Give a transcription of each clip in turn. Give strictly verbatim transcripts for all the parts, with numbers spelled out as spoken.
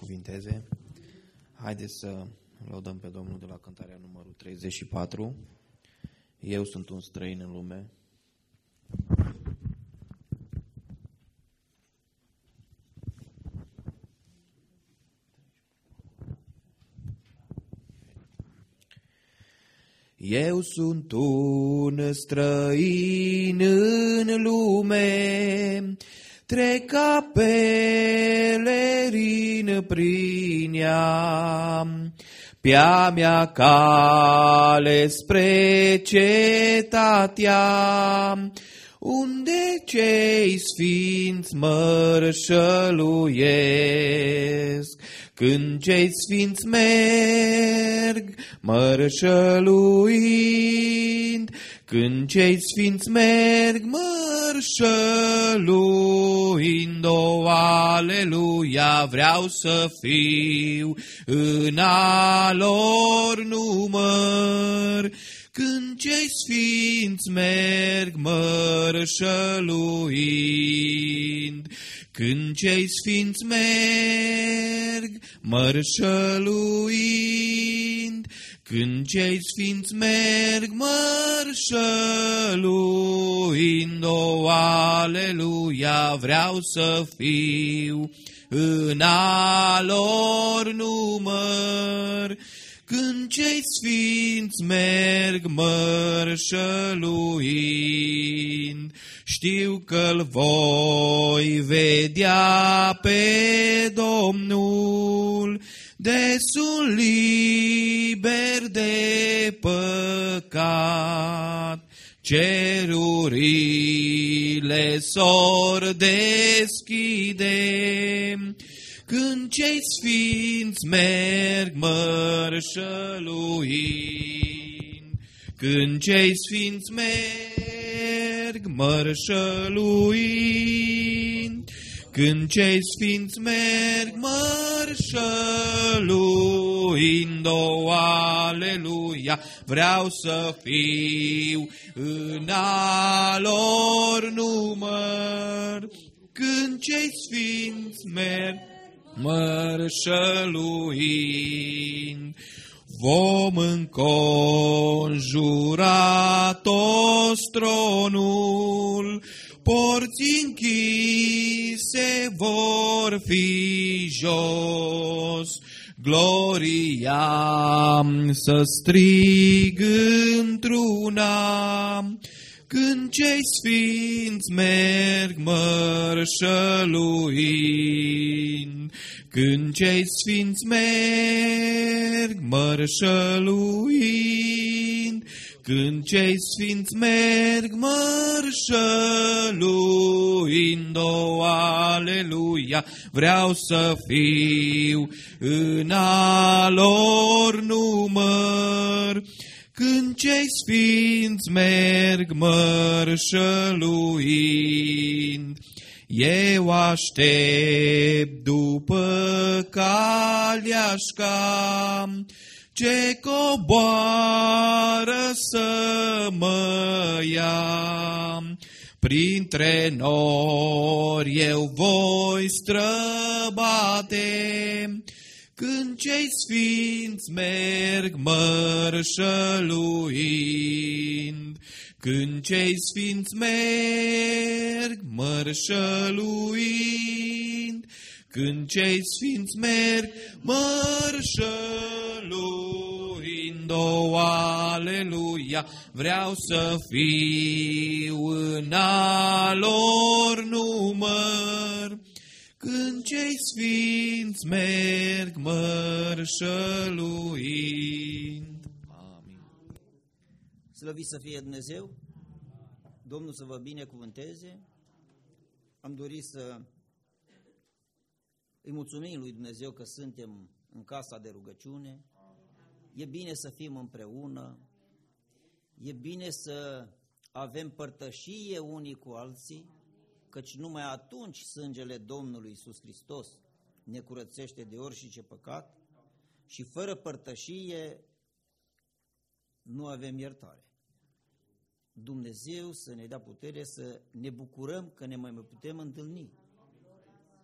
binecuvinteze. Haideți să lăudăm pe Domnul de la cântarea numărul treizeci și patru. Eu sunt un străin în lume. Eu sunt un străin în lume, trec ca pelerin prin ea, pe-a mea cale spre cetatea, unde cei sfinți mărșăluiesc. Când cei sfinți merg mărșăluind, când cei sfinți merg mărșăluind, o, aleluia, vreau să fiu în a lor număr. Când cei sfinți merg mărșăluind, când cei sfinți merg mărșăluind, când cei sfinți merg mărșăluind, o, aleluia, vreau să fiu în a lor număr. Când cei sfinți merg mărșăluind, știu că-L voi vedea pe Domnul, de sunt liber de păcat. Cerurile s-or deschide, când cei sfinți merg mărșăluind, când cei sfinți merg mărșăluind, când cei sfinți merg mărșăluind, o, aleluia, vreau să fiu în a lor număr. Când cei sfinți merg mărșăluind, vom înconjura toți tronul, porți închise vor fi jos. Gloria să strig într-una, când cei sfinți merg mărșăluind, când cei sfinți merg mărșăluind, când cei sfinți merg mărșăluind, o, aleluia, vreau să fiu în a lor număr. Când cei sfinți merg mărșăluind, eu aștept după caleașca ce coboară să mă ia. Printre nori eu voi străbate, când cei sfinți merg mărșăluind, când cei sfinți merg mărșăluind, când cei sfinți merg mărșăluind, o, aleluia, vreau să fiu în a lor număr. Când cei sfinți merg mărșăluind. Amin. Slăvit să fie Dumnezeu, Domnul să vă binecuvânteze. Am dorit să îi mulțumim lui Dumnezeu că suntem în casa de rugăciune. E bine să fim împreună, e bine să avem părtășie unii cu alții, căci numai atunci sângele Domnului Iisus Hristos ne curățește de orice păcat și fără părtășie nu avem iertare. Dumnezeu să ne dea putere să ne bucurăm că ne mai putem întâlni.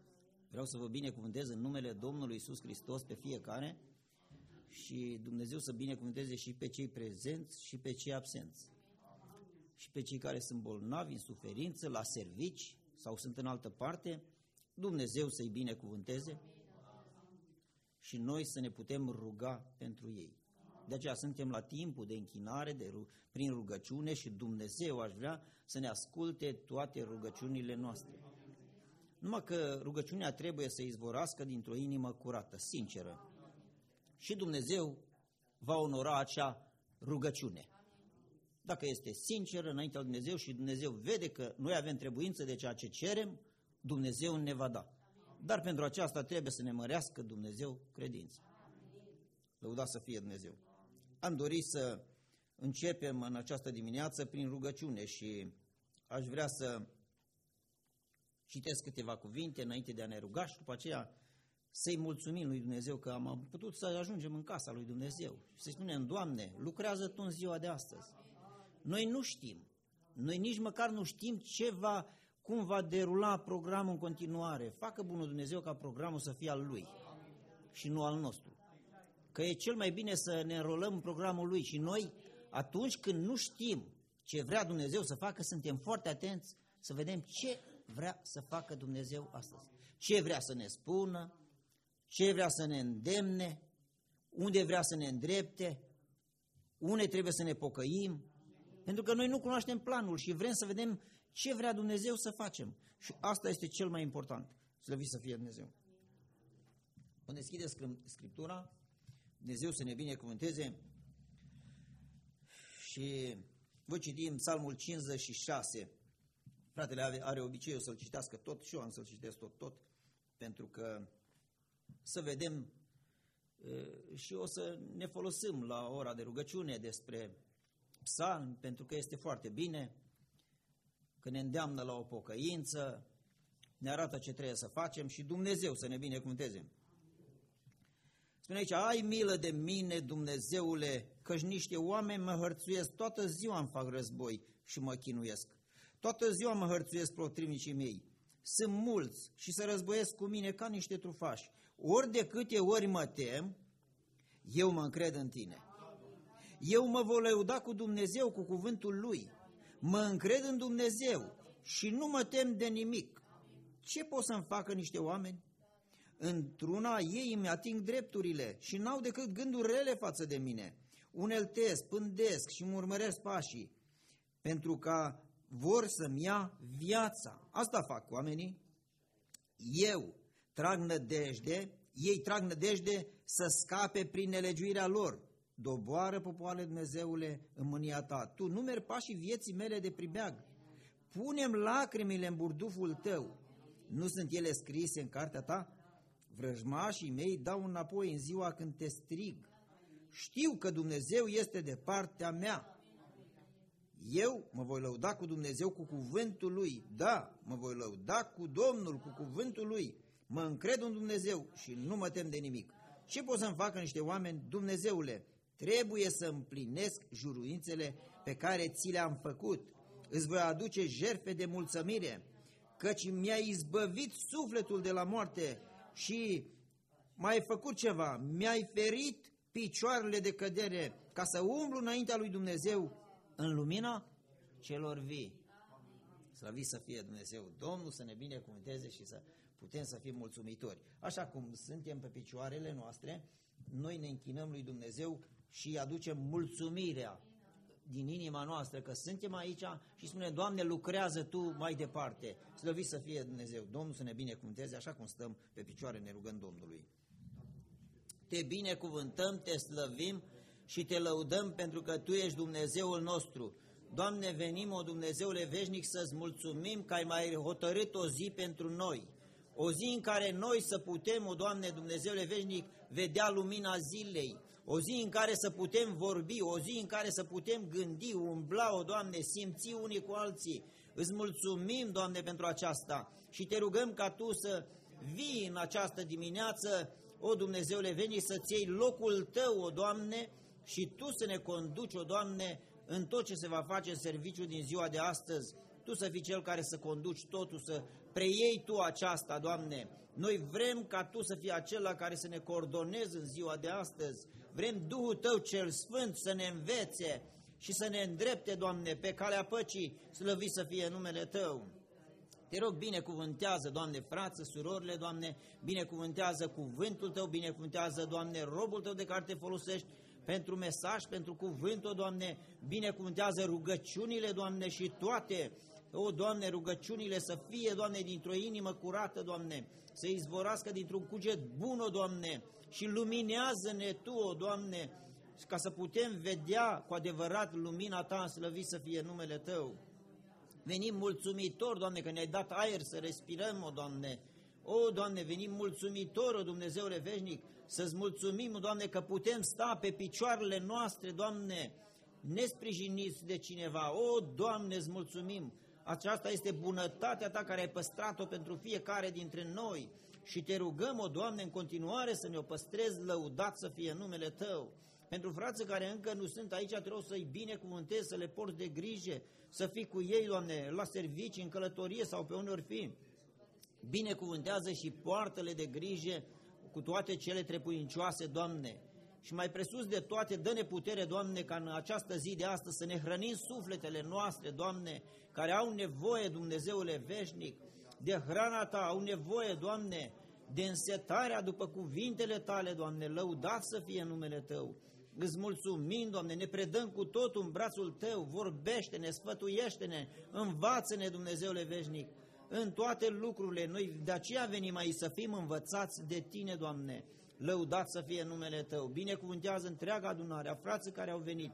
Vreau să vă binecuvântez în numele Domnului Iisus Hristos pe fiecare și Dumnezeu să binecuvânteze și pe cei prezenți și pe cei absenți. Și pe cei care sunt bolnavi, în suferință, la servici sau sunt în altă parte, Dumnezeu să-i binecuvânteze și noi să ne putem ruga pentru ei. De aceea suntem la timpul de închinare, de ru- prin rugăciune și Dumnezeu aș vrea să ne asculte toate rugăciunile noastre. Numai că rugăciunea trebuie să izvorască dintr-o inimă curată, sinceră. Și Dumnezeu va onora acea rugăciune. Dacă este sinceră înaintea lui Dumnezeu și Dumnezeu vede că noi avem trebuință de ceea ce cerem, Dumnezeu ne va da. Dar pentru aceasta trebuie să ne mărească Dumnezeu credința. Lăudați să fie Dumnezeu. Am dorit să începem în această dimineață prin rugăciune și aș vrea să citesc câteva cuvinte înainte de a ne ruga și după aceea să-i mulțumim lui Dumnezeu că am putut să ajungem în casa lui Dumnezeu. Și să-i spunem, Doamne, lucrează Tu în ziua de astăzi. Noi nu știm, noi nici măcar nu știm ce va, cum va derula programul în continuare. Facă bunul Dumnezeu ca programul să fie al Lui și nu al nostru. Că e cel mai bine să ne înrolăm în programul Lui și noi, atunci când nu știm ce vrea Dumnezeu să facă, suntem foarte atenți să vedem ce vrea să facă Dumnezeu astăzi. Ce vrea să ne spună, ce vrea să ne îndemne, unde vrea să ne îndrepte, unde trebuie să ne pocăim, pentru că noi nu cunoaștem planul și vrem să vedem ce vrea Dumnezeu să facem. Și asta este cel mai important. Slăvit să fie Dumnezeu. Când deschideți Scriptura, Dumnezeu să ne binecuvânteze și voi citim Psalmul cincizeci și șase. Fratele are obiceiul să-l citească tot și eu am să-l citesc tot, tot, pentru că să vedem și o să ne folosim la ora de rugăciune despre psalm, pentru că este foarte bine, că ne îndeamnă la o pocăință, ne arată ce trebuie să facem și Dumnezeu să ne binecuvânteze. Spune aici, ai milă de mine, Dumnezeule, căci niște oameni mă hărțuiesc, toată ziua îmi fac război și mă chinuiesc. Toată ziua mă hărțuiesc potrivnicii mei. Sunt mulți și se războiesc cu mine ca niște trufași. Ori de câte ori mă tem, eu mă încred în Tine. Eu mă voi lăuda cu Dumnezeu, cu cuvântul Lui. Mă încred în Dumnezeu și nu mă tem de nimic. Ce pot să-mi facă niște oameni? Într-una ei îmi ating drepturile și n-au decât gânduri rele față de mine. Uneltesc, pândesc și murmăresc pașii, pentru ca vor să-mi ia viața. Asta fac oamenii. Eu trag nădejde, ei trag nădejde să scape prin nelegiuirea lor. Doboară, popoare Dumnezeule, în mânia Ta. Tu numeri pașii vieții mele de pribeag. Pune-mi lacrimile în burduful Tău. Nu sunt ele scrise în cartea Ta? Vrăjmașii mei dau înapoi în ziua când Te strig. Știu că Dumnezeu este de partea mea. Eu mă voi lăuda cu Dumnezeu cu cuvântul Lui. Da, mă voi lăuda cu Domnul cu cuvântul Lui. Mă încred în Dumnezeu și nu mă tem de nimic. Ce pot să-mi facă niște oameni? Dumnezeule, trebuie să împlinesc juruințele pe care ți le-am făcut. Îți voi aduce jertfe de mulțumire, căci mi-ai izbăvit sufletul de la moarte și m-ai făcut ceva. Mi-ai ferit picioarele de cădere ca să umblu înaintea lui Dumnezeu în lumina celor vii. Slăvit să fie Dumnezeu, Domnul să ne binecuvânteze și să putem să fim mulțumitori. Așa cum suntem pe picioarele noastre, noi ne închinăm lui Dumnezeu și aducem mulțumirea din inima noastră că suntem aici și spunem, Doamne, lucrează Tu mai departe. Slăvit să fie Dumnezeu, Domnul să ne binecuvânteze, așa cum stăm pe picioare, ne rugăm Domnului. Te binecuvântăm, te slăvim și te lăudăm pentru că Tu ești Dumnezeul nostru. Doamne, venim, o Dumnezeule veșnic, să-ți mulțumim că ai mai hotărât o zi pentru noi. O zi în care noi să putem, o Doamne, Dumnezeule veșnic, vedea lumina zilei. O zi în care să putem vorbi, o zi în care să putem gândi, umbla, o Doamne, simți unii cu alții. Îți mulțumim, Doamne, pentru aceasta și te rugăm ca Tu să vii în această dimineață, o Dumnezeule veșnic, să-ți iei locul Tău, o Doamne, și Tu să ne conduci, o Doamne, în tot ce se va face în serviciu din ziua de astăzi. Tu să fii Cel care să conduci totul, să preiei Tu aceasta, Doamne. Noi vrem ca Tu să fii acela care să ne coordonezi în ziua de astăzi. Vrem Duhul Tău cel Sfânt să ne învețe și să ne îndrepte, Doamne, pe calea păcii, slăvit să fie numele Tău. Te rog, binecuvântează, Doamne, frață, surorile, Doamne, binecuvântează cuvântul Tău, binecuvântează, Doamne, robul Tău de care Te folosești pentru mesaj, pentru cuvântul, Doamne, binecuvântează rugăciunile, Doamne, și toate, o, Doamne, rugăciunile să fie, Doamne, dintr-o inimă curată, Doamne, să izvorască dintr-un cuget bun, o, Doamne, și luminează-ne Tu, o, Doamne, ca să putem vedea cu adevărat lumina Ta, slăvit să fie numele Tău. Venim mulțumitori, Doamne, că ne-ai dat aer să respirăm, o, Doamne. O, Doamne, venim mulțumitori, o, Dumnezeule veșnic, să-ți mulțumim, Doamne, că putem sta pe picioarele noastre, Doamne, nesprijiniți de cineva. O, Doamne, îți mulțumim. Aceasta este bunătatea Ta care ai păstrat-o pentru fiecare dintre noi și Te rugăm, o, Doamne, în continuare să ne-o păstrezi, lăudat să fie numele Tău. Pentru frații care încă nu sunt aici, te rog să-i binecuvântezi, să le porți de grijă, să fii cu ei, Doamne, la servicii, în călătorie sau pe unde ori fi. Binecuvântează și poartă-le de grijă cu toate cele trebuincioase, Doamne. Și mai presus de toate, dă-ne putere, Doamne, ca în această zi de astăzi să ne hrănim sufletele noastre, Doamne, care au nevoie, Dumnezeule veșnic, de hrana Ta, au nevoie, Doamne, de însetarea după cuvintele Tale, Doamne, lăudat să fie numele Tău. Îți mulțumim, Doamne, ne predăm cu totul în brațul Tău, vorbește-ne, sfătuiește-ne, învață-ne, Dumnezeule veșnic, în toate lucrurile. Noi de aceea venim aici să fim învățați de Tine, Doamne, lăudat să fie numele Tău. Binecuvântează întreaga adunare a frații care au venit,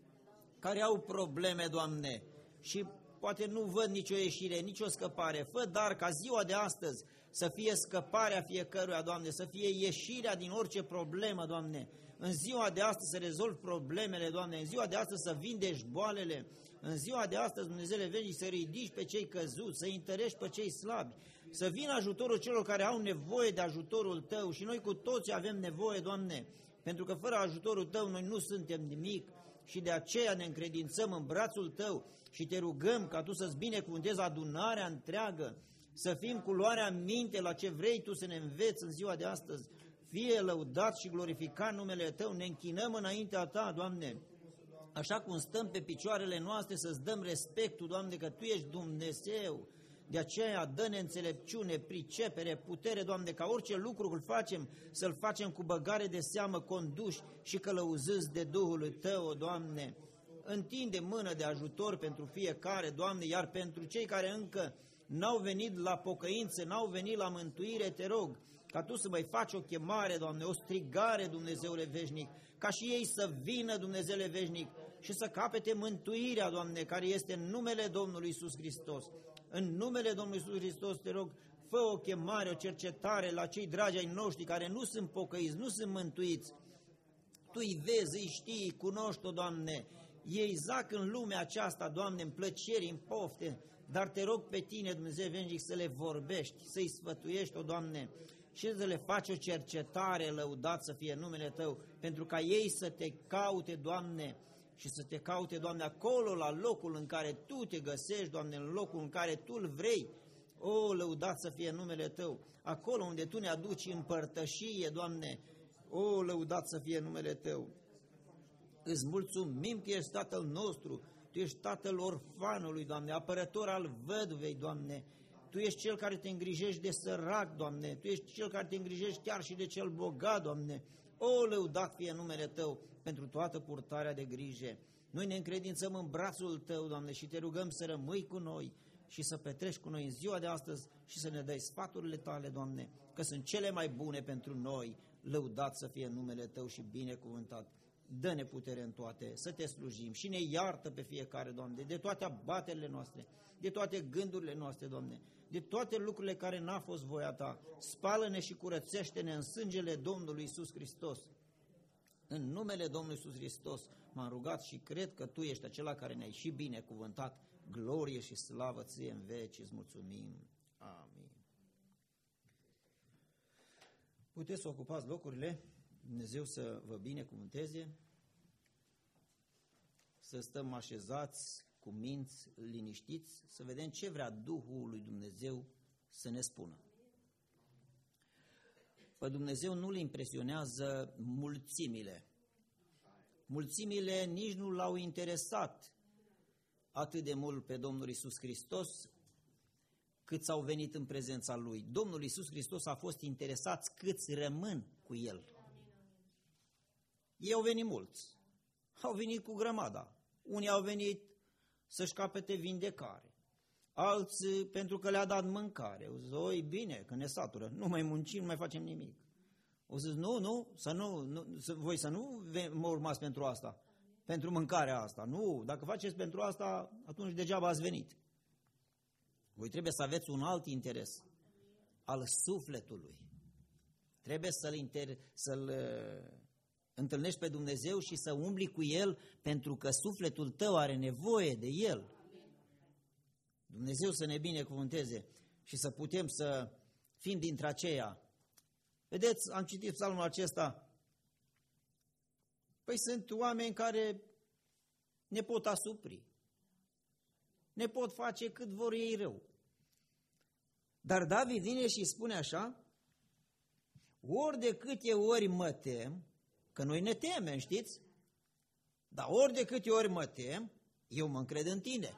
care au probleme, Doamne, și poate nu văd nicio ieșire, nicio scăpare. Fă dar ca ziua de astăzi să fie scăparea fiecăruia, Doamne, să fie ieșirea din orice problemă, Doamne. În ziua de astăzi să rezolvi problemele, Doamne, în ziua de astăzi să vindești boalele, în ziua de astăzi, Dumnezeule veșnic, să ridici pe cei căzuți, să întărești pe cei slabi, să vină ajutorul celor care au nevoie de ajutorul Tău și noi cu toți avem nevoie, Doamne, pentru că fără ajutorul Tău noi nu suntem nimic și de aceea ne încredințăm în brațul Tău și Te rugăm ca Tu să-ți binecuvântezi adunarea întreagă, să fim cu luarea minte la ce vrei Tu să ne înveți în ziua de astăzi. Fie lăudat și glorificat numele Tău, ne închinăm înaintea Ta, Doamne, așa cum stăm pe picioarele noastre să-ți dăm respectul, Doamne, că Tu ești Dumnezeu. De aceea dă-ne înțelepciune, pricepere, putere, Doamne, ca orice lucru îl facem, să-l facem cu băgare de seamă, conduși și călăuzâți de Duhul Tău, Doamne. Întinde mână de ajutor pentru fiecare, Doamne, iar pentru cei care încă n-au venit la pocăință, n-au venit la mântuire, Te rog, ca Tu să mai faci o chemare, Doamne, o strigare, Dumnezeule veșnic, ca și ei să vină, Dumnezeule veșnic, și să capete mântuirea, Doamne, care este în numele Domnului Iisus Hristos. În numele Domnului Iisus Hristos, Te rog, fă o chemare, o cercetare la cei dragi ai noștri care nu sunt pocăiți, nu sunt mântuiți. Tu îi vezi, îi știi, îi cunoști-o, Doamne. Ei zac în lumea aceasta, Doamne, în plăceri, în pofte, dar Te rog pe Tine, Dumnezeu veșnic, să le vorbești, să-i sfătuiești, o Doamne, și să le faci o cercetare, lăudat să fie numele Tău, pentru ca ei să Te caute, Doamne, și să Te caute, Doamne, acolo, la locul în care Tu te găsești, Doamne, în locul în care Tu îl vrei. O, lăudat să fie numele Tău, acolo unde Tu ne aduci în părtășie, Doamne, o, lăudat să fie numele Tău. Îți mulțumim că ești Tatăl nostru, Tu ești Tatăl orfanului, Doamne, apărător al văduvei, Doamne. Tu ești Cel care te îngrijești de sărac, Doamne, Tu ești Cel care te îngrijești chiar și de cel bogat, Doamne. O, lăudat fie numele Tău pentru toată purtarea de grijă. Noi ne încredințăm în brațul Tău, Doamne, și Te rugăm să rămâi cu noi și să petrești cu noi în ziua de astăzi și să ne dai sfaturile Tale, Doamne, că sunt cele mai bune pentru noi. Lăudat să fie numele Tău și binecuvântat. Dă-ne putere în toate, să Te slujim și ne iartă pe fiecare, Doamne, de toate abaterile noastre, de toate gândurile noastre, Doamne, de toate lucrurile care n-a fost voia Ta. Spală-ne și curățește-ne în sângele Domnului Iisus Hristos. În numele Domnului Iisus Hristos m-am rugat și cred că Tu ești acela care ne-ai și binecuvântat. Glorie și slavă Ție în veci, îți mulțumim. Amin. Puteți să ocupați locurile, Dumnezeu să vă binecuvânteze, să stăm așezați cu minți liniștiți, să vedem ce vrea Duhul lui Dumnezeu să ne spună. pe Dumnezeu nu-L impresionează mulțimile. Mulțimile nici nu L-au interesat atât de mult pe Domnul Iisus Hristos cât s-au venit în prezența Lui. Domnul Iisus Hristos a fost interesat câți rămân cu El. Ei au venit mulți, au venit cu grămada. Unii au venit să-și capete vindecare, alții pentru că le-a dat mâncare. Au zis, oi, bine, că ne satură, nu mai muncim, nu mai facem nimic. Au zis, nu, nu, să nu, nu să, voi să nu mă urmați pentru asta, pentru mâncarea asta. Nu, dacă faceți pentru asta, atunci degeaba ați venit. Voi trebuie să aveți un alt interes al sufletului. Trebuie să-l, inter... să-l întâlnești pe Dumnezeu și să umbli cu El, pentru că sufletul tău are nevoie de El. Dumnezeu să ne binecuvânteze și să putem să fim dintre aceia. Vedeți, am citit psalmul acesta. Păi sunt oameni care ne pot asupri. Ne pot face cât vor ei rău. Dar David vine și spune așa, ori de câte ori mă tem, că noi ne temem, știți? Dar ori de câte ori mă tem, eu mă încred în tine.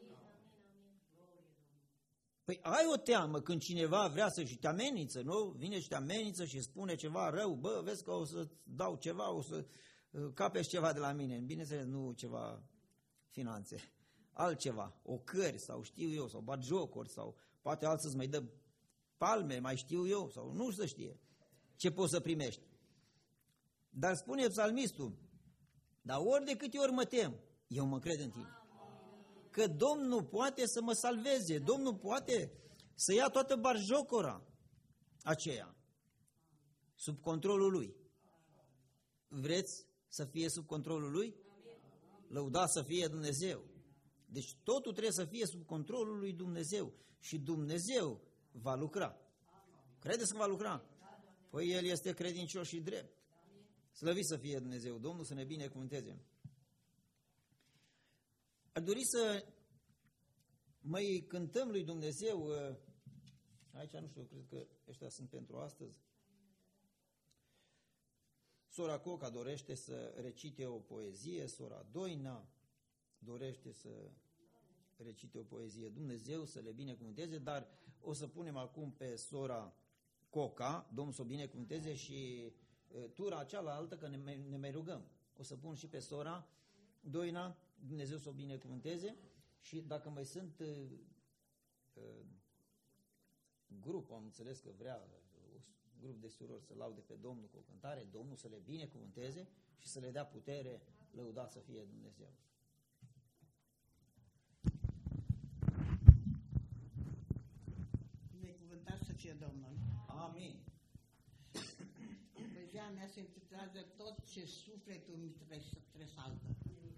Păi ai o teamă când cineva vrea să-și te amenință, nu? Vine și te amenință și spune ceva rău, bă, vezi că o să dau ceva, o să capeți ceva de la mine. Bineînțeles, nu ceva finanțe, altceva, ocări sau știu eu, sau batjocuri, sau poate alții îți mai dă palme, mai știu eu, sau nu se știe ce poți să primești. Dar spune psalmistul, dar ori de câte ori mă tem, eu mă cred în tine. Că Domnul poate să mă salveze, Domnul poate să ia toată barjocora aceea sub controlul Lui. Vreți să fie sub controlul Lui? Lăudați să fie Dumnezeu. Deci totul trebuie să fie sub controlul lui Dumnezeu și Dumnezeu va lucra. Credeți că va lucra? Păi El este credincios și drept. Slăvit să fie Dumnezeu, Domnul să ne binecuvânteze. Aș dori să mai cântăm lui Dumnezeu, aici nu știu, cred că ăștia sunt pentru astăzi. Sora Coca dorește să recite o poezie, sora Doina dorește să recite o poezie. Dumnezeu să le binecuvânteze, dar o să punem acum pe sora Coca, Domnul să o binecuvânteze, și tura cealaltă, că ne mai, ne mai rugăm. O să pun și pe sora Doina, Dumnezeu să o binecuvânteze, și dacă mai sunt uh, uh, grup, am înțeles că vrea un grup de surori să laude pe Domnul cu o cântare, Domnul să le binecuvânteze și să le dea putere, lăudat să fie Dumnezeu. Binecuvântat să fie Domnul. Amin. Poezia mea se intitulează Tot ce sufletul mi tresaltă.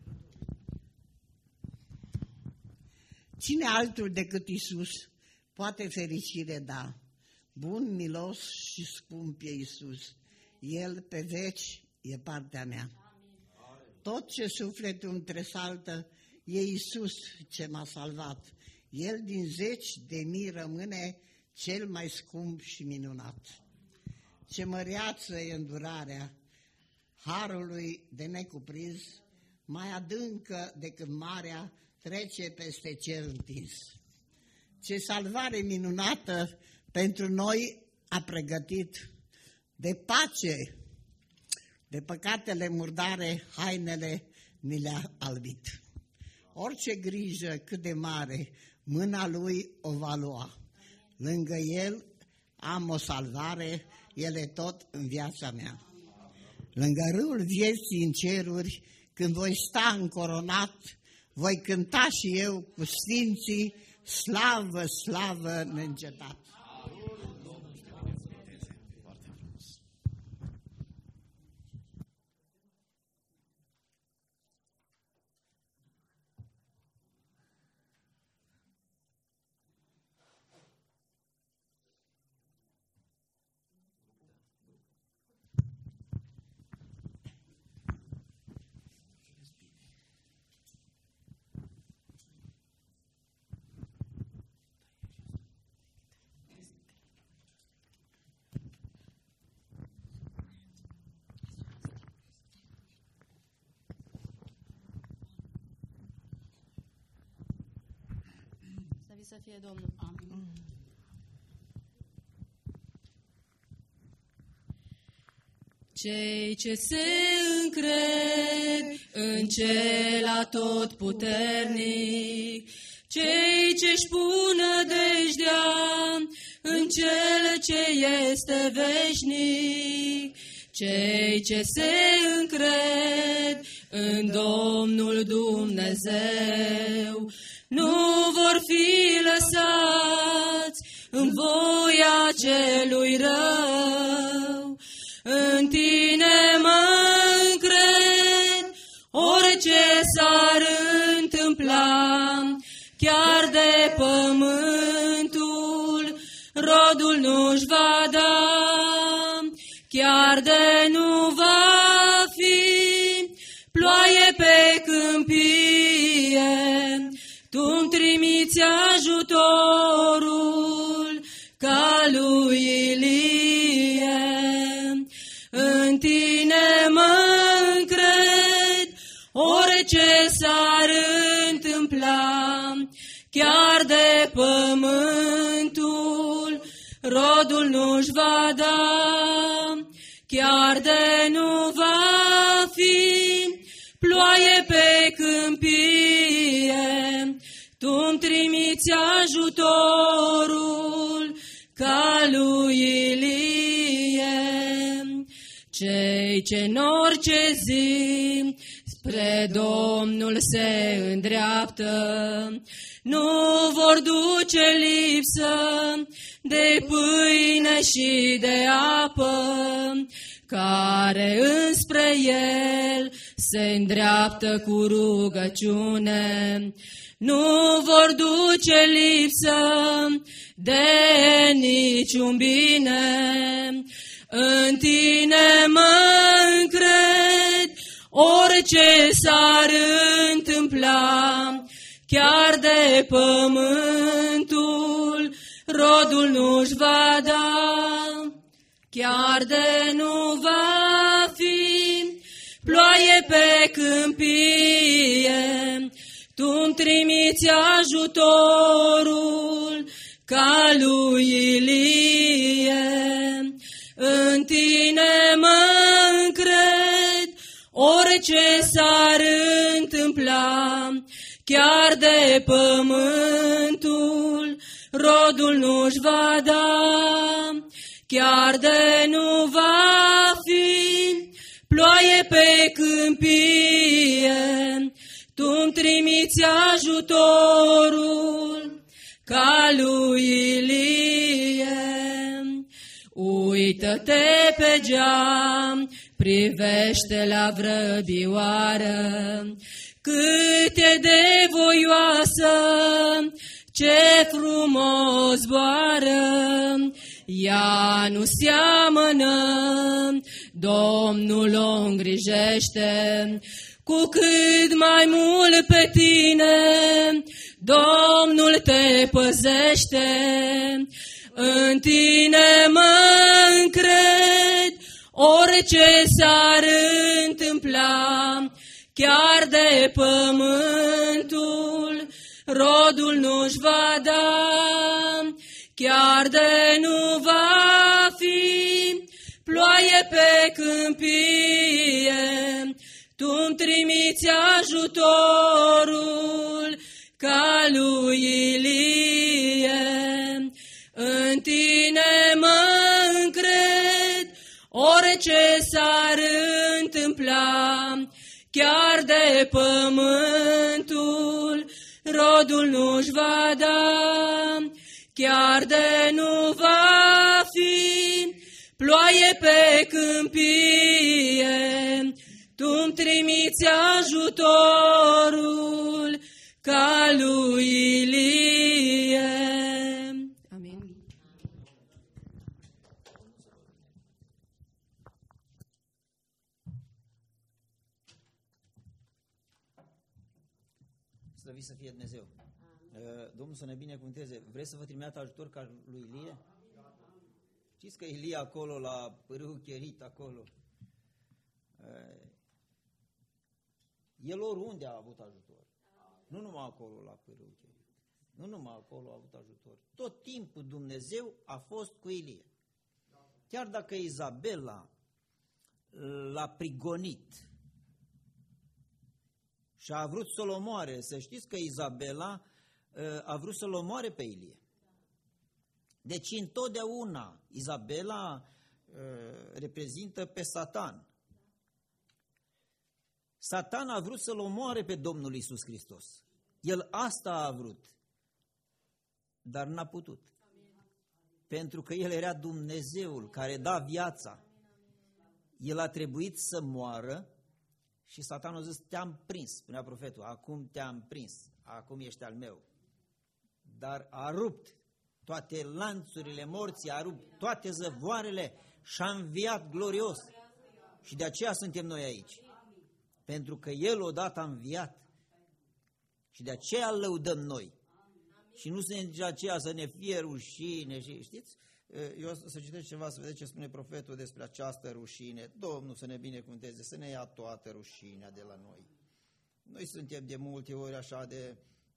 Cine altul decât Iisus poate fericire da? Bun, milos și scump e Iisus. El pe veci e partea mea. Tot ce sufletul îmi tresaltă e Iisus ce m-a salvat. El din zeci de mii rămâne cel mai scump și minunat. Ce măreață e îndurarea harului de necuprins, mai adâncă decât marea trece peste cer întins. Ce salvare minunată pentru noi a pregătit, de pace, de păcatele murdare, hainele ni le-a albit. Orice grijă cât de mare, mâna Lui o va lua. Lângă El am o salvare, El e tot în viața mea. Lângă râul vieții în ceruri, când voi sta încoronat, voi cânta și eu cu sfinții, slavă, slavă neîncetat. Slăvit să fie Domnul. Amin. Cei ce se încred în cel atotputernic, cei ce-și pun nădejdea în cel ce este veșnic, cei ce se încred în Domnul Dumnezeu, nu vor fi lăsați în voia celui rău. În tine mă încred, orice s-ar întâmpla, chiar de pământul rodul nu-și va da, chiar de nu va fi ploaie pe câmpie, tu-mi trimiți ajutorul ca lui Ilie. În tine mă încred, orice s-ar întâmpla, chiar de pământul rodul nu-și va da, chiar de nu va fi ploaie pe câmpie, tu-mi trimiți ajutorul ca lui Ilie. Cei ce în orice zi spre Domnul se îndreaptă, nu vor duce lipsă de pâine și de apă, care înspre El se îndreaptă cu rugăciune. Nu vor duce lipsă de niciun bine. În tine mă încred, orice s-ar întâmpla, chiar de pământul rodul nu-și va da, chiar de nu va fi ploaie pe câmpie, tu-mi trimiți ajutorul ca lui Ilie. În tine mă încred, orice s-ar întâmpla, chiar de pământul rodul nu-și va da, chiar de nu va fi ploaie pe câmpie, tu-mi trimiți ajutorul ca lui Ilie. Uită-te pe geam, privește la vrăbioară, cât e de voioasă, ce frumos zboară. Ea nu seamănă, Domnul o îngrijește, cu cât mai mult pe tine Domnul te păzește. În tine mă încred, orice s-ar întâmpla, chiar de pământul rodul nu-și va da, chiar de nu va fi ploaie pe câmpie, tu-mi trimiți ajutorul ca lui Ilie. În tine mă încred, orice s-ar întâmpla, chiar de pământul rodul nu-și va da, chiar de nu va fi ploaie pe câmpie, tu-mi trimiți ajutorul ca lui Ilie. Amin. Slăvit să fie Dumnezeu. Domnul să ne binecuvânteze. Vreți să vă trimite ajutor ca lui Ilie? Știți că Ilie acolo la râul Cherit, acolo, el oriunde a avut ajutor. Nu numai acolo la râul Cherit. Nu numai acolo a avut ajutor. Tot timpul Dumnezeu a fost cu Ilie. Chiar dacă Izabela l-a prigonit și a vrut să-l omoare, să știți că Izabela a vrut să-l omoare pe Ilie. Deci întotdeauna Izabela reprezintă pe Satan. Satan a vrut să-l omoare pe Domnul Iisus Hristos. El asta a vrut, dar n-a putut. Pentru că El era Dumnezeul care da viața. El a trebuit să moară și Satan a zis, te-am prins, spunea profetul, acum te-am prins, acum ești al meu. Dar a rupt toate lanțurile morții, a rupt toate zăvoarele și a înviat glorios. Și de aceea suntem noi aici. Pentru că El odată a înviat. Și de aceea îl lăudăm noi. Și nu suntem de aceea să ne fie rușine. Și, știți? Eu să citesc ceva, să vedeți ce spune profetul despre această rușine. Domnul să ne binecuvânteze, să ne ia toată rușinea de la noi. Noi suntem de multe ori așa de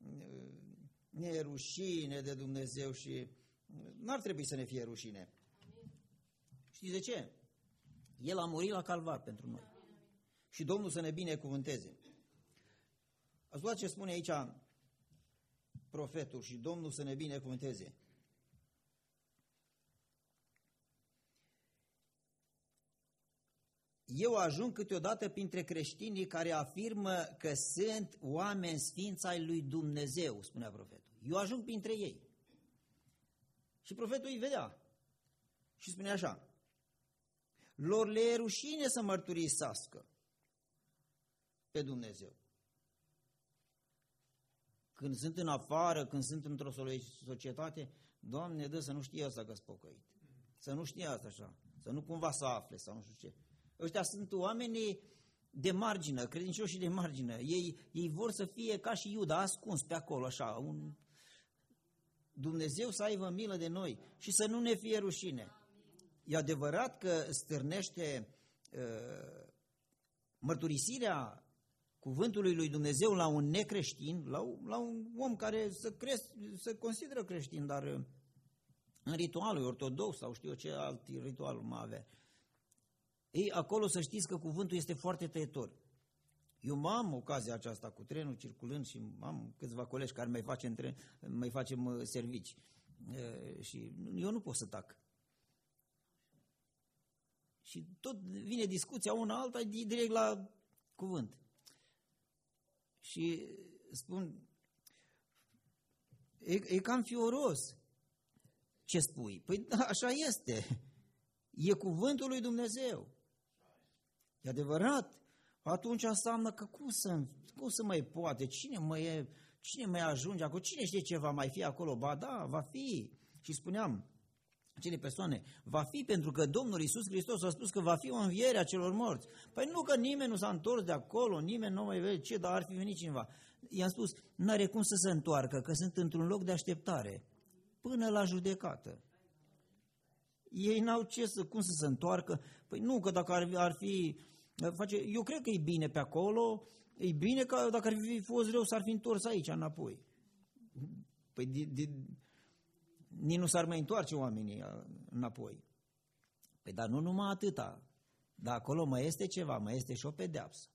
nerușine de Dumnezeu și n-ar trebui să ne fie rușine. Știți de ce? El a murit la calvar pentru noi. Și Domnul să ne binecuvânteze. Ați luat ce spune aici profetul și Domnul să ne binecuvânteze. Eu ajung câteodată printre creștinii care afirmă că sunt oameni sfinți ai lui Dumnezeu, spunea profetul. Eu ajung printre ei. Și profetul îi vedea. Și spunea așa, lor le e rușine să mărturisească pe Dumnezeu. Când sunt în afară, când sunt într-o societate, Doamne, dă să nu știe asta că-s pocăit. Să nu știe asta așa. Să nu cumva să afle sau nu știu ce. Ăștia sunt oamenii de margină, credincioși de margină. Ei, ei vor să fie ca și Iuda, ascuns pe acolo, așa. Un... Dumnezeu să aibă milă de noi și să nu ne fie rușine. E adevărat că stârnește uh, mărturisirea cuvântului lui Dumnezeu la un necreștin, la, la un om care se, cresc, se consideră creștin, dar în ritualul ortodox sau știu eu ce alt ritual mai avea. Ei, acolo să știți că cuvântul este foarte tăietor. Eu mai am ocazia aceasta cu trenul circulând și am câțiva colegi care mai facem, tren, mai facem servici. E, și eu nu pot să tac. Și tot vine discuția una alta direct la cuvânt. Și spun, e, e cam fioros ce spui. Păi da, așa este. E cuvântul lui Dumnezeu. E adevărat. Atunci înseamnă că cum să, cum să mai poate? Cine mai, e, cine mai ajunge acolo? Cine știe ce va mai fi acolo? Ba da, va fi. Și spuneam, acele persoane, va fi pentru că Domnul Iisus Hristos a spus că va fi o înviere a celor morți. Păi nu că nimeni nu s-a întors de acolo, nimeni nu mai vede ce, dar ar fi venit cineva. I-am spus, n-are cum să se întoarcă, că sunt într-un loc de așteptare, până la judecată. Ei n-au ce să, cum să se întoarcă. Păi nu, că dacă ar, ar fi, face, eu cred că e bine pe acolo, e bine că dacă ar fi fost rău s-ar fi întors aici înapoi. Păi de, de, nici nu s-ar mai întoarce oamenii înapoi. Păi dar nu numai atâta, dar acolo mai este ceva, mai este și o pedeapsă.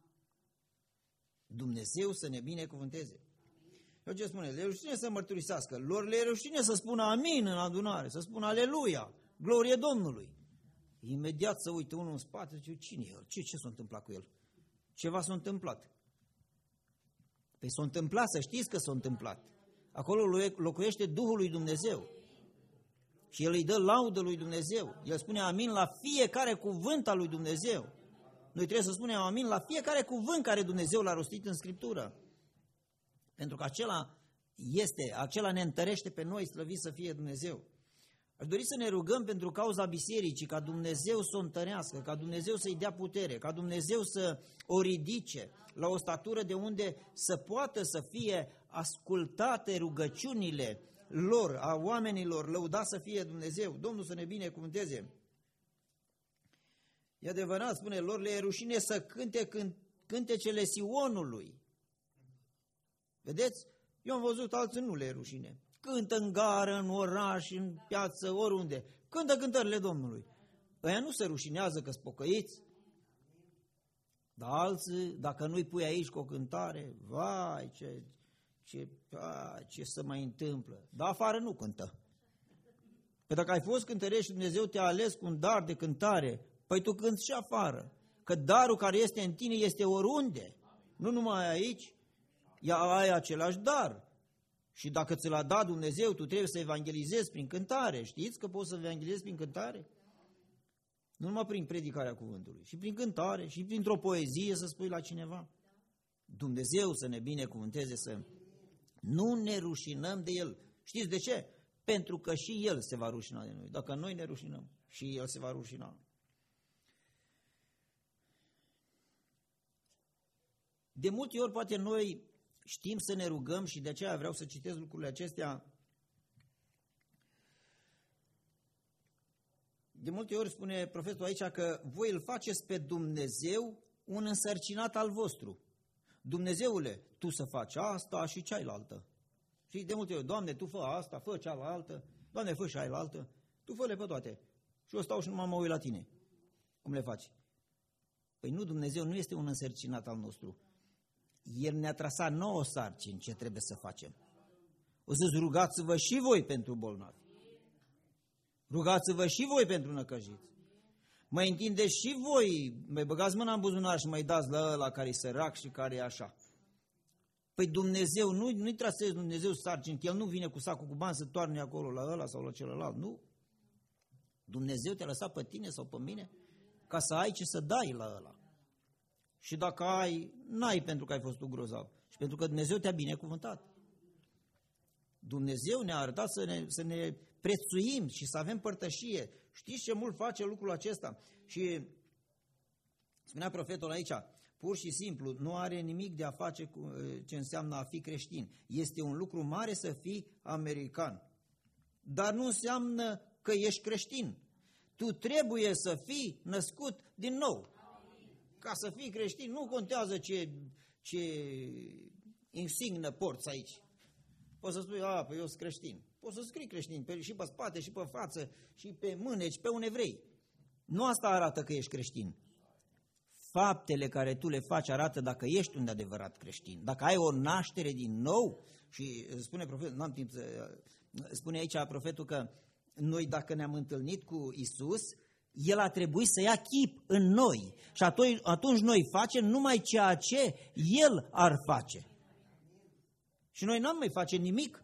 Dumnezeu să ne binecuvânteze. Eu ce spune? Le rușine să mărturisească, lor le rușine să spună amin în adunare, să spună aleluia, glorie Domnului. Imediat să uite unul în spate, zice, cine e el? Ce, ce s-a întâmplat cu el? Ceva s-a întâmplat. Păi s-a întâmplat, să știți că s-a întâmplat. Acolo locuiește Duhul lui Dumnezeu. Și El îi dă laudă lui Dumnezeu. El spune amin la fiecare cuvânt al lui Dumnezeu. Noi trebuie să spunem amin la fiecare cuvânt care Dumnezeu l-a rostit în Scriptură. Pentru că acela este, acela ne întărește pe noi, slăvit să fie Dumnezeu. Aș dori să ne rugăm pentru cauza bisericii, ca Dumnezeu să o întărească, ca Dumnezeu să-i dea putere, ca Dumnezeu să o ridice la o statură de unde să poată să fie ascultate rugăciunile lor, a oamenilor, lăuda să fie Dumnezeu. Domnul să ne binecuvânteze. E adevărat, spune, lor le e rușine să cânte cântecele Sionului. Vedeți? Eu am văzut alții, nu le e rușine. Cântă în gară, în oraș, în piață, oriunde. Cântă cântările Domnului. Ăia nu se rușinează că-s pocăiți. Dar alții, dacă nu-i pui aici cu o cântare, vai, ce, ce, a, ce se mai întâmplă. Dar afară nu cântă. Păi dacă ai fost cântărești și Dumnezeu te-a ales cu un dar de cântare, păi tu cânti și afară. Că darul care este în tine este oriunde. Nu numai aici. Ea ai același dar. Și dacă ți l-a dat Dumnezeu, tu trebuie să evangelizezi prin cântare. Știți că poți să evangelizezi prin cântare? Nu numai prin predicarea cuvântului, și prin cântare, și printr-o poezie să spui la cineva. Dumnezeu să ne binecuvânteze, să nu ne rușinăm de El. Știți de ce? Pentru că și El se va rușina de noi. Dacă noi ne rușinăm, și El se va rușina. De multe ori poate noi știm să ne rugăm și de aceea vreau să citesc lucrurile acestea. De multe ori spune profetul aici că voi îl faceți pe Dumnezeu un însărcinat al vostru. Dumnezeule, tu să faci asta și cealaltă. Și de multe ori, Doamne, tu fă asta, fă cealaltă, Doamne, fă și cealaltă, tu fă-le pe toate. Și eu stau și numai mă uit la tine. Cum le faci? Păi nu, Dumnezeu nu este un însărcinat al nostru. El ne-a trasat nouă sarcini ce trebuie să facem. O să-ți rugați-vă și voi pentru bolnavi. Rugați-vă și voi pentru năcăjiți. Mai întindeți și voi, mai băgați mâna în buzunar și mai dați la ăla care e sărac și care e așa. Păi Dumnezeu, nu, nu-i trasezi Dumnezeu sarcini, că El nu vine cu sacul cu bani să toarne acolo la ăla sau la celălalt, nu. Dumnezeu te-a lăsat pe tine sau pe mine ca să ai ce să dai la ăla. Și dacă ai, n-ai pentru că ai fost tu grozav, și pentru că Dumnezeu te-a binecuvântat. Dumnezeu ne-a arătat să ne, să ne prețuim și să avem părtășie. Știți ce mult face lucrul acesta? Și spunea profetul aici, pur și simplu, nu are nimic de a face cu ce înseamnă a fi creștin. Este un lucru mare să fii american. Dar nu înseamnă că ești creștin. Tu trebuie să fii născut din nou. Ca să fii creștin, nu contează ce, ce insignă porți aici. Poți să spui, a, păi eu sunt creștin. Poți să scrii creștin pe, și pe spate, și pe față, și pe mâneci, pe un evrei. Nu asta arată că ești creștin. Faptele care tu le faci arată dacă ești un adevărat creștin. Dacă ai o naștere din nou, și spune profetul, n-am timp să... Spune aici profetul că noi dacă ne-am întâlnit cu Isus, El a trebuit să ia chip în noi. Și atunci, atunci noi facem numai ceea ce El ar face. Și noi n-am mai face nimic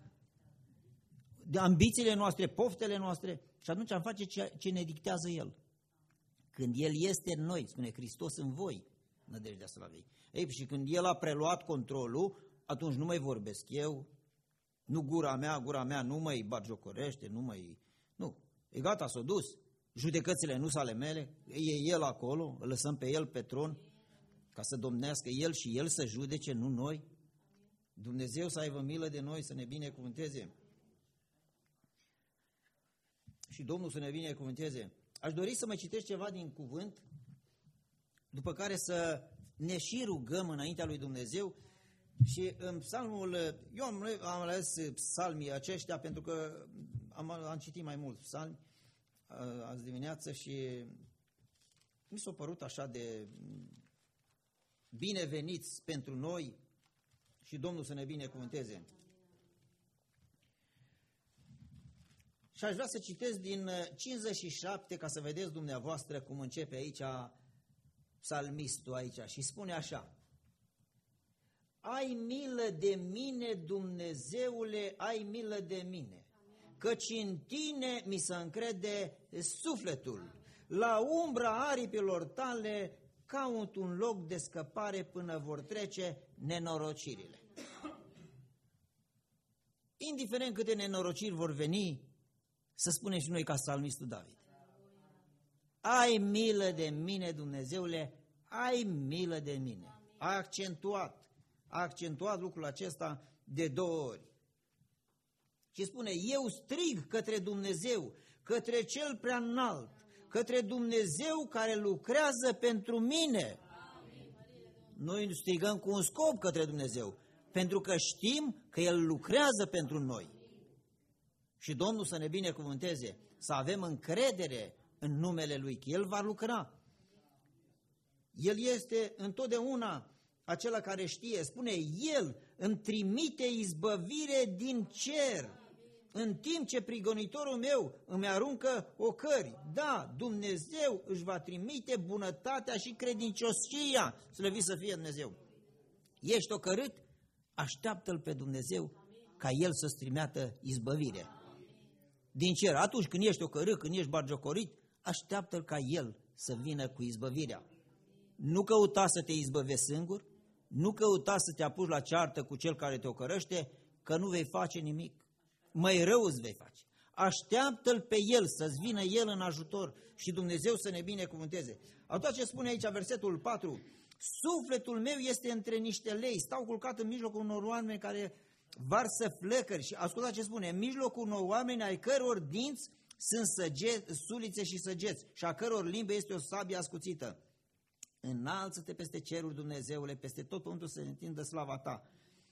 de ambițiile noastre, poftele noastre, și atunci am face ce, ce ne dictează El. Când El este în noi, spune Hristos în voi, nădejdea slavei. Ei, și când El a preluat controlul, atunci nu mai vorbesc eu, nu gura mea, gura mea nu mai batjocorește, nu mai... Nu, e gata, s-a dus. Judecățile nu sunt ale mele, e El acolo, îl lăsăm pe El pe tron, ca să domnească El și El să judece, nu noi. Dumnezeu să aibă milă de noi, să ne binecuvânteze. Și Domnul să ne binecuvânteze. Aș dori să mai citesc ceva din cuvânt, după care să ne și rugăm înaintea lui Dumnezeu. Și în psalmul, eu am, am ales psalmii aceștia pentru că am, am citit mai mulți psalmi azi dimineață și mi s-a părut așa de bineveniți pentru noi și Domnul să ne binecuvânteze. Și aș vrea să citesc din cincizeci și șapte ca să vedeți dumneavoastră cum începe aici psalmistul aici și spune așa: ai milă de mine, Dumnezeule, ai milă de mine, căci în tine mi se încrede sufletul. La umbra aripilor tale caut un loc de scăpare până vor trece nenorocirile. Indiferent câte nenorociri vor veni, să spunem și noi ca psalmistul David: ai milă de mine, Dumnezeule, ai milă de mine. A accentuat, a accentuat lucrul acesta de două ori. Și spune: eu strig către Dumnezeu, către Cel Preaînalt, către Dumnezeu care lucrează pentru mine. Noi strigăm cu un scop către Dumnezeu, pentru că știm că El lucrează pentru noi. Și Domnul să ne binecuvânteze, să avem încredere în numele Lui, că El va lucra. El este întotdeauna acela care știe, spune, El îmi trimite izbăvire din cer, în timp ce prigonitorul meu îmi aruncă ocări. Da, Dumnezeu își va trimite bunătatea și credincioșia, slăvit să fie Dumnezeu. Ești ocărât? Așteaptă-L pe Dumnezeu ca El să-ți trimeată izbăvire din cer. Atunci când ești ocărât, când ești bagiocorit, așteaptă-L ca El să vină cu izbăvirea. Nu căuta să te izbăvești singur, nu căuta să te apuci la ceartă cu cel care te ocărăște, că nu vei face nimic. Mai rău îți vei face. Așteaptă-L pe El, să-ți vină El în ajutor și Dumnezeu să ne binecuvânteze. Atunci ce spune aici versetul patru, sufletul meu este între niște lei, stau culcat în mijlocul unor oameni care varsă flăcări. Și ascultați ce spune, în mijlocul unor oameni ai căror dinți sunt săgeți, sulițe și săgeți și a căror limbă este o sabie ascuțită. Înalță-te peste ceruri, Dumnezeule, peste tot pământul să se întindă slava ta.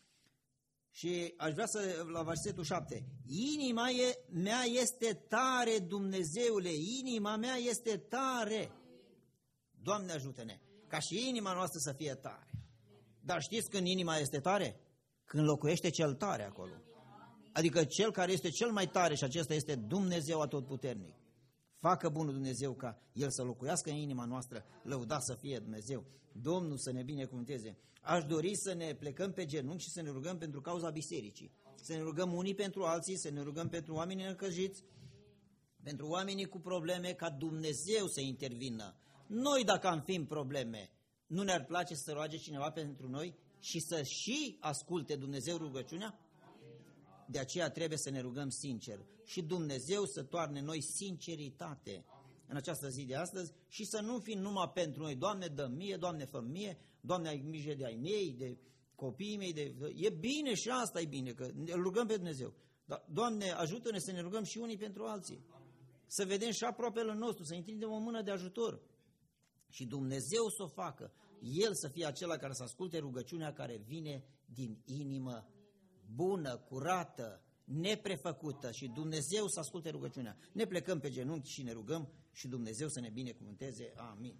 Și aș vrea să, la versetul șapte, inima e, mea este tare, Dumnezeule, inima mea este tare. Doamne ajută-ne, ca și inima noastră să fie tare. Dar știți când inima este tare? Când locuiește cel tare acolo. Adică cel care este cel mai tare și acesta este Dumnezeu Atotputernic. Facă bunul Dumnezeu ca El să locuiască în inima noastră, lăudat să fie Dumnezeu. Domnul să ne binecuvânteze. Aș dori să ne plecăm pe genunchi și să ne rugăm pentru cauza bisericii. Să ne rugăm unii pentru alții, să ne rugăm pentru oamenii necăjiți, pentru oamenii cu probleme, ca Dumnezeu să intervină. Noi dacă am fi în probleme, nu ne-ar place să roage cineva pentru noi și să și asculte Dumnezeu rugăciunea? De aceea trebuie să ne rugăm sincer și Dumnezeu să toarne noi sinceritate în această zi de astăzi și să nu fim numai pentru noi. Doamne, dă mie, Doamne, fă mie, Doamne, ai grijă de ai mei, de copiii mei. De... E bine și asta e bine, că ne rugăm pe Dumnezeu. Dar, Doamne, ajută-ne să ne rugăm și unii pentru alții. Să vedem și aproapele nostru, să întindem o mână de ajutor. Și Dumnezeu să o facă. El să fie acela care să asculte rugăciunea care vine din inimă bună, curată, neprefăcută și Dumnezeu să asculte rugăciunea. Ne plecăm pe genunchi și ne rugăm și Dumnezeu să ne binecuvânteze. Amin.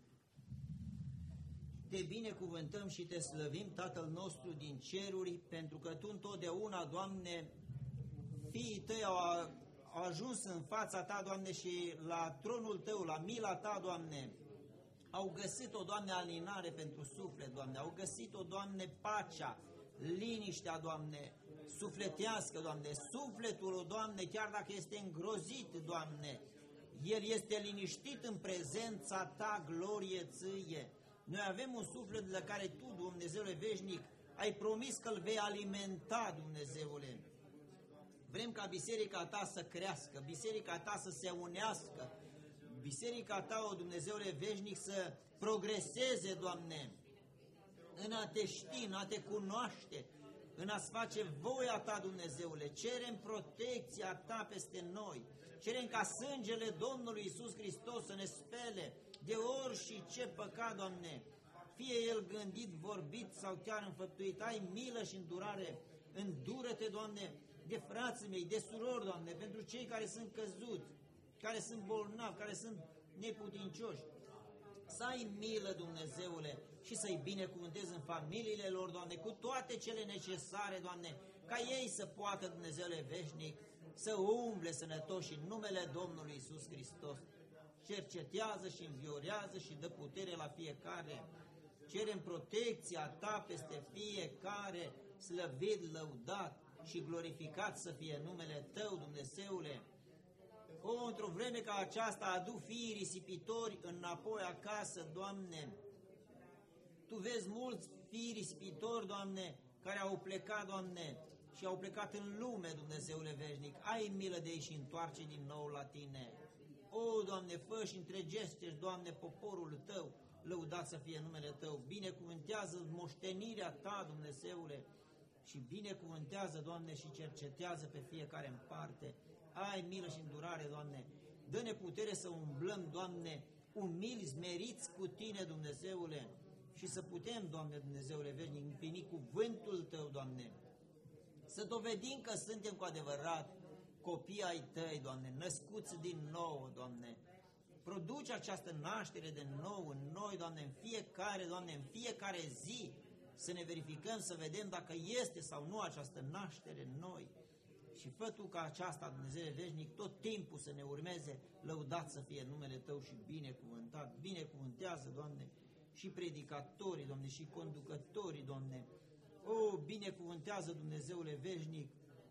Te binecuvântăm și te slăvim, Tatăl nostru din ceruri, pentru că Tu întotdeauna, Doamne, fiii Tăi au, au ajuns în fața Ta, Doamne, și la tronul Tău, la mila Ta, Doamne, au găsit-o, Doamne, alinare pentru suflet, Doamne, au găsit-o, Doamne, pacea, liniștea, Doamne, sufletească, Doamne, sufletul, Doamne, chiar dacă este îngrozit, Doamne, el este liniștit în prezența Ta, glorie Ție. Noi avem un suflet de care Tu, Dumnezeule veșnic, ai promis că îl vei alimenta, Dumnezeule. Vrem ca biserica Ta să crească, biserica Ta să se unească, biserica Ta, o Dumnezeule veșnic, să progreseze, Doamne, în a Te ști, în a Te cunoaște, în a-ți face voia Ta, Dumnezeule. Cerem protecția Ta peste noi. Cerem ca sângele Domnului Iisus Hristos să ne spele de ori și ce păcat, Doamne, fie el gândit, vorbit sau chiar înfăptuit. Ai milă și îndurare. Îndură-te, Doamne, de frații mei, de surori, Doamne, pentru cei care sunt căzuți, care sunt bolnavi, care sunt neputincioși. Să ai milă, Dumnezeule, și să-i binecuvântezi în familiile lor, Doamne, cu toate cele necesare, Doamne, ca ei să poată, Dumnezeule veșnic, să umble sănătoși în numele Domnului Iisus Hristos. Cercetează și înviorează și dă putere la fiecare. Cerem protecția Ta peste fiecare, slăvit, lăudat și glorificat să fie numele Tău, Dumnezeule. O, într-o vreme ca aceasta, adu fiii risipitori înapoi acasă, Doamne. Tu vezi mulți fii risipitori, Doamne, care au plecat, Doamne, și au plecat în lume, Dumnezeule veșnic. Ai milă de ei și întoarce din nou la Tine. O, Doamne, fă și întregește, Doamne, poporul Tău, lăudat să fie numele Tău. Binecuvântează moștenirea Ta, Dumnezeule, și binecuvântează, Doamne, și cercetează pe fiecare în parte. Ai milă și îndurare, Doamne. Dă-ne putere să umblăm, Doamne, umili, smeriți cu Tine, Dumnezeule. și să putem, Doamne Dumnezeule veșnic, împlini cuvântul Tău, Doamne, să dovedim că suntem cu adevărat copii ai Tăi, Doamne, născuți din nou, Doamne. Produce această naștere de nou în noi, Doamne, în fiecare, Doamne, în fiecare zi, să ne verificăm, să vedem dacă este sau nu această naștere în noi. Și fă Tu ca aceasta, Dumnezeu veșnic, tot timpul să ne urmeze, lăudat să fie numele Tău și binecuvântat. Binecuvântează, Doamne, și predicatorii, Doamne, și conducătorii, Doamne. O, binecuvântează, Dumnezeule veșnic,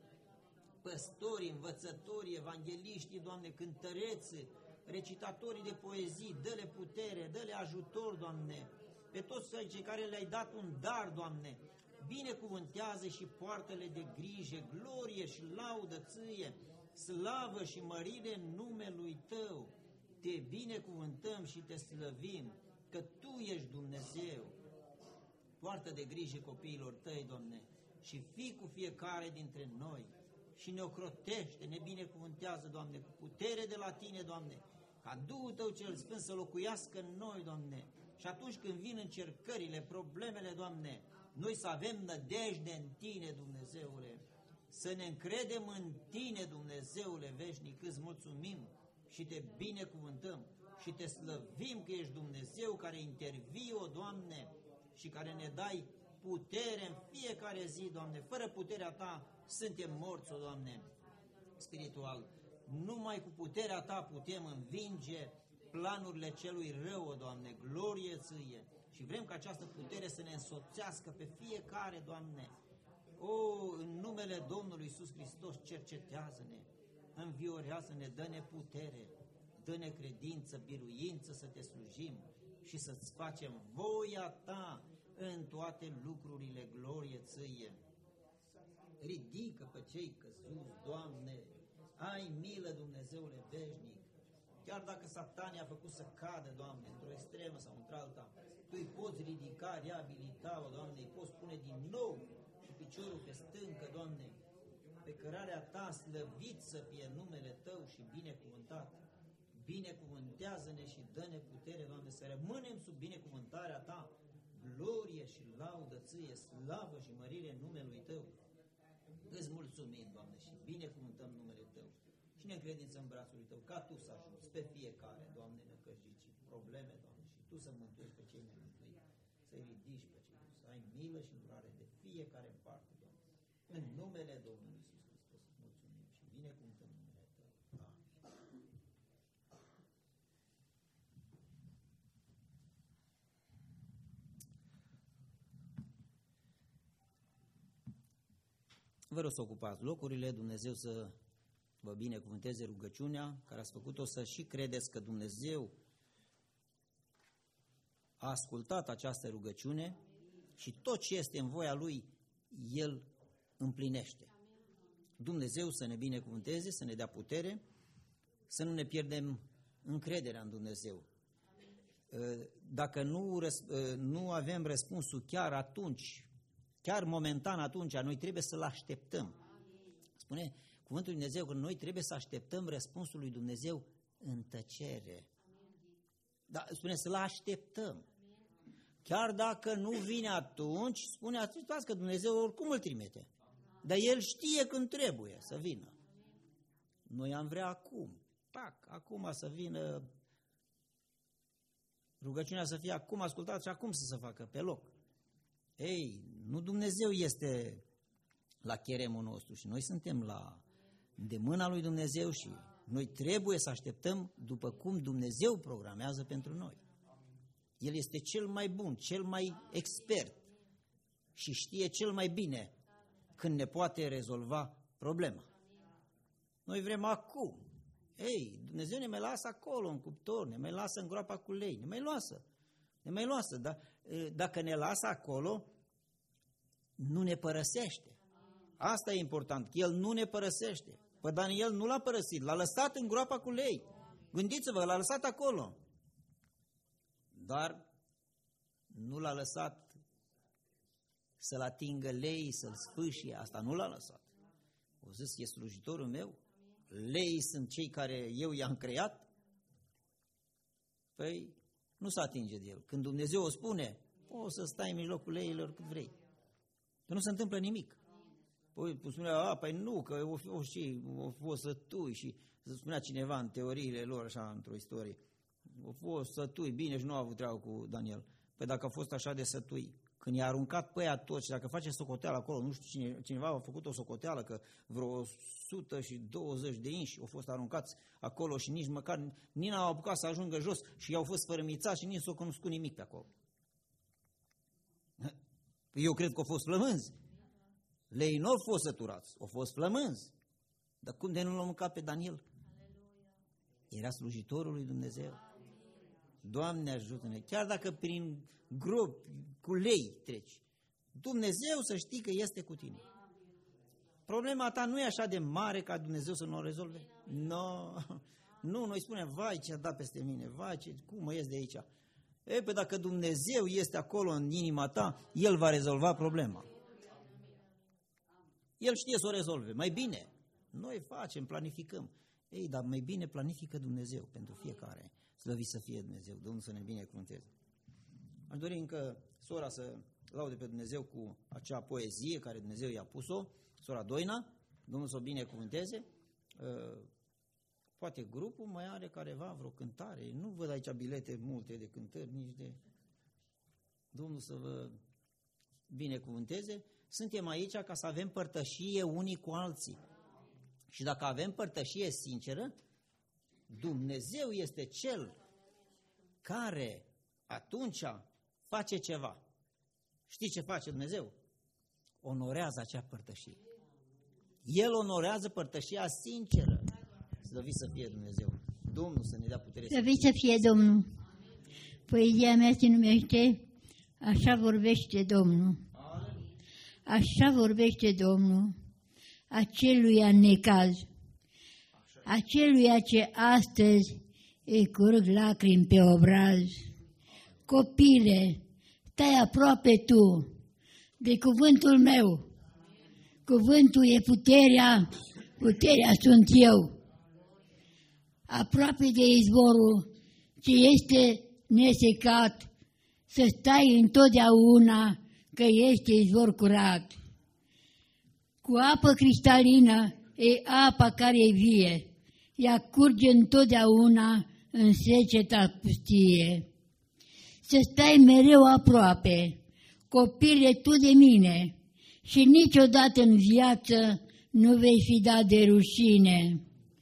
păstorii, învățătorii, evangeliștii, Doamne, cântăreți, recitatorii de poezii, dă-le putere, dă-le ajutor, Doamne, pe toți cei care le-ai dat un dar, Doamne, binecuvântează și poartă-le de grijă, glorie și laudă Ție, slavă și mărire în numelui Tău. Te binecuvântăm și Te slăvim, că Tu ești Dumnezeu. Poartă de grijă copiilor Tăi, Doamne, și fii cu fiecare dintre noi și ne ocrotește, ne binecuvântează, Doamne, cu putere de la Tine, Doamne, ca Duhul Tău cel Sfânt să locuiască în noi, Doamne, și atunci când vin încercările, problemele, Doamne, noi să avem nădejde în Tine, Dumnezeule, să ne încredem în Tine, Dumnezeule veșnic, îți mulțumim și Te binecuvântăm și Te slăvim că ești Dumnezeu care intervii, o Doamne, și care ne dai putere în fiecare zi, Doamne. Fără puterea Ta suntem morți, o Doamne, spiritual. Numai cu puterea Ta putem învinge planurile celui rău, o Doamne, glorie Ție. Și vrem ca această putere să ne însoțească pe fiecare, Doamne. O, în numele Domnului Iisus Hristos, cercetează-ne, înviorează-ne, dă-ne putere, dă-ne credință, biruință să Te slujim și să-ți facem voia Ta în toate lucrurile, glorie Ție. Ridică pe cei căzuți, Doamne, ai milă, Dumnezeule veșnic. Chiar dacă Satania a făcut să cadă, Doamne, într-o extremă sau într-alta, Tu îi poți ridica, reabilita, Doamne, îi poți pune din nou cu piciorul pe stâncă, Doamne, pe cărarea Ta, slăvit să fie numele Tău și binecuvântat. Binecuvântează-ne și dă-ne putere, Doamne, să rămânem sub binecuvântarea Ta, glorie și laudă Ție, slavă și mărire în numelui Tău. Îți mulțumim, Doamne, și binecuvântăm numele Tău și ne încredințăm în brațul Tău, ca Tu să ajuți pe fiecare, Doamne, năcăjici, probleme, Doamne, și Tu să mântuiești pe cei nemântuiți, să-i ridici pe cei, să ai milă și îndurare de fiecare în parte, Doamne. În numele Domnului Iisus Hristos, mulțumim și binecuvântăm numele Tău. Amin. Vă rog să ocupați locurile, Dumnezeu să vă binecuvânteze rugăciunea care ați făcut-o, să și credeți că Dumnezeu a ascultat această rugăciune și tot ce este în voia Lui, El împlinește. Dumnezeu să ne binecuvânteze, să ne dea putere, să nu ne pierdem încrederea în Dumnezeu. Dacă nu, nu avem răspunsul chiar atunci, chiar momentan atunci, noi trebuie să-L așteptăm. Spune Cuvântul lui Dumnezeu că noi trebuie să așteptăm răspunsul lui Dumnezeu în tăcere. Da, spune să-L așteptăm. Chiar dacă nu vine atunci, spune atât că Dumnezeu oricum îl trimite. Dar El știe când trebuie să vină. Noi am vrea acum. Pac, acum să vină rugăciunea, să fie acum ascultată și acum să se facă pe loc. Ei, nu Dumnezeu este la cheremul nostru și noi suntem la de mâna lui Dumnezeu și noi trebuie să așteptăm după cum Dumnezeu programează pentru noi. El este cel mai bun, cel mai expert și știe cel mai bine când ne poate rezolva problema. Noi vrem acum. Ei, Dumnezeu ne mai lasă acolo în cuptor, ne mai lasă în groapa cu lei, ne mai lasă. Ne mai lasă, dar dacă ne lasă acolo, nu ne părăsește. Asta e important, că El nu ne părăsește. Păi Daniel nu l-a părăsit, l-a lăsat în groapa cu lei. Gândiți-vă, l-a lăsat acolo. Dar nu l-a lăsat să-l atingă lei, să-l sfâșie, asta nu l-a lăsat. O zis, e slujitorul meu, lei sunt cei care eu i-am creat. Păi nu se atinge de el. Când Dumnezeu o spune, poți să stai în mijlocul leilor cât vrei. Că nu se întâmplă nimic. Păi spunea, a, păi nu, că o, o, și, o fost sătui și să spunea cineva în teoriile lor, așa, într-o istorie, o fost sătui, bine și nu a avut treabă cu Daniel. Păi dacă a fost așa de sătui, când i-a aruncat pe ea toți, și dacă face socoteală acolo, nu știu cine, cineva a făcut o socoteală, că vreo o sută douăzeci de inși au fost aruncați acolo și nici măcar, nici n-au apucat să ajungă jos și i-au fost fărâmițați și nici s-au cunoscut nimic pe acolo. Eu cred că au fost flămânzi. Lei nu au fost săturați, au fost flămânzi. Dar cum de nu l-au mâncat pe Daniel? Era slujitorul lui Dumnezeu. Doamne ajută-ne, chiar dacă prin gropi, cu lei treci, Dumnezeu să știi că este cu tine. Problema ta nu e așa de mare ca Dumnezeu să nu o rezolve? No. Nu, noi spunem, vai ce a dat peste mine, vai ce, cum mă ies de aici. E, pe dacă Dumnezeu este acolo în inima ta, El va rezolva problema. El știe să o rezolve, mai bine. Noi facem, planificăm. Ei, dar mai bine planifică Dumnezeu pentru fiecare. Slăvit să fie Dumnezeu, Domnul să ne binecuvânteze. Aș dori încă sora să laude pe Dumnezeu cu acea poezie care Dumnezeu i-a pus-o, sora Doina, Domnul să o binecuvânteze. Poate grupul mai are careva vreo cântare, nu văd aici bilete multe de cântări, nici de... Domnul să vă binecuvânteze. Suntem aici ca să avem părtășie unii cu alții. Și dacă avem părtășie sinceră, Dumnezeu este Cel care atunci face ceva. Știi ce face Dumnezeu? Onorează acea părtășie. El onorează părtășia sinceră. Slăvit să fie Dumnezeu. Domnul să ne dea putere. Slăvit să fie Domnul. Poezia mea se numește Așa vorbește Domnul. Așa vorbește Domnul aceluia necaz, aceluia ce astăzi îi curg lacrimi pe obraz. Copile, stai aproape tu de cuvântul meu. Cuvântul e puterea, puterea sunt eu. Aproape de izvorul ce este nesecat, să stai întotdeauna că este izvor curat. Cu apă cristalină e apa care e vie, ea curge întotdeauna în seceta pustie. Să stai mereu aproape, copile tu de mine, și niciodată în viață nu vei fi dat de rușine.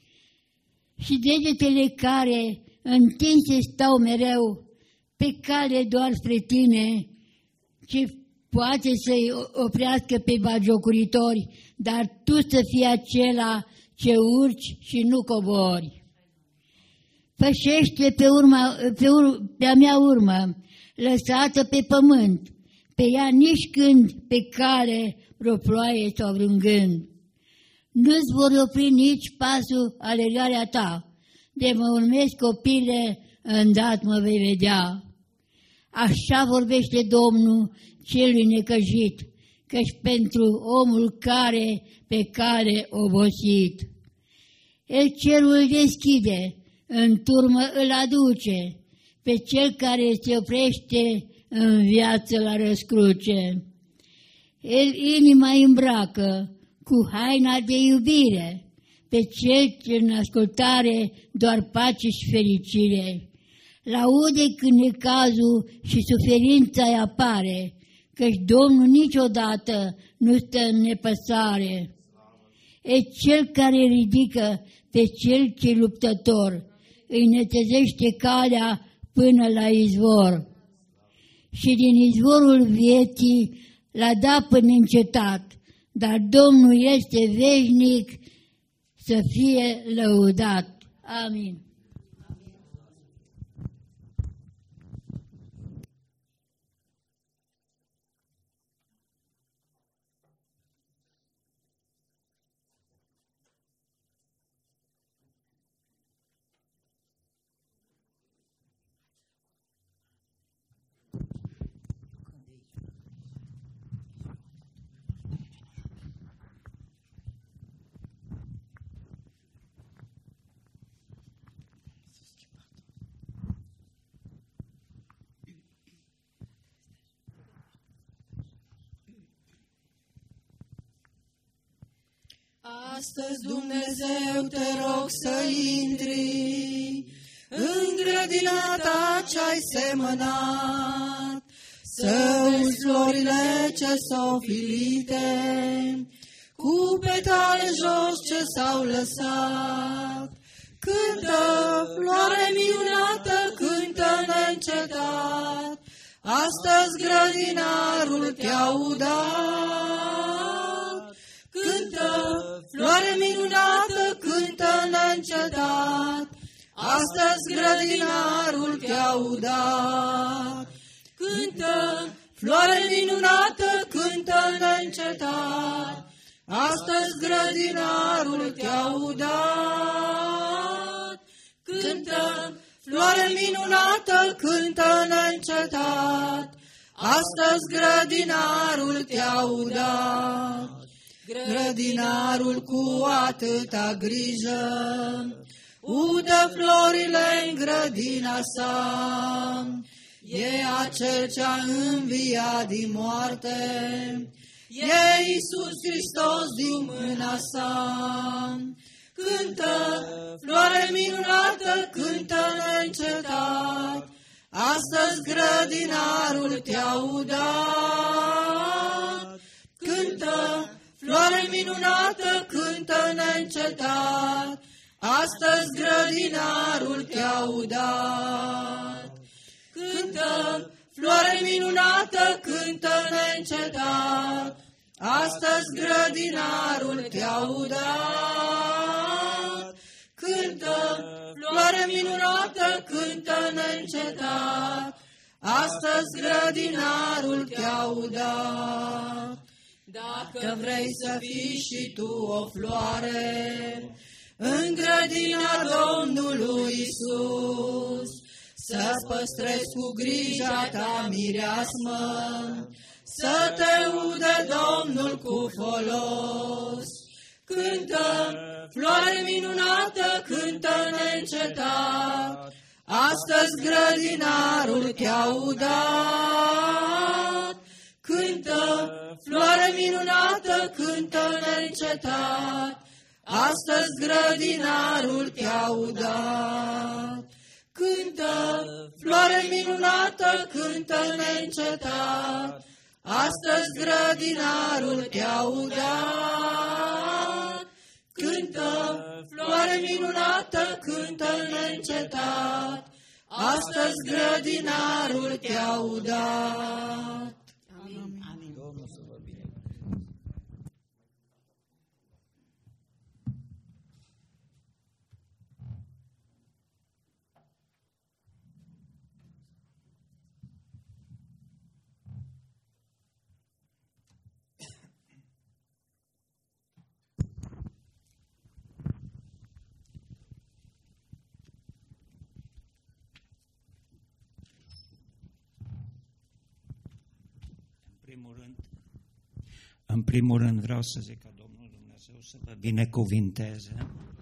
Și degetele care întinse stau mereu pe cale doar spre tine, ce poate să-i oprească pe bagiocuritori, dar tu să fii acela ce urci și nu cobori. Pășește pe, urma, pe, ur, pe-a mea urmă, lăsată pe pământ, pe ea nici când pe cale vreo ploaie sau vreun gând. Nu-ți vor opri nici pasul alergarea ta, de mă urmezi copile, îndată mă vei vedea. Așa vorbește Domnul celui necăjit, căci pentru omul care pe care obosit. El cerul deschide, în turmă îl aduce, pe cel care se oprește în viață la răscruce. El inima îmbracă cu haina de iubire, pe cel ce în ascultare doar pace și fericire. Laude când necazul și suferința îi apare, căci Domnul niciodată nu stă în nepăsare. E cel care ridică pe cel ce luptător, îi netezește calea până la izvor. Și din izvorul vieții l-a dat până încetat, dar Domnul este veșnic, să fie lăudat. Amin. Astăzi, Dumnezeu, te rog să intri în grădina ta ce-ai semănat, să uzi florile ce s-au filite, cu petale jos ce s-au lăsat. Cântă, floare minunată, cântă neîncetat, astăzi grădinarul te-a udat. Cântă, floare minunată, cântă neîncetat, astăzi grădinarul te-a udat. Cântă, floare minunată, cântă neîncetat, astăzi grădinarul te-a udat. Cântă, floare minunată, cântă neîncetat, astăzi grădinarul te-a udat. Grădinarul cu atâta grijă udă florile în grădina sa. E acel ce-a înviat din moarte, e Iisus Hristos din mâna sa. Cântă, floare minunată, cântă neîncetat, astăzi grădinarul te-a udat. Cântă, floare minunată, cântă neîncetat, astăzi grădinarul te-a udat. Cântă, floare minunată, cântă neîncetat, astăzi grădinarul te-a udat. Cântă, floare minunată, cântă neîncetat, astăzi grădinarul te-a udat. Dacă vrei să fii și tu o floare în grădina Domnului Iisus, să-ți păstrezi cu grija ta mireasmă, să te ude Domnul cu folos. Cântă, floare minunată, cântă neîncetat, astăzi grădinarul te-a udat. Cântă, floare minunată, cântă neîncetat, astăzi grădinarul te-a udat. Cântă, floare minunată, cântă neîncetat, astăzi grădinarul te-a udat. Cântă, floare minunată, cântă neîncetat, astăzi grădinarul te-a udat. Amin. Amin. Domnul să vă bine. primul rând, în primul rând vreau să zic ca Domnul Dumnezeu să vă binecuvinteze.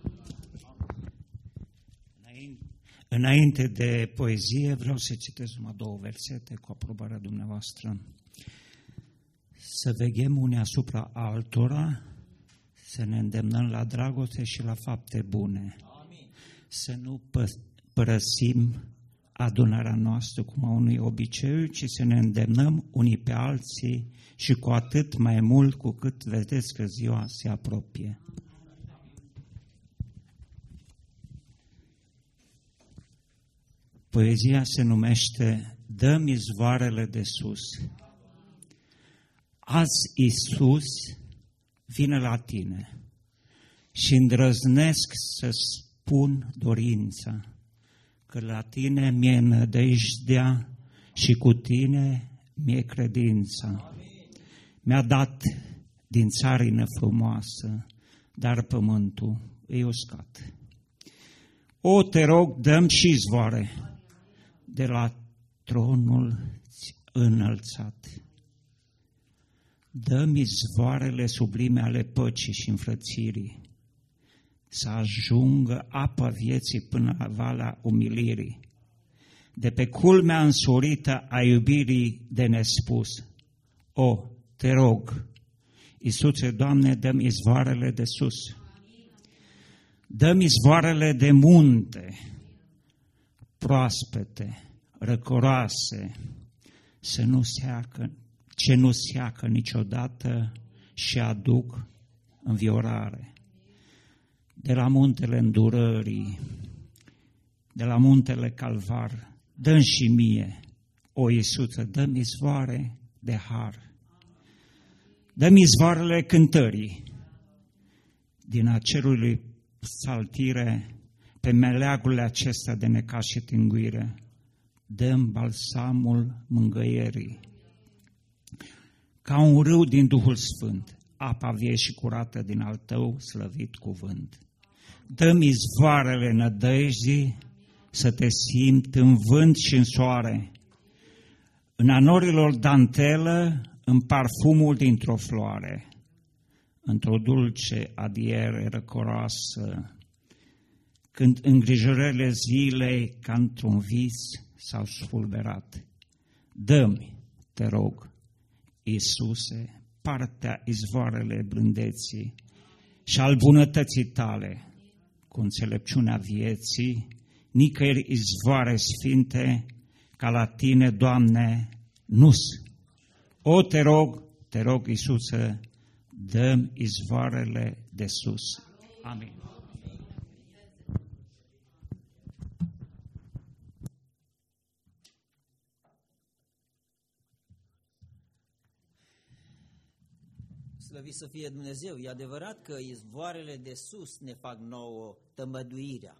Înainte de poezie vreau să citesc numai două versete cu aprobarea dumneavoastră. Să veghem unii asupra altora, să ne îndemnăm la dragoste și la fapte bune. Amin. Să nu părăsim adunarea noastră cum a unui obiceiu, ci să ne îndemnăm unii pe alții și cu atât mai mult cu cât vedeți că ziua se apropie. Poezia se numește Dă-mi izvoarele de sus. Azi Iisus vine la tine și îndrăznesc să spun dorința că la tine mi-e nădejdea și cu tine mi-e credința. Mi-a dat din țarină frumoasă, dar pământul e uscat. O, te rog, dă-mi și izvoare de la tronul înălțat. Dă-mi izvoarele sublime ale păcii și înfrățirii, să ajungă apa vieții până la valea umilirii, de pe culmea însorită a iubirii de nespus. O, te rog, Iisuse, Doamne, dă-mi izvoarele de sus. Dă-mi izvoarele de munte, proaspete, răcoroase, să nu seacă, ce nu seacă niciodată și aduc înviorare. De la muntele îndurării, de la muntele Calvar, dă-mi și mie, o Iisuse, dă-mi izvoare de har. Dă-mi izvoarele cântării, din acerului saltire, pe meleagurile acestea de necaz și tinguire, dă-mi balsamul mângâierii. Ca un râu din Duhul Sfânt, apa vie și curată din al tău slăvit cuvânt. Dă-mi izvoarele nădejdii, să te simt în vânt și în soare, în anorilor dantelă, în parfumul dintr-o floare, într-o dulce adiere răcoroasă, când îngrijorările zilei ca într-un vis s-au spulberat. Dă-mi, te rog, Iisuse, partea izvoarele blândeții și al bunătății tale, cu înțelepciunea vieții, nicăieri izvoare sfinte, ca la tine, Doamne, nu-s. O, te rog, te rog, Iisuse, dă-mi izvoarele de sus. Amin. Slăvit să fie Dumnezeu! E adevărat că izvoarele de sus ne fac nouă tămăduirea.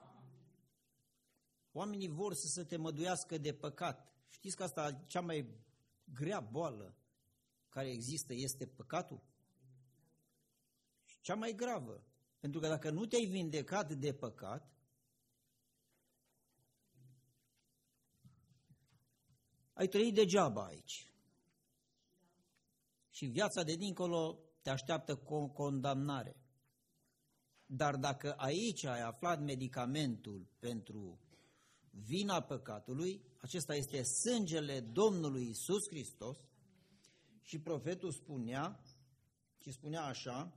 Oamenii vor să se temăduiască de păcat. Știți că asta, cea mai grea boală care există este păcatul? Și cea mai gravă. Pentru că dacă nu te-ai vindecat de păcat, ai trăit degeaba aici. Și viața de dincolo te așteaptă cu condamnare. Dar dacă aici ai aflat medicamentul pentru vina păcatului, acesta este sângele Domnului Iisus Hristos, și profetul spunea, și spunea așa,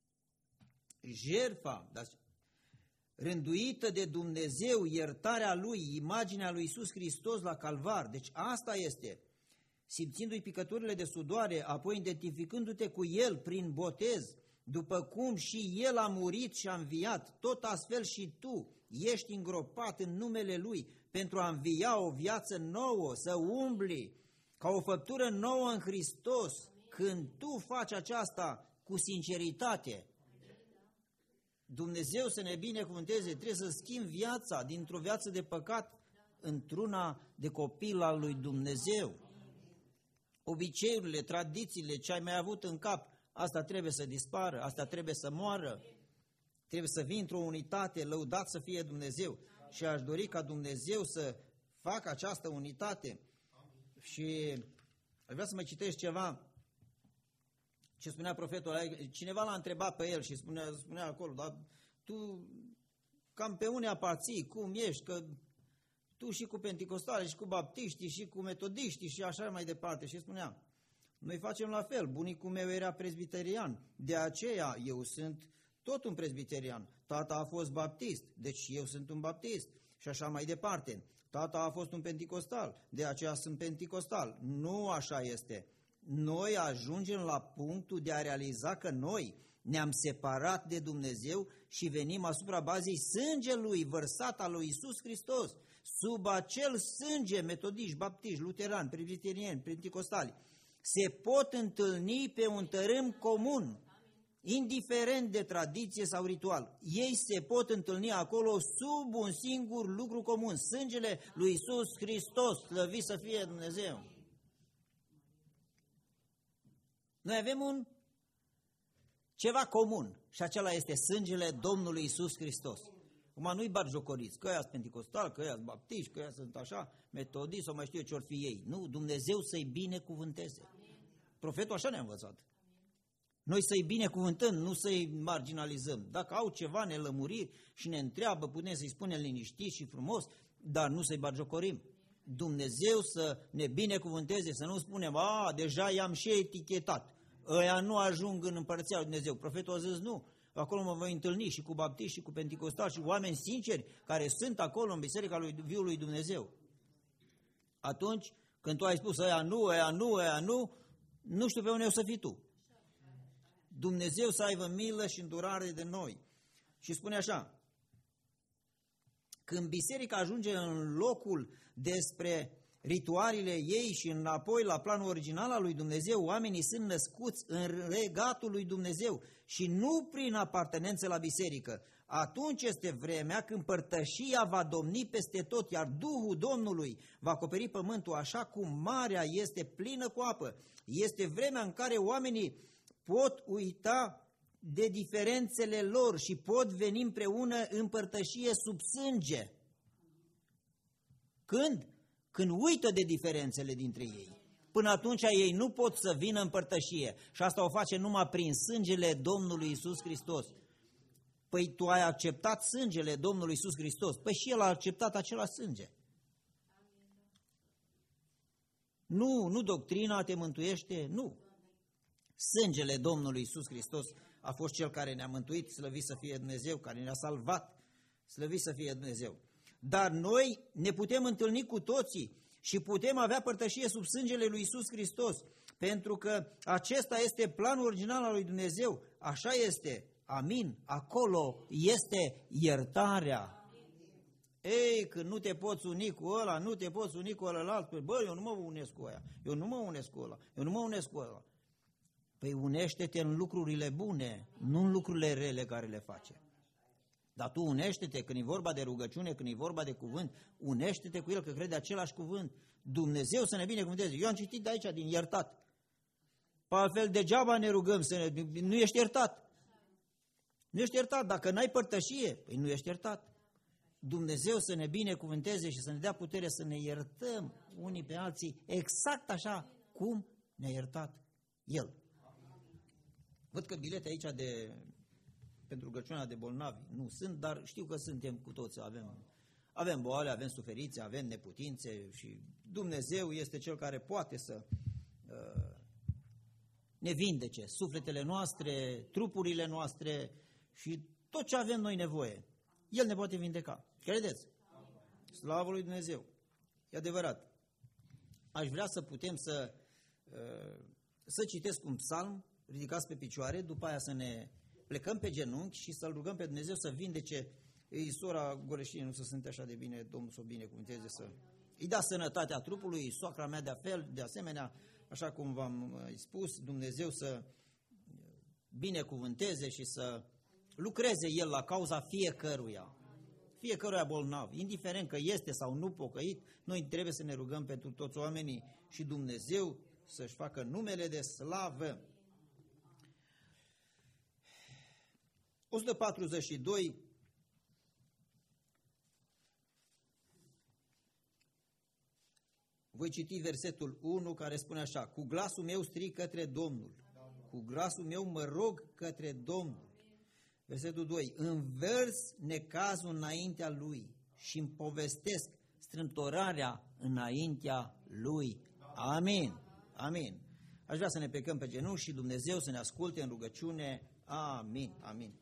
jertfa rânduită de Dumnezeu, iertarea Lui, imaginea lui Iisus Hristos la Calvar. Deci asta este, simțindu-i picăturile de sudoare, apoi identificându-te cu El prin botez, după cum și El a murit și a înviat, tot astfel și tu ești îngropat în numele Lui pentru a învia o viață nouă, să umbli ca o făptură nouă în Hristos. Când tu faci aceasta cu sinceritate, Dumnezeu să ne binecuvânteze, trebuie să schimbi viața dintr-o viață de păcat într-una de copil al lui Dumnezeu. Obiceiurile, tradițiile, ce ai mai avut în cap, asta trebuie să dispară, asta trebuie să moară. Trebuie să vii într-o unitate, lăudat să fie Dumnezeu. Și aș dori ca Dumnezeu să facă această unitate. Și aș vrea să mai citești ceva ce spunea profetul. Cineva l-a întrebat pe el și spunea, spunea acolo, dar tu cam pe unde aparții, cum ești, că tu și cu penticostali, și cu baptiștii, și cu metodiștii, și așa mai departe. Și spunea, noi facem la fel, bunicul meu era presbiterian, de aceea eu sunt tot un presbiterian. Tata a fost baptist, deci eu sunt un baptist. Și așa mai departe. Tata a fost un penticostal, de aceea sunt penticostal. Nu așa este. Noi ajungem la punctul de a realiza că noi ne-am separat de Dumnezeu și venim asupra bazei sângelui vărsat al lui Iisus Hristos. Sub acel sânge, metodiști, baptiști, luterani, presbiterieni, penticostali, se pot întâlni pe un tărâm comun, indiferent de tradiție sau ritual. Ei se pot întâlni acolo sub un singur lucru comun, sângele lui Iisus Hristos, slăvit să fie Dumnezeu. Noi avem un ceva comun și acela este sângele Domnului Iisus Hristos. Acum nu-i batjocoriți, că ăia sunt penticostali, că ăia sunt baptiști, că ăia sunt așa, metodiști sau mai știu eu ce or fi ei. Nu, Dumnezeu să-i binecuvânteze. Profetul așa ne-a învățat. Noi să-i binecuvântăm, nu să-i marginalizăm. Dacă au ceva nelămuriri și ne întreabă, putem să-i spunem liniștit și frumos, dar nu să-i batjocorim. Dumnezeu să ne binecuvânteze, să nu spunem, a, deja i-am și etichetat, ăia nu ajung în împărăția lui Dumnezeu. Profetul a zis, nu, acolo mă voi întâlni și cu baptiști și cu penticostali și oameni sinceri care sunt acolo în Biserica lui Viului Dumnezeu. Atunci, când tu ai spus ăia nu, ăia nu, ăia nu, nu știu pe unde o să fii tu. Dumnezeu să aibă milă și îndurare de noi. Și spune așa, când biserica ajunge în locul despre ritualele ei și înapoi la planul original al lui Dumnezeu, oamenii sunt născuți în regatul lui Dumnezeu și nu prin apartenență la biserică. Atunci este vremea când părtășia va domni peste tot, iar Duhul Domnului va acoperi pământul așa cum marea este plină cu apă. Este vremea în care oamenii pot uita de diferențele lor și pot veni împreună în părtășie sub sânge. Când? Când uită de diferențele dintre ei. Până atunci ei nu pot să vină în părtășie și asta o face numai prin sângele Domnului Iisus Hristos. Păi tu ai acceptat sângele Domnului Iisus Hristos, păi și El a acceptat același sânge. Nu, nu doctrina te mântuiește, nu. Sângele Domnului Iisus Hristos a fost Cel care ne-a mântuit, slăvit să fie Dumnezeu, care ne-a salvat, slăvit să fie Dumnezeu. Dar noi ne putem întâlni cu toții și putem avea părtășie sub sângele lui Iisus Hristos, pentru că acesta este planul original al lui Dumnezeu. Așa este. Amin. Acolo este iertarea. Ei, când nu te poți uni cu ăla, nu te poți uni cu ălălalt, bă, eu nu mă unesc cu aia, eu nu mă unesc cu ăla, eu nu mă unesc cu ăla. Păi unește-te în lucrurile bune, nu în lucrurile rele care le face. Dar tu unește-te când e vorba de rugăciune, când e vorba de cuvânt, unește-te cu el că crede același cuvânt. Dumnezeu să ne binecuvânteze. Eu am citit de aici, din iertat. Pe altfel, degeaba ne rugăm, să ne... nu ești iertat. Nu ești iertat. Dacă n-ai părtășie, păi nu ești iertat. Dumnezeu să ne binecuvânteze și să ne dea putere să ne iertăm unii pe alții exact așa cum ne-a iertat El. Văd că bilete aici de... pentru rugăciunea de bolnavi nu sunt, dar știu că suntem cu toți, avem, avem boale, avem suferințe, avem neputințe și Dumnezeu este Cel care poate să uh, ne vindece sufletele noastre, trupurile noastre și tot ce avem noi nevoie. El ne poate vindeca. Credeți? Slavă lui Dumnezeu! E adevărat. Aș vrea să putem să, uh, să citesc un psalm, ridicați pe picioare, după aia să ne plecăm pe genunchi și să-L rugăm pe Dumnezeu să vindece. Ei, sora Goreșini nu se simte așa de bine, Domnul să o binecuvânteze, să îi da sănătatea trupului, soacra mea de fel, de asemenea, așa cum v-am spus, Dumnezeu să binecuvânteze și să lucreze El la cauza fiecăruia, fiecăruia bolnav, indiferent că este sau nu pocăit, noi trebuie să ne rugăm pentru toți oamenii și Dumnezeu să-și facă numele de slavă. o sută patruzeci și doi, voi citi versetul unu care spune așa: cu glasul meu strig către Domnul, cu glasul meu mă rog către Domnul. Versetul doi, învers necazul înaintea Lui și îmi povestesc strâmtorarea înaintea Lui. Amin. Amin. Aș vrea să ne plecăm pe genunchi și Dumnezeu să ne asculte în rugăciune. Amin. Amin.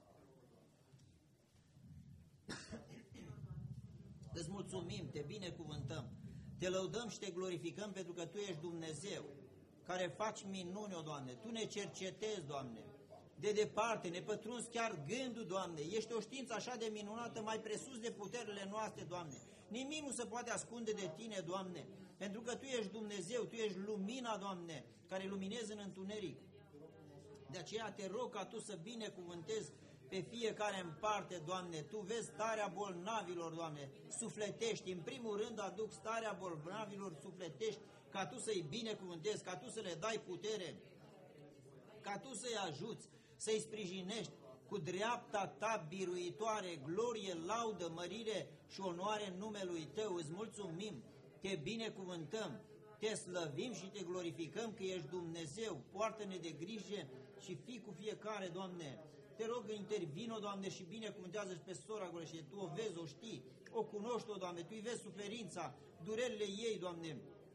Îți mulțumim, te binecuvântăm, te lăudăm și te glorificăm pentru că Tu ești Dumnezeu care faci minuni, o Doamne. Tu ne cercetezi, Doamne, de departe, ne pătrunzi chiar gândul, Doamne. Ești o știință așa de minunată, mai presus de puterile noastre, Doamne. Nimic nu se poate ascunde de Tine, Doamne, pentru că Tu ești Dumnezeu, Tu ești lumina, Doamne, care luminezi în întuneric. De aceea te rog ca Tu să binecuvântezi pe fiecare în parte, Doamne. Tu vezi starea bolnavilor, Doamne, sufletești. În primul rând aduc starea bolnavilor sufletești, ca Tu să-i binecuvântezi, ca Tu să le dai putere, ca Tu să-i ajuți, să-i sprijinești cu dreapta Ta biruitoare, glorie, laudă, mărire și onoare în numelui Tău. Îți mulțumim, te binecuvântăm, te slăvim și te glorificăm că ești Dumnezeu. Poartă-ne de grijă și fii cu fiecare, Doamne. Te rog, intervino, Doamne, și binecuvântează și pe sora Goreșini. Tu o vezi, o știi, o cunoști, o Doamne, Tu îi vezi suferința, durerile ei, Doamne.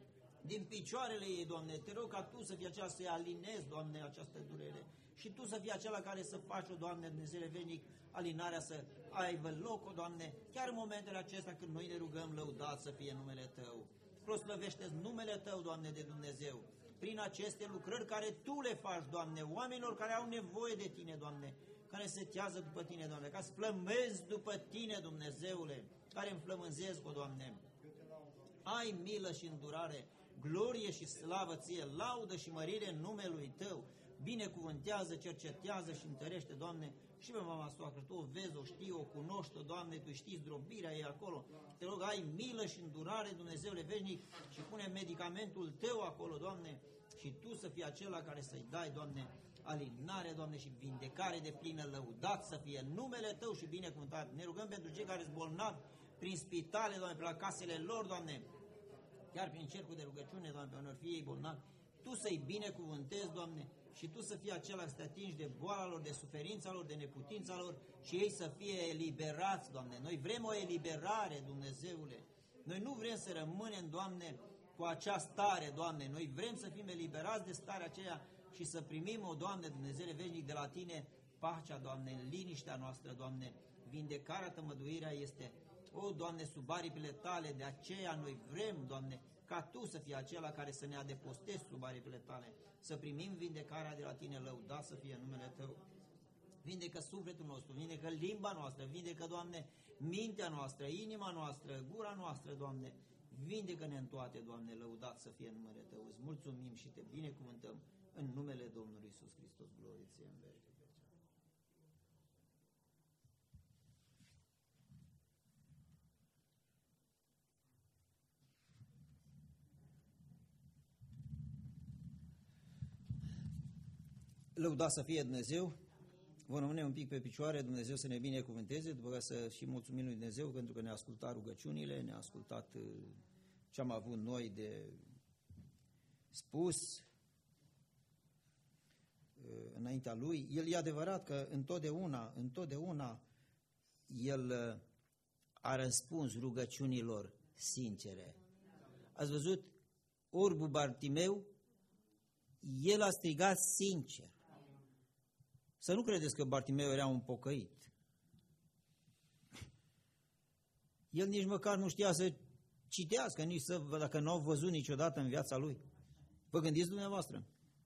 din picioarele ei, Doamne. Te rog ca Tu să fii acela să-i alinezi, Doamne, această durere. Și Tu să fii acela care să faci, o Doamne, Dumnezeule venic, alinarea să aibă loc, o Doamne, chiar în momentele acestea când noi ne rugăm, lăudat să fie numele Tău. Proslăvește numele Tău, Doamne, de Dumnezeu, prin aceste lucrări care Tu le faci, Doamne, oamenilor care au nevoie de Tine, Doamne, care setează după Tine, Doamne, ca să flămezi după Tine, Dumnezeule, care înflămânzezi, o Doamne. Ai milă și îndurare, glorie și slavă Ție, laudă și mărire în numelui Tău. Binecuvântează, cercetează și întărește, Doamne, și pe mama soacră. Tu o vezi, o știi, o cunoști, Doamne, Tu știi zdrobirea ei acolo. Te rog, ai milă și îndurare, Dumnezeule veșnic, și pune medicamentul Tău acolo, Doamne, și Tu să fii acela care să-i dai, Doamne, alinare, Doamne, și vindecare de plină, lăudat să fie numele Tău și binecuvântat. Ne rugăm pentru cei care sunt bolnavi prin spitale, Doamne, pe la casele lor, Doamne, chiar prin cercul de rugăciune, Doamne, pe unor fie ei bolnavi, Tu să-i binecuvântezi, Doamne, și Tu să fii acela să te atingi de boala lor, de suferința lor, de neputința lor și ei să fie eliberați, Doamne. Noi vrem o eliberare, Dumnezeule. Noi nu vrem să rămânem, Doamne, cu acea stare, Doamne. Noi vrem să fim eliberați de starea aceea și să primim, o Doamne, Dumnezeule veșnic, de la Tine pacea, Doamne, în liniștea noastră, Doamne. Vindecarea, tămăduirea este, o, Doamne, sub aripile Tale, de aceea noi vrem, Doamne, ca Tu să fii acela care să ne adăpostezi sub aripile Tale, să primim vindecarea de la Tine, lăudat să fie numele Tău. Vindecă sufletul nostru, vindecă limba noastră, vindecă, Doamne, mintea noastră, inima noastră, gura noastră, Doamne. Vindecă-ne în toate, Doamne, lăudat să fie numele Tău. Îți mulțumim și Te binecuvântăm în numele Domnului Iisus Hristos. Glorie Ție în veci. Lăudat să fie Dumnezeu. Vom rămâne un pic pe picioare, Dumnezeu să ne binecuvânteze, după care să și mulțumim lui Dumnezeu pentru că ne-a ascultat rugăciunile, ne-a ascultat ce am avut noi de spus înaintea Lui. El e adevărat că întotdeauna, întotdeauna El a răspuns rugăciunilor sincere. Ați văzut orbul Bartimeu? El a strigat sincer. Să nu credeți că Bartimeu era un pocăit. El nici măcar nu știa să citească, nici să, dacă nu au văzut niciodată în viața lui. Vă gândiți dumneavoastră?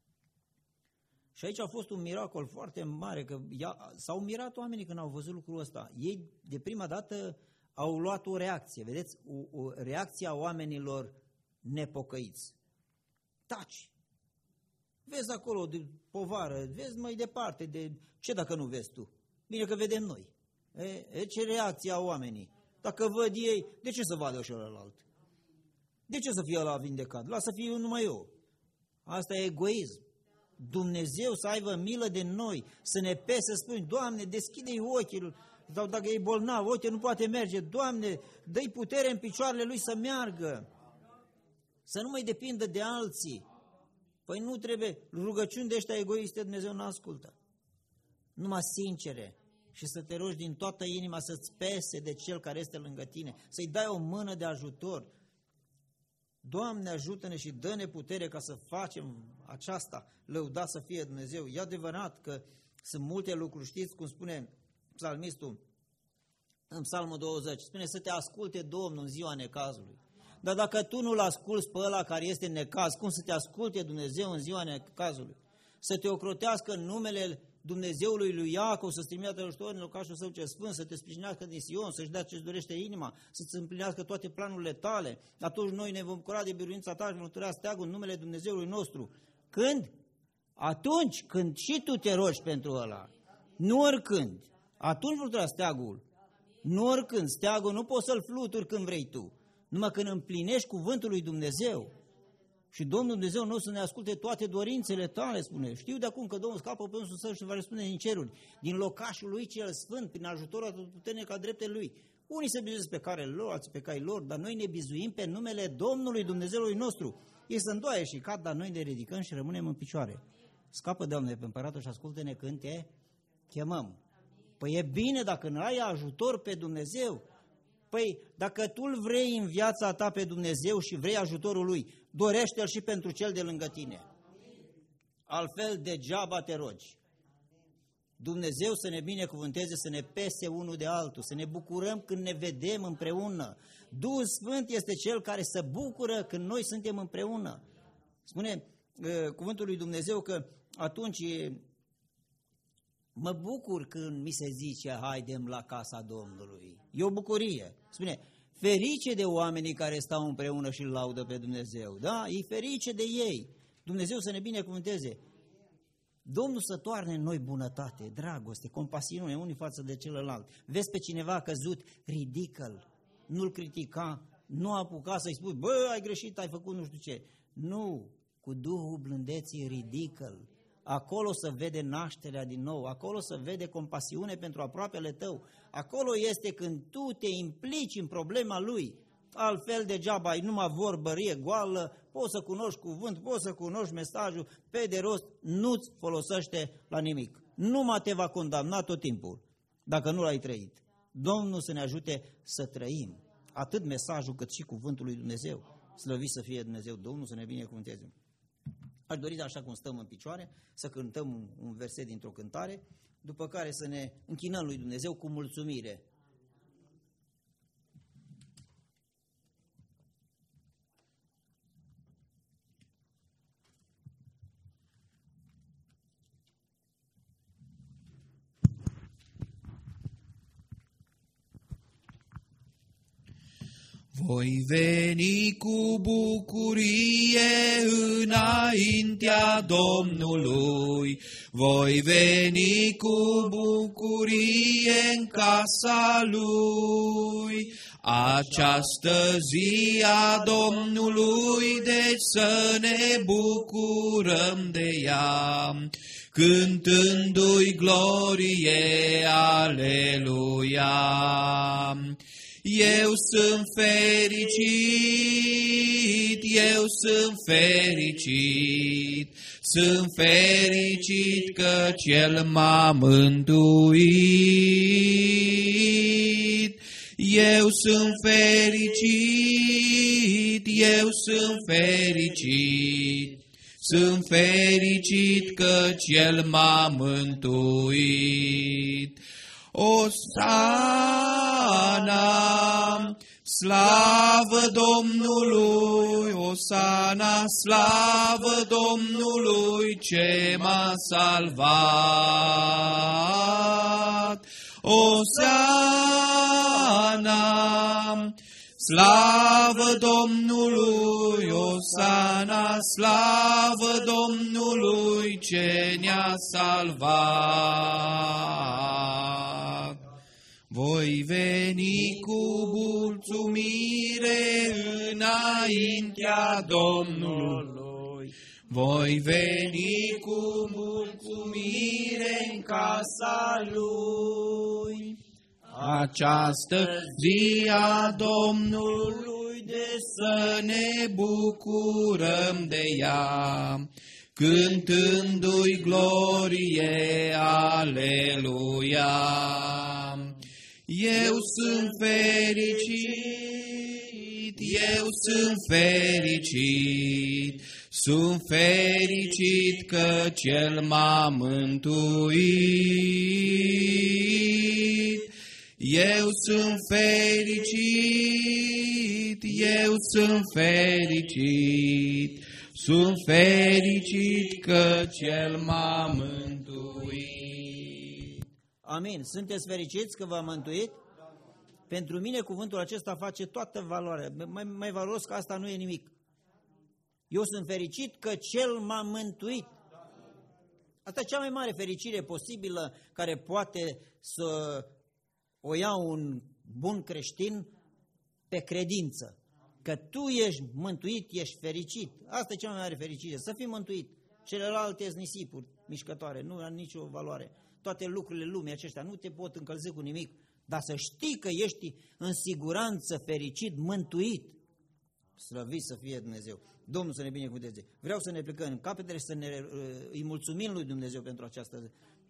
Și aici a fost un miracol foarte mare, că s-au mirat oamenii când au văzut lucrul ăsta. Ei de prima dată au luat o reacție, vedeți? O, o reacție a oamenilor nepocăiți. Taci! Vezi acolo de povară, vezi mai departe, de ce dacă nu vezi tu? Bine că vedem noi. E, e, ce reacție au oamenii? Dacă văd ei, de ce să vadă și ălalt? De ce să fie ăla vindecat? Lasă să fie numai eu. Asta e egoism. Dumnezeu să aibă milă de noi, să ne pese, să spui, Doamne, deschide-i ochii, sau dacă e bolnav, uite, nu poate merge, Doamne, dă-i putere în picioarele lui să meargă, să nu mai depindă de alții. Păi nu trebuie, rugăciuni de ăștia egoiste Dumnezeu nu ascultă. Numai sincere și să te rogi din toată inima să-ți pese de cel care este lângă tine, să-i dai o mână de ajutor. Doamne, ajută-ne și dă-ne putere ca să facem aceasta, lăudat să fie Dumnezeu. E adevărat că sunt multe lucruri, știți cum spune psalmistul în Psalmul douăzeci, spune să te asculte Domnul în ziua necazului. Dar dacă tu nu-l asculți pe ăla care este în necaz, cum să te asculte Dumnezeu în ziua necazului? Să te ocrotească în numele Dumnezeului lui Iacov, să-ți trimită ajutor în locașul său cel sfânt, să te sprijinească din Sion, să-și dea ce-ți dorește inima, să-ți împlinească toate planurile tale. Atunci noi ne vom bucura de biruința ta și vom tărea steagul în numele Dumnezeului nostru. Când? Atunci când și tu te rogi pentru ăla. Nu oricând. Atunci vom tărea steagul. Nu oricând. Steagul nu poți să-l fluturi când vrei tu. Numai când împlinești cuvântul lui Dumnezeu. Și Domnul Dumnezeu nostru să ne asculte toate dorințele tale, spune. Știu de acum că Domnul scapă pe însuși său și va răspunde din ceruri, din locașul lui cel sfânt, prin ajutorul atotputernic al dreptei lui. Unii se bizuiesc pe care lor, alții pe cai lor, dar noi ne bizuim pe numele Domnului Dumnezeului nostru. Ei se îndoaie și cad, dar noi ne ridicăm și rămânem în picioare. Scapă, Doamne, pe împăratul și ascultă-ne când te chemăm. Păi e bine dacă nu ai ajutor pe Dumnezeu. Păi, dacă tu îl vrei în viața ta pe Dumnezeu și vrei ajutorul Lui, dorește-l și pentru cel de lângă tine. Altfel degeaba te rogi. Dumnezeu să ne binecuvânteze, să ne pese unul de altul, să ne bucurăm când ne vedem împreună. Duhul Sfânt este Cel care se bucură când noi suntem împreună. Spune uh, cuvântul lui Dumnezeu că atunci mă bucur când mi se zice haidem la casa Domnului. E o bucurie. Spune, ferice de oamenii care stau împreună și îl laudă pe Dumnezeu. Da? E ferice de ei. Dumnezeu să ne binecuvânteze. Domnul să toarne în noi bunătate, dragoste, compasiune unii față de celălalt. Vezi pe cineva căzut, ridică-l, nu-l critica, nu apuca să-i spui, bă, ai greșit, ai făcut nu știu ce. Nu, cu Duhul blândeții ridică-l. Acolo să vede nașterea din nou, acolo să vede compasiune pentru aproapele tău. Acolo este când tu te implici în problema lui. Altfel degeaba ai numai vorbărie goală, poți să cunoști cuvânt, poți să cunoști mesajul, pe de rost nu-ți folosește la nimic. Numai te va condamna tot timpul, dacă nu l-ai trăit. Domnul să ne ajute să trăim atât mesajul cât și cuvântul lui Dumnezeu. Slăvit să fie Dumnezeu, Domnul să ne binecuvânteze. Aș dori, așa cum stăm în picioare, să cântăm un verset dintr-o cântare, după care să ne închinăm lui Dumnezeu cu mulțumire. Voi veni cu bucurie înaintea Domnului, voi veni cu bucurie în casa Lui. Această zi a Domnului, deci să ne bucurăm de ea, cântându-i glorie, aleluia. Eu sunt fericit, eu sunt fericit, sunt fericit că Cel m-a mântuit. Eu sunt fericit, eu sunt fericit, sunt fericit că Cel m-a mântuit. Osana, slavă Domnului, Osana, slavă Domnului ce m-a salvat. Osana, slavă Domnului, Osana, slavă Domnului ce ne-a salvat. Voi veni cu mulțumire înaintea Domnului, voi veni cu mulțumire în casa Lui. Această zi a Domnului, de să ne bucurăm de ea, cântându-i glorie, aleluia. Eu sunt fericit, eu sunt fericit, sunt fericit că Cel m-a mântuit. Eu sunt fericit, eu sunt fericit, sunt fericit că Cel m-a mântuit. Amin. Sunteți fericiți că v-a mântuit? Pentru mine cuvântul acesta face toată valoarea. Mai, mai valoros că asta nu e nimic. Eu sunt fericit că Cel m-a mântuit. Asta e cea mai mare fericire posibilă care poate să o ia un bun creștin pe credință. Că tu ești mântuit, ești fericit. Asta e cea mai mare fericire, să fii mântuit. Celelalte sunt nisipuri mișcătoare, nu au nicio valoare. Toate lucrurile lumii aceștia nu te pot încălzi cu nimic, dar să știi că ești în siguranță, fericit, mântuit. Slăvit să fie Dumnezeu. Domnul să ne binecuvânteze. Vreau să ne plecăm în capetele și să ne, îi mulțumim lui Dumnezeu pentru această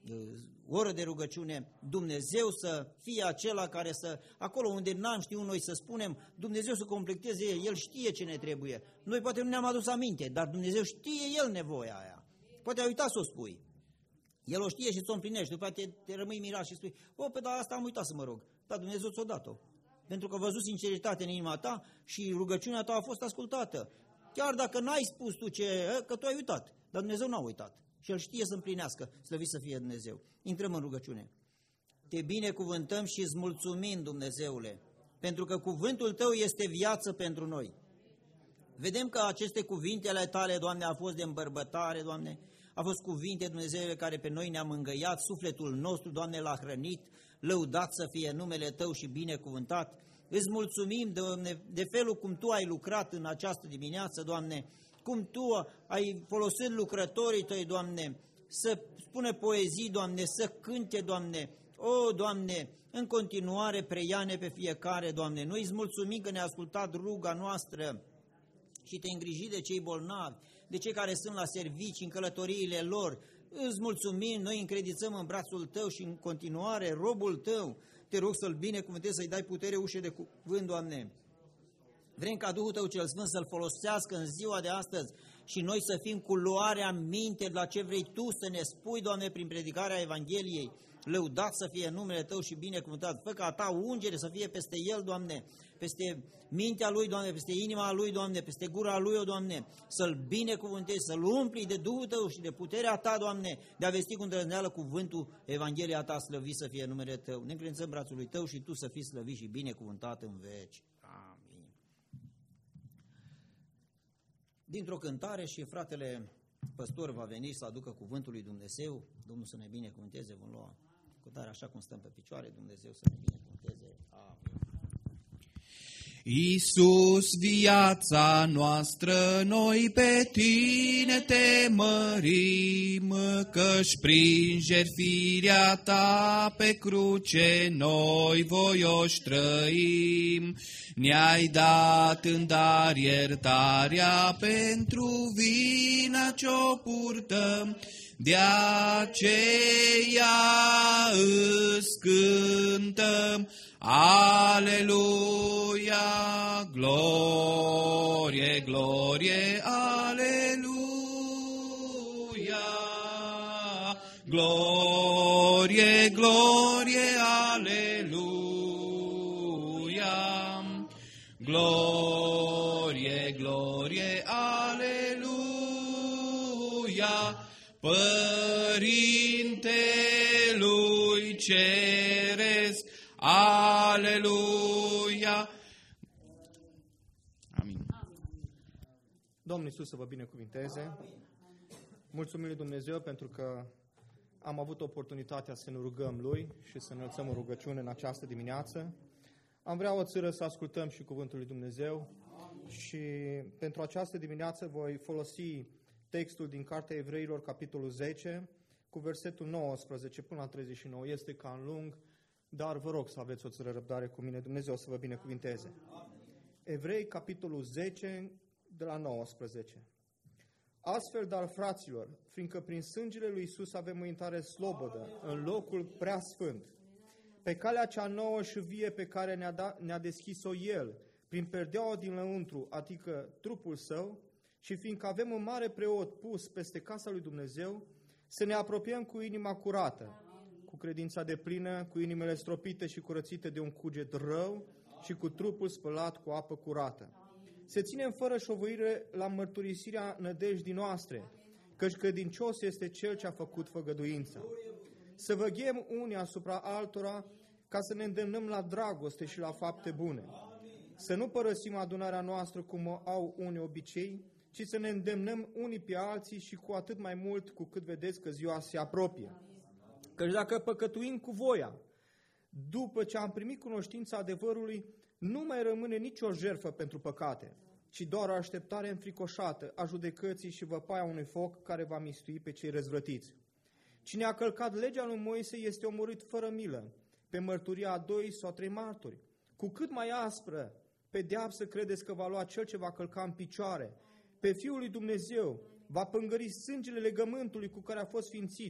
oră de rugăciune, Dumnezeu să fie acela care să, acolo unde n-am știut noi să spunem, Dumnezeu să completeze El, El știe ce ne trebuie. Noi poate nu ne-am adus aminte, dar Dumnezeu știe El nevoia aia. Poate ai uitat să o spui. El o știe și ți-o împlinește, după aceea te, te rămâi mirat și spui, o, pe dar asta am uitat să mă rog. Dar Dumnezeu ți-o dat-o. Pentru că a văzut sinceritate în inima ta și rugăciunea ta a fost ascultată. Chiar dacă n-ai spus tu ce, că tu ai uitat, dar Dumnezeu n-a uitat. Și El știe să împlinească, slăvit să fie Dumnezeu. Intrăm în rugăciune. Te binecuvântăm și îți mulțumim, Dumnezeule, pentru că cuvântul Tău este viață pentru noi. Vedem că aceste cuvinte ale Tale, Doamne, au fost de îmbărbătare, Doamne, au fost cuvinte, Dumnezeule, care pe noi ne-a mângâiat, sufletul nostru, Doamne, l-a hrănit, lăudat să fie numele Tău și binecuvântat. Îți mulțumim, Doamne, de felul cum Tu ai lucrat în această dimineață, Doamne, cum Tu ai folosit lucrătorii Tăi, Doamne, să spună poezii, Doamne, să cânte, Doamne. O, Doamne, în continuare preia-ne pe fiecare, Doamne. Noi îți mulțumim că ne-ai ascultat ruga noastră și Te-ai îngrijit de cei bolnavi, de cei care sunt la servicii, în călătoriile lor. Îți mulțumim, noi încredițăm în brațul Tău și în continuare robul Tău. Te rog să-l binecuvântezi, să-i dai putere ușe de cuvânt, Doamne. Vrem ca Duhul Tău cel Sfânt să-L folosească în ziua de astăzi și noi să fim cu luarea minte la ce vrei Tu să ne spui, Doamne, prin predicarea Evangheliei. Lăudat să fie numele Tău și binecuvântat. Fă ca a Ta ungere să fie peste el, Doamne, peste mintea lui, Doamne, peste inima lui, Doamne, peste gura lui, o Doamne, să-l binecuvântezi, să-l umpli de Duhul Tău și de puterea Ta, Doamne, de a vesti cu îndrăzneală cuvântul Evanghelia Ta, slăvit să fie numele Tău. Ne încredințăm brațul lui Tău și Tu să fii slăvit și binecuvântat în veci. Amin. Dintr-o cântare și fratele păstor va veni să aducă cuvântul lui Dumnezeu, Domnul să ne binecuvânteze, vom lua cântarea așa cum stăm pe picioare, Dumnezeu să ne binecuvânteze. Amin. Iisus, viața noastră, noi pe Tine te mărim, că-și prin jertfirea Ta pe cruce noi voioși trăim. Ne-ai dat în dar iertarea pentru vina ce-o purtăm, de aceea îți cântăm. Aleluia, glorie, glorie, aleluia, glorie, glorie, aleluia, glorie, glorie, aleluia, Părintelui Ceresc, aleluia. Amin. Domnul Iisus să vă binecuvinteze. Mulțumim lui Dumnezeu pentru că am avut oportunitatea să ne rugăm Lui și să înălțăm o rugăciune în această dimineață. Am vrea o țără să ascultăm și cuvântul lui Dumnezeu și pentru această dimineață voi folosi textul din Cartea Evreilor, capitolul zece, cu versetul nouăsprezece până la treizeci și nouă. Este cam lung, dar vă rog să aveți o țără răbdare cu mine. Dumnezeu să vă binecuvinteze. Evrei, capitolul zece, de la nouăsprezece. Astfel, dar, fraților, fiindcă prin sângele lui Iisus avem o intrare slobodă în locul prea sfânt, pe calea cea nouă și vie pe care ne-a, da, ne-a deschis-o El, prin perdeaua din lăuntru, adică trupul Său, și fiindcă avem un mare preot pus peste casa lui Dumnezeu, să ne apropiem cu inima curată, cu credința deplină, cu inimile stropite și curățite de un cuget rău și cu trupul spălat cu apă curată. Să ținem fără șovăire la mărturisirea nădejdii noastre, căci credincios este Cel ce a făcut făgăduința. Să veghem unii asupra altora ca să ne îndemnăm la dragoste și la fapte bune. Să nu părăsim adunarea noastră cum au unii obicei, ci să ne îndemnăm unii pe alții și cu atât mai mult cu cât vedeți că ziua se apropie. Căci dacă păcătuim cu voia, după ce am primit cunoștința adevărului, nu mai rămâne nicio jertfă pentru păcate, ci doar o așteptare înfricoșată a judecății și văpaia unui foc care va mistui pe cei răzvrătiți. Cine a călcat legea lui Moise este omorât fără milă, pe mărturia a doi sau trei martori. Cu cât mai aspră pedeapsă credeți că va lua cel ce va călca în picioare? Pe Fiul lui Dumnezeu va pângări sângele legământului cu care a fost sfințit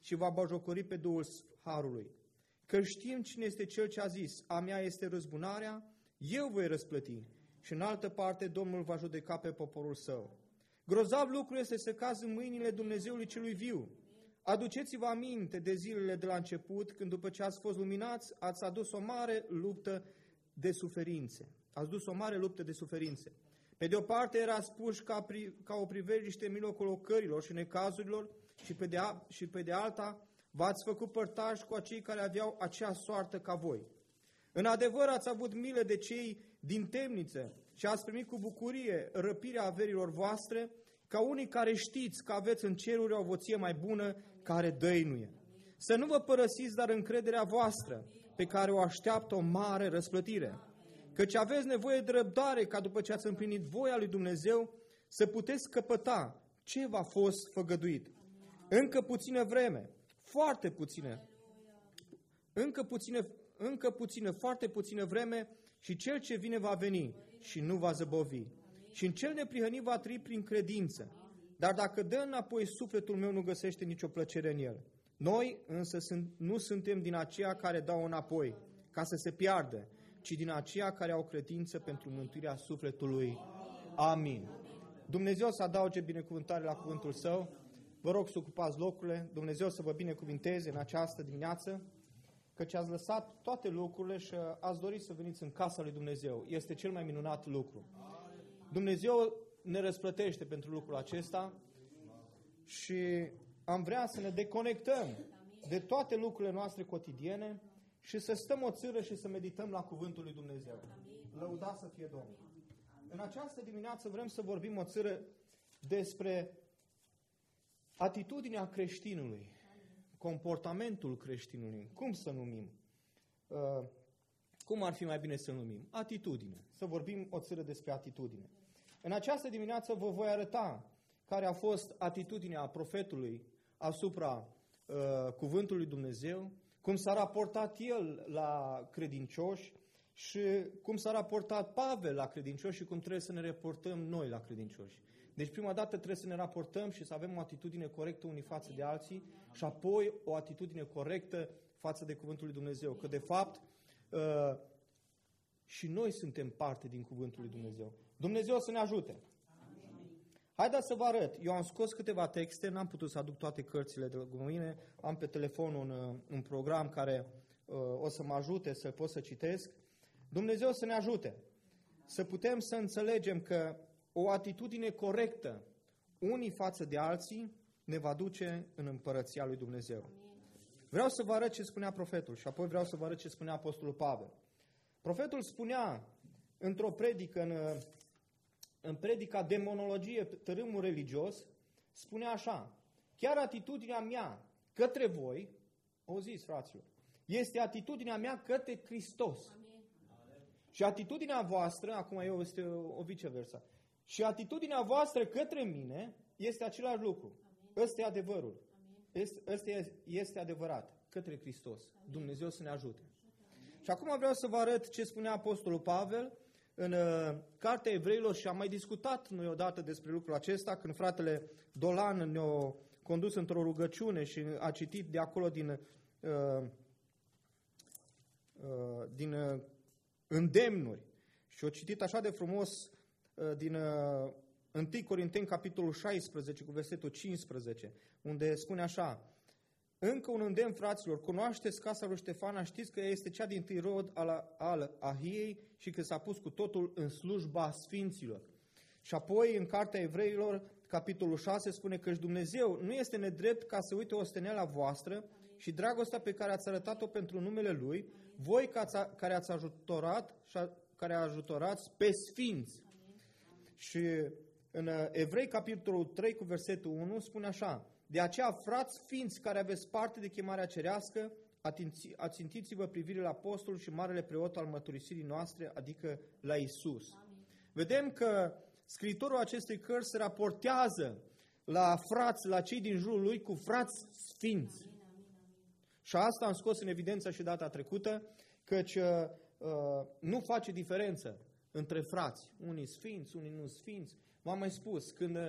și va bajocori pe Duhul Harului. Că știm cine este Cel ce a zis, a mea este răzbunarea, eu voi răsplăti. Și în altă parte Domnul va judeca pe poporul său. Grozav lucru este să cazi în mâinile Dumnezeului celui viu. Aduceți-vă aminte de zilele de la început, când după ce ați fost luminați, ați adus o mare luptă de suferințe. Ați dus o mare luptă de suferințe. Pe de o parte erați puși ca, pri, ca o priveliște în mijlocul ocărilor și necazurilor, și pe de, a, și pe de alta v-ați făcut părtași cu acei care aveau acea soartă ca voi. În adevăr ați avut milă de cei din temniță și ați primit cu bucurie răpirea averilor voastre, ca unii care știți că aveți în ceruri o voție mai bună care dăinuie. Să nu vă părăsiți, dar încrederea voastră, pe care o așteaptă o mare răsplătire. Căci aveți nevoie de răbdare ca după ce ați împlinit voia lui Dumnezeu să puteți căpăta ce v-a fost făgăduit. Încă puțină vreme, foarte puțină, încă puțină, încă puțină, foarte puțină vreme și cel ce vine va veni și nu va zăbovi. Și în cel neprihănit va trăi prin credință. Dar dacă dă înapoi, sufletul meu nu găsește nicio plăcere în el. Noi însă sunt, nu suntem din aceia care dau înapoi, ca să se piardă, ci din aceia care au credință pentru mântuirea sufletului. Amin. Dumnezeu să adauge binecuvântare la cuvântul Său. Vă rog să ocupați locurile. Dumnezeu să vă binecuvinteze în această dimineață, căci ați lăsat toate lucrurile și ați dorit să veniți în casa lui Dumnezeu. Este cel mai minunat lucru. Dumnezeu ne răsplătește pentru lucrul acesta și am vrea să ne deconectăm de toate lucrurile noastre cotidiene și să stăm o țără și să medităm la cuvântul lui Dumnezeu. Lăudați să fie Domnul! În această dimineață vrem să vorbim o țără despre atitudinea creștinului, comportamentul creștinului, cum să numim, uh, cum ar fi mai bine să numim, atitudine, să vorbim o țără despre atitudine. În această dimineață vă voi arăta care a fost atitudinea profetului asupra uh, cuvântului lui Dumnezeu, cum s-a raportat el la credincioși și cum s-a raportat Pavel la credincioși și cum trebuie să ne raportăm noi la credincioși. Deci prima dată trebuie să ne raportăm și să avem o atitudine corectă unii față de alții și apoi o atitudine corectă față de cuvântul lui Dumnezeu. Că de fapt uh, și noi suntem parte din cuvântul lui Dumnezeu. Dumnezeu să ne ajute! Haideți să vă arăt. Eu am scos câteva texte, n-am putut să aduc toate cărțile de la mine, am pe telefon un, un program care uh, o să mă ajute să pot să citesc. Dumnezeu să ne ajute să putem să înțelegem că o atitudine corectă unii față de alții ne va duce în împărăția lui Dumnezeu. Vreau să vă arăt ce spunea profetul și apoi vreau să vă arăt ce spunea apostolul Pavel. Profetul spunea într-o predică, în, în predica Demonologie, tărâmul religios, spunea așa: chiar atitudinea mea către voi, o zis fraților, este atitudinea mea către Hristos. Amin. Și atitudinea voastră, acum eu este o, o viceversa, și atitudinea voastră către mine este același lucru. Amin. Ăsta e adevărul. Este, ăsta este adevărat, către Hristos. Amin. Dumnezeu să ne ajute. Și acum vreau să vă arăt ce spunea apostolul Pavel în uh, Cartea Evreilor și am mai discutat noi odată despre lucrul acesta când fratele Dolan ne-a condus într-o rugăciune și a citit de acolo din, uh, uh, din uh, îndemnuri. Și a citit așa de frumos uh, din uh, întâi Corinteni, capitolul șaisprezece, cu versetul cincisprezece, unde spune așa: încă un îndemn, fraților, cunoașteți casa lui Ștefana, știți că ea este cea dintâi rod al, al Ahiei și că s-a pus cu totul în slujba sfinților. Și apoi, în Cartea Evreilor, capitolul șase, spune că Dumnezeu nu este nedrept ca să uite osteneala voastră și dragostea pe care ați arătat-o pentru numele Lui, voi care ați ajutorat și care ajutorați pe sfinți. Și în Evrei, capitolul trei, cu versetul unu, spune așa: de aceea, frați ființi care aveți parte de chemarea cerească, ațintiți-vă privirea la apostolul și marele preot al mărturisirii noastre, adică la Isus. Amin. Vedem că scriitorul acestei cărți se raportează la frați, la cei din jurul lui, cu frați sfinți. Amin, amin, amin. Și asta am scos în evidență și data trecută, căci uh, nu face diferență între frați. Unii sfinți, unii nu sfinți. V-am mai spus, când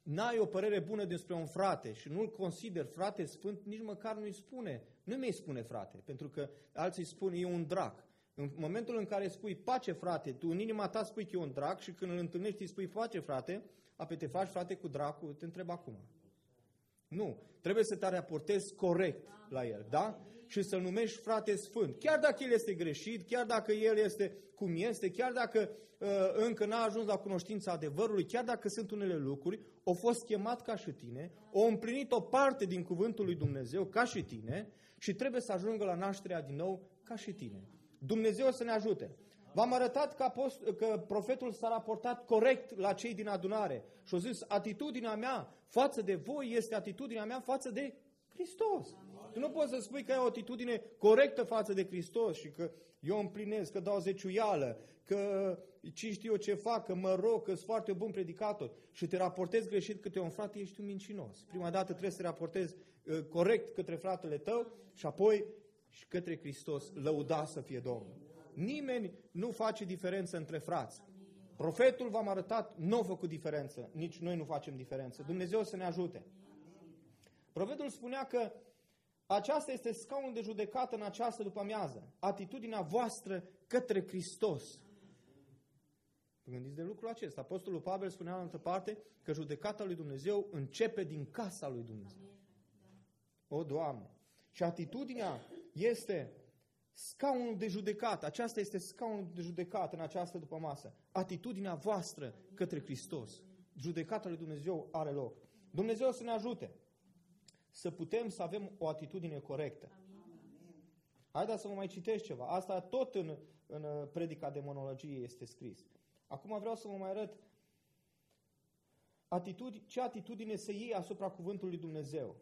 n-ai o părere bună despre un frate și nu-l consideri frate sfânt, nici măcar nu-i spune. Nu mi-i spune frate, pentru că alții spun e un drac. În momentul în care spui pace frate, tu în inima ta spui că e un drac și când îl întâlnești îi spui pace frate, apoi te faci frate cu dracul, te întreb acum. Nu, trebuie să te raportezi corect la el, da? Și să-l numești frate sfânt. Chiar dacă el este greșit, chiar dacă el este cum este, chiar dacă uh, încă n-a ajuns la cunoștința adevărului, chiar dacă sunt unele lucruri, au fost chemat ca și tine, au împlinit o parte din cuvântul lui Dumnezeu ca și tine și trebuie să ajungă la nașterea din nou ca și tine. Dumnezeu să ne ajute. V-am arătat că, apost- că profetul s-a raportat corect la cei din adunare și a zis, atitudinea mea față de voi este atitudinea mea față de Hristos. Tu nu poți să spui că ai o atitudine corectă față de Hristos și că eu împlinesc, că dau zeciuială, că ce știu eu ce fac, că mă rog, că sunt foarte bun predicator și te raportezi greșit către un frate, ești un mincinos. Prima dată trebuie să te raportezi uh, corect către fratele tău și apoi și către Hristos, lăuda să fie Domnul. Nimeni nu face diferență între frați. Profetul v-am arătat, nu a făcut diferență, nici noi nu facem diferență. Dumnezeu să ne ajute. Profetul spunea că aceasta este scaunul de judecată în această după-amiază. Atitudinea voastră către Hristos. Vă gândiți de lucrul acesta. Apostolul Pavel spunea în altă parte că judecata lui Dumnezeu începe din casa lui Dumnezeu. O, Doamne! Și atitudinea este scaunul de judecată. Aceasta este scaunul de judecată în această după-masă. Atitudinea voastră către Hristos. Judecata lui Dumnezeu are loc. Dumnezeu să ne ajute să putem să avem o atitudine corectă. Haideți să vă mai citesc ceva. Asta tot în, în predica demonologie este scris. Acum vreau să vă mai arăt atitudine, ce atitudine să iei asupra cuvântului lui Dumnezeu.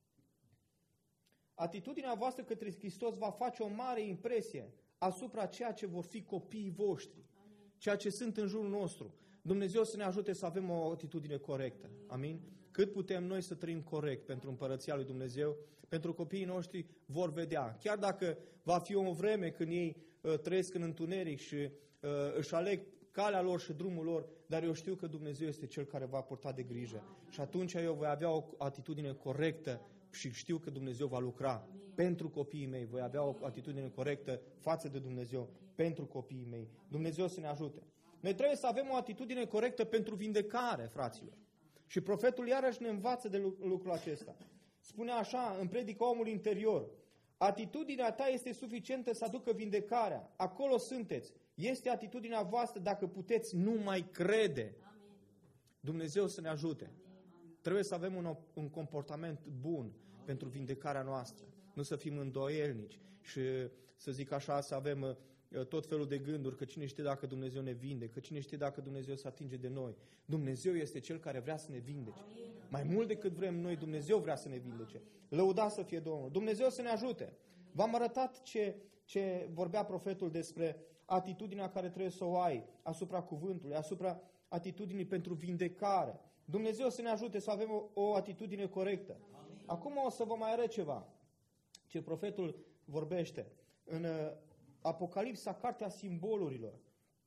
Atitudinea voastră către Hristos va face o mare impresie asupra ceea ce vor fi copiii voștri, ceea ce sunt în jurul nostru. Dumnezeu să ne ajute să avem o atitudine corectă. Amin? Cât putem noi să trăim corect pentru împărăția lui Dumnezeu, pentru copiii noștri vor vedea. Chiar dacă va fi o vreme când ei uh, trăiesc în întuneric și uh, își aleg calea lor și drumul lor, dar eu știu că Dumnezeu este Cel care va purta de grijă. Și atunci eu voi avea o atitudine corectă și știu că Dumnezeu va lucra pentru copiii mei. Voi avea o atitudine corectă față de Dumnezeu pentru copiii mei. Dumnezeu să ne ajute. Noi trebuie să avem o atitudine corectă pentru vindecare, fraților. Și profetul iarăși ne învață de lucrul acesta. Spune așa, în predica omul interior, atitudinea ta este suficientă să aducă vindecarea. Acolo sunteți. Este atitudinea voastră, dacă puteți, nu mai crede. Dumnezeu să ne ajute. Trebuie să avem un, un comportament bun pentru vindecarea noastră. Nu să fim îndoielnici și să zic așa, să avem tot felul de gânduri, că cine știe dacă Dumnezeu ne vindecă, că cine știe dacă Dumnezeu se atinge de noi. Dumnezeu este Cel care vrea să ne vindece. Mai mult decât vrem noi, Dumnezeu vrea să ne vindece. Lăuda să fie Domnul. Dumnezeu să ne ajute. V-am arătat ce, ce vorbea profetul despre atitudinea care trebuie să o ai asupra cuvântului, asupra atitudinii pentru vindecare. Dumnezeu să ne ajute să avem o, o atitudine corectă. Acum o să vă mai arăt ceva ce profetul vorbește. În Apocalipsa, cartea simbolurilor.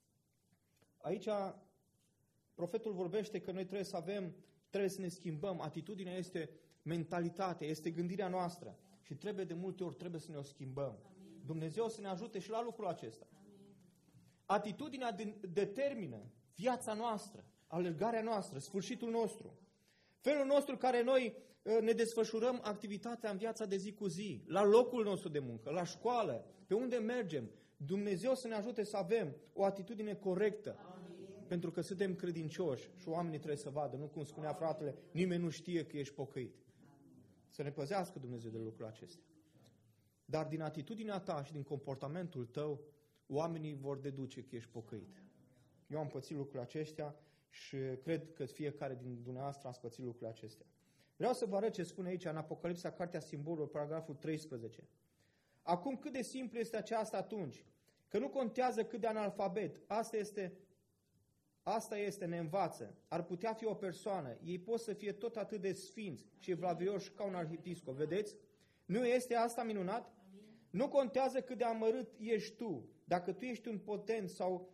Aici profetul vorbește că noi trebuie să avem, trebuie să ne schimbăm. Atitudinea este mentalitate, este gândirea noastră. Și trebuie de multe ori, trebuie să ne o schimbăm. Amin. Dumnezeu să ne ajute și la lucrul acesta. Atitudinea de, determină viața noastră, alergarea noastră, sfârșitul nostru. Felul nostru care noi ne desfășurăm activitatea în viața de zi cu zi, la locul nostru de muncă, la școală, pe unde mergem. Dumnezeu să ne ajute să avem o atitudine corectă. Amin. Pentru că suntem credincioși și oamenii trebuie să vadă, nu cum spunea fratele, nimeni nu știe că ești pocăit. Să ne păzească Dumnezeu de lucrul acesta. Dar din atitudinea ta și din comportamentul tău, oamenii vor deduce că ești pocăit. Eu am pățit lucrurile acestea și cred că fiecare din dumneavoastră a pățit lucrurile acestea. Vreau să vă arăt ce spune aici în Apocalipsa, cartea simbolurilor, paragraful treisprezece. Acum cât de simplu este aceasta atunci? Că nu contează cât de analfabet. Asta este, asta este, ne învață. Ar putea fi o persoană. Ei pot să fie tot atât de sfinți și evlavioși ca un arhiepiscop. Vedeți? Nu este asta minunat? Nu contează cât de amărât ești tu. Dacă tu ești un potent sau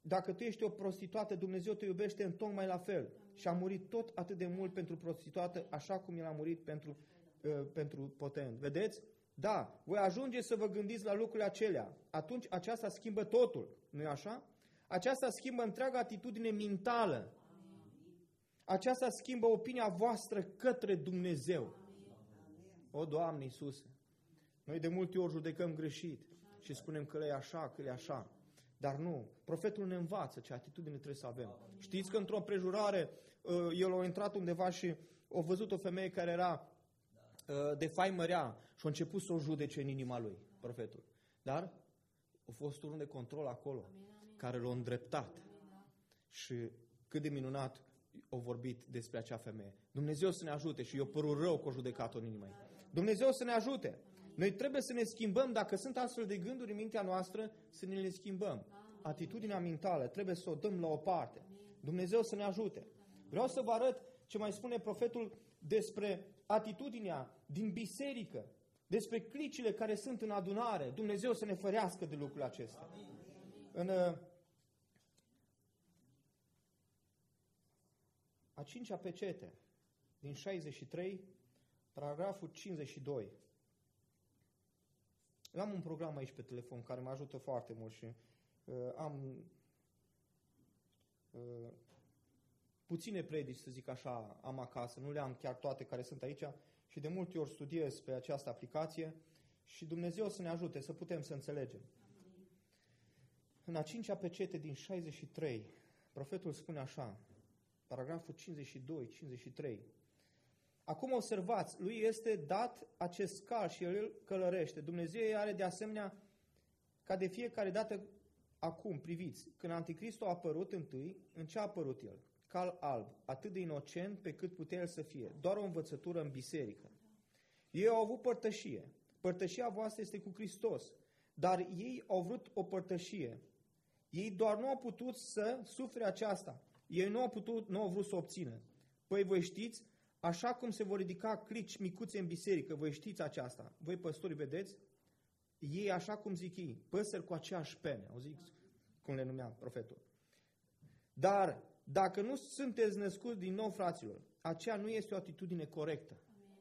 dacă tu ești o prostituată, Dumnezeu te iubește în tocmai la fel. Și a murit tot atât de mult pentru prostituată, așa cum El a murit pentru, uh, pentru potent. Vedeți? Da, voi ajunge să vă gândiți la lucrurile acelea. Atunci aceasta schimbă totul, nu-i așa? Aceasta schimbă întreaga atitudine mentală. Aceasta schimbă opinia voastră către Dumnezeu. O, Doamne Iisuse, noi de multe ori judecăm greșit și spunem că e așa, că e așa. Dar nu, profetul ne învață ce atitudine trebuie să avem. Știți că într-o împrejurare, el a intrat undeva și a văzut o femeie care era de faimă rea și a început să o judece în inima lui, profetul. Dar a fost unul de control acolo, care l-a îndreptat. Și cât de minunat a vorbit despre acea femeie. Dumnezeu să ne ajute și eu părul rău că a judecat-o în inima ei. Dumnezeu să ne ajute. Noi trebuie să ne schimbăm, dacă sunt astfel de gânduri în mintea noastră, să ne le schimbăm. Atitudinea mentală trebuie să o dăm la o parte. Dumnezeu să ne ajute. Vreau să vă arăt ce mai spune profetul despre atitudinea din biserică, despre clicile care sunt în adunare. Dumnezeu să ne ferească de lucrul acesta. În a cincea pecete din șaizeci și trei, paragraful cincizeci și doi. Eu am un program aici pe telefon care mă ajută foarte mult și uh, am uh, puține predici, să zic așa, am acasă. Nu le am chiar toate care sunt aici și de multe ori studiez pe această aplicație și Dumnezeu să ne ajute să putem să înțelegem. În a cincea pecete din șaizeci și trei, profetul spune așa, paragraful cincizeci și doi cincizeci și trei. Acum observați, lui este dat acest cal și el îl călărește. Dumnezeu are de asemenea, ca de fiecare dată, acum, priviți, când Anticristul a apărut întâi, în ce a apărut el? Cal alb, atât de inocent pe cât putea el să fie, doar o învățătură în biserică. Ei au avut părtășie. Părtășia voastră este cu Hristos, dar ei au vrut o părtășie. Ei doar nu au putut să sufere aceasta. Ei nu au putut, nu au vrut să o obțină. Păi voi știți, așa cum se vor ridica clici micuțe în biserică, voi știți aceasta. Voi păstori vedeți? Ei, așa cum zic ei, păsări cu aceeași pene, au zis cum le numea profetul. Dar dacă nu sunteți născuți din nou, fraților, aceea nu este o atitudine corectă.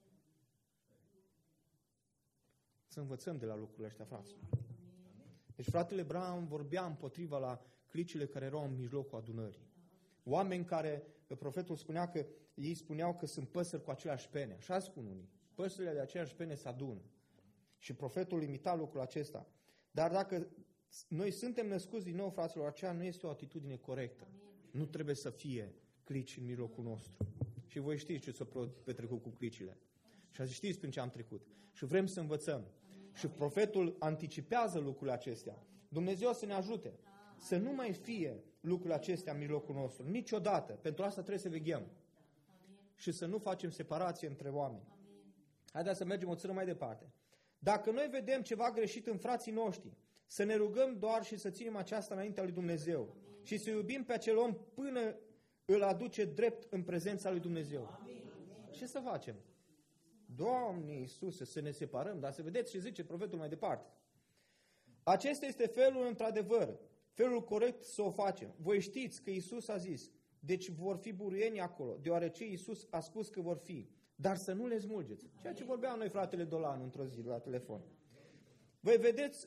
Să învățăm de la lucrurile astea, fraților. Deci fratele Branham vorbea împotriva la clicile care erau în mijlocul adunării. Oameni care, profetul spunea că ei spuneau că sunt păsări cu aceleași pene. Așa spun unii. Păsările de aceeași pene se adună. Și profetul imita lucrul acesta. Dar dacă noi suntem născuți din nou, fraților, aceea nu este o atitudine corectă. Nu trebuie să fie clici în mijlocul nostru. Și voi știți ce s-a petrecut cu clicile. Și știți prin ce am trecut. Și vrem să învățăm. Și profetul anticipează lucrurile acestea. Dumnezeu să ne ajute să nu mai fie lucrurile acestea în mijlocul nostru. Niciodată. Pentru asta trebuie să veghem. Și să nu facem separație între oameni. Haideți să mergem o țără mai departe. Dacă noi vedem ceva greșit în frații noștri, să ne rugăm doar și să ținem aceasta înaintea lui Dumnezeu. Și să iubim pe acel om până îl aduce drept în prezența lui Dumnezeu. Ce să facem? Doamne Iisuse, să ne separăm, dar să vedeți ce zice profetul mai departe. Acesta este felul într-adevăr, felul corect să o facem. Voi știți că Iisus a zis, deci vor fi buruieni acolo, deoarece Iisus a spus că vor fi, dar să nu le smulgeți. Ceea ce vorbeam noi, fratele Dolan, într-o zi la telefon. Voi vedeți,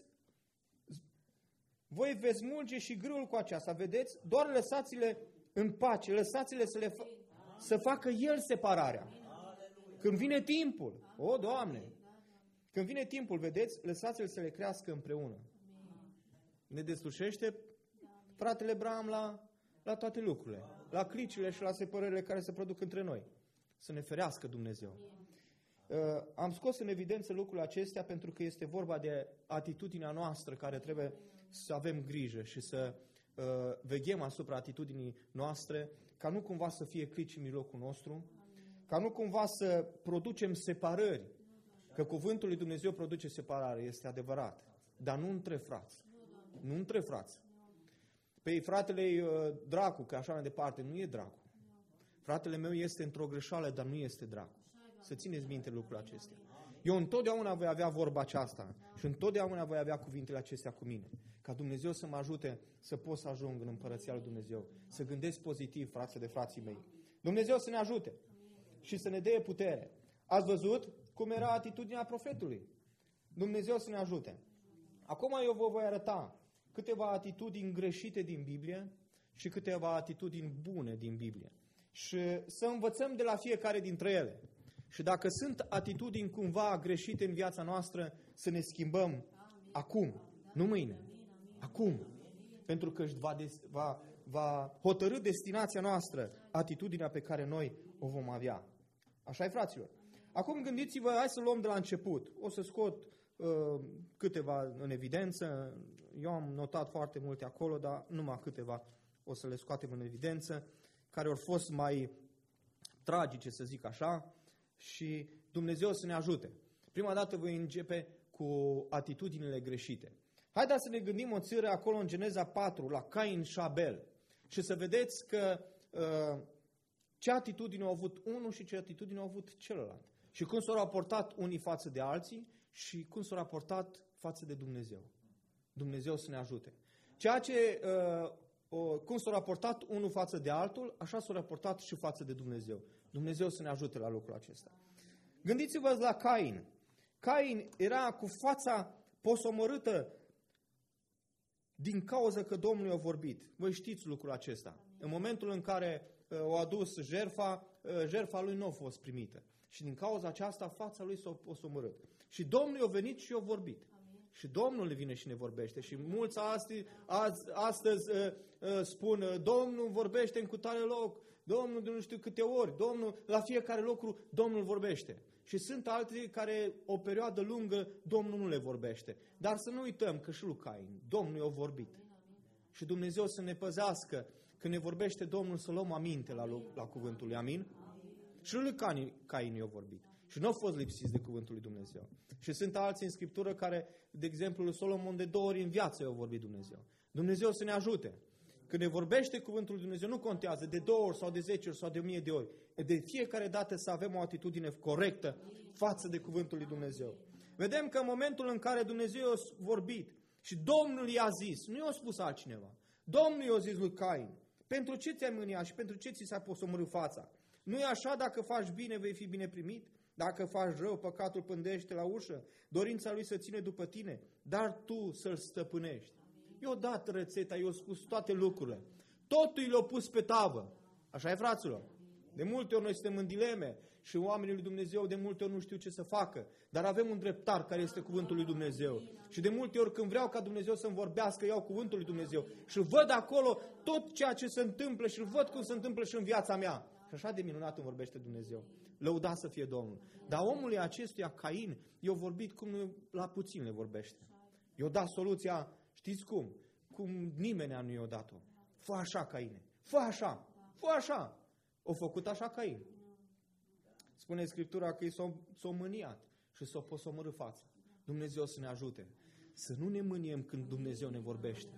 voi veți smulge și grâul cu aceasta, vedeți? Doar lăsați-le în pace, lăsați-le să, le fa- să facă El separarea. Când vine timpul, o, Doamne, când vine timpul, vedeți, lăsați-le să le crească împreună. Ne deslușește fratele Branham la, la toate lucrurile, la clicile și la separările care se produc între noi. Să ne ferească Dumnezeu. Uh, am scos în evidență lucrurile acestea pentru că este vorba de atitudinea noastră care trebuie să avem grijă și să uh, veghem asupra atitudinii noastre, ca nu cumva să fie clici în mijlocul nostru, ca nu cumva să producem separări, că cuvântul lui Dumnezeu produce separare, este adevărat, dar nu între frați. Nu între frați. Păi fratele uh, Dracu, că așa mai departe, nu e Dracu. Fratele meu este într-o greșeală, dar nu este Dracu. Să țineți minte lucrul acestea. Eu întotdeauna voi avea vorba aceasta și întotdeauna voi avea cuvintele acestea cu mine. Ca Dumnezeu să mă ajute să pot să ajung în împărăția lui Dumnezeu. Să gândesc pozitiv, frați de frații mei. Dumnezeu să ne ajute și să ne dea putere. Ați văzut cum era atitudinea profetului? Dumnezeu să ne ajute. Acum eu vă voi arăta câteva atitudini greșite din Biblie și câteva atitudini bune din Biblie. Și să învățăm de la fiecare dintre ele. Și dacă sunt atitudini cumva greșite în viața noastră, să ne schimbăm acum, nu mâine. Acum. Pentru că își va, des, va, va hotărî destinația noastră, atitudinea pe care noi o vom avea. Așa e, fraților. Acum gândiți-vă, hai să luăm de la început. O să scot uh, câteva în evidență. Eu am notat foarte multe acolo, dar numai câteva o să le scoatem în evidență, care au fost mai tragice, să zic așa, și Dumnezeu să ne ajute. Prima dată voi începe cu atitudinile greșite. Haideți să ne gândim o țără acolo în Geneza patru, la Cain și Abel, și să vedeți că uh, ce atitudine au avut unul și ce atitudine au avut celălalt. Și cum s-au raportat unii față de alții și cum s-au raportat față de Dumnezeu. Dumnezeu să ne ajute. Ceea ce, uh, uh, cum s-au raportat unul față de altul, așa s-au raportat și față de Dumnezeu. Dumnezeu să ne ajute la lucrul acesta. Gândiți-vă la Cain. Cain era cu fața posomorâtă din cauza că Domnul i-a vorbit. Voi știți lucrul acesta. În momentul în care uh, o adus jertfa, uh, jertfa lui nu a fost primită. Și din cauza aceasta fața lui s-a posomorât. Și Domnul i-a venit și i-a vorbit. Amin. Și Domnul le vine și ne vorbește. Și mulți astăzi, azi, astăzi uh, uh, spun, uh, Domnul vorbește în cutare loc, Domnul de nu știu câte ori, Domnul, la fiecare lucru Domnul vorbește. Și sunt alții care o perioadă lungă Domnul nu le vorbește. Dar să nu uităm că și lui Cain, Domnul i-a vorbit. Și Dumnezeu să ne păzească când ne vorbește Domnul să luăm aminte la, la cuvântul lui. Amin? Și lui Cain, Cain i-a vorbit. Și nu au fost lipsiți de cuvântul lui Dumnezeu. Și sunt alții în Scriptură care, de exemplu, lui Solomon de două ori în viață i-a vorbit Dumnezeu. Dumnezeu să ne ajute. Când ne vorbește cuvântul lui Dumnezeu, nu contează de două ori sau de zece ori sau de o mie de ori. De fiecare dată să avem o atitudine corectă față de cuvântul lui Dumnezeu. Vedem că în momentul în care Dumnezeu a vorbit și Domnul i-a zis, nu i-a spus altcineva, Domnul i-a zis lui Cain, pentru ce ți-ai mânia și pentru ce ți s-a posomorât fața? Nu e așa, dacă faci bine, vei fi bine primit? Dacă faci rău, păcatul pândește la ușă, dorința lui să ține după tine, dar tu să-l stăpânești. I-a dat rețeta, i-a spus toate lucrurile. Totul i-l-a pus pe tavă. Așa e, fraților? De multe ori noi suntem în dileme și oamenii lui Dumnezeu de multe ori nu știu ce să facă. Dar avem un dreptar care este cuvântul lui Dumnezeu. Și de multe ori când vreau ca Dumnezeu să-mi vorbească, iau cuvântul lui Dumnezeu. Și văd acolo tot ceea ce se întâmplă și văd cum se întâmplă și în viața mea. Și așa de minunat îmi vorbește Dumnezeu. Lăudat să fie Domnul. Dar omului acestuia, Cain, i-a vorbit cum la puțin le vorbește. I-a dat soluția, știți cum? Cum nimeni nu i-a dat-o. Fă așa, Caine. Fă așa. Fă așa. O făcut așa Cain. Spune Scriptura că i s-a, s-a mâniat și s-a posomorât fața. Dumnezeu să ne ajute. Să nu ne mâniem când Dumnezeu ne vorbește.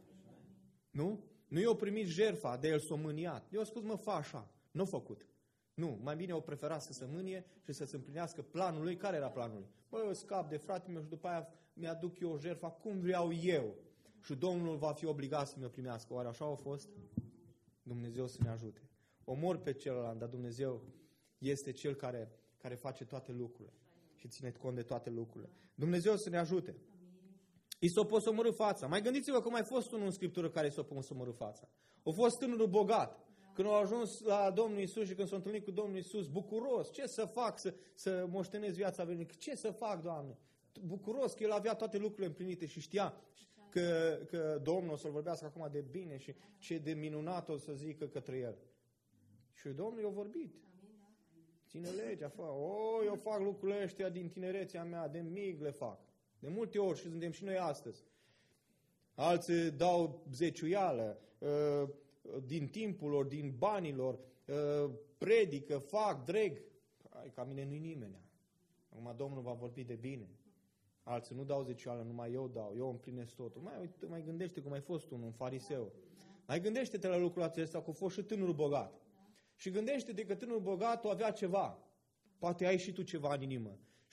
Nu? Nu i-a primit jertfa, de el s-a mâniat. I-a spus, mă, fă așa. Nu a făcut. Nu, mai bine o preferat să se mânie și să se împlinească planul lui. Care era planul lui? Băi, eu scap de fratele meu și după aia mi-aduc eu o jertfa cum vreau eu. Și Domnul va fi obligat să mi-o primească. Oare așa a fost? Dumnezeu să ne ajute. Omor pe celălalt, dar Dumnezeu este Cel care, care face toate lucrurile și ține cont de toate lucrurile. Dumnezeu să ne ajute. I s-a posomorât fața. Mai gândiți-vă că mai fost unul în Scriptură care i s-a posomorât fața. A fost tânărul bogat. Când a ajuns la Domnul Iisus și când s-a întâlnit cu Domnul Iisus, bucuros, ce să fac să, să moștenesc viața veșnică? Ce să fac, Doamne? Bucuros că el avea toate lucrurile împlinite și știa că, că Domnul o să-l vorbească acum de bine și ce de minunat o să zică către el. Și Domnul i-a vorbit. Ține legea, fă. O, eu fac lucrurile ăștia din tinerețea mea, de mic le fac. De multe ori și suntem și noi astăzi. Alții dau zeciuială, din timpul lor, din banilor, predică, fac, dreg. Hai, ca mine nu-i nimeni. Acum Domnul va vorbi de bine. Alții nu dau zeciuială, numai eu dau, eu împlinesc totul. Mai, uite, mai gândește cum ai fost unul, un fariseu. Mai gândește-te la lucrul acesta, că a fost și tânărul bogat. Și gândește-te că tânărul bogat o avea ceva. Poate ai și tu ceva în inimă.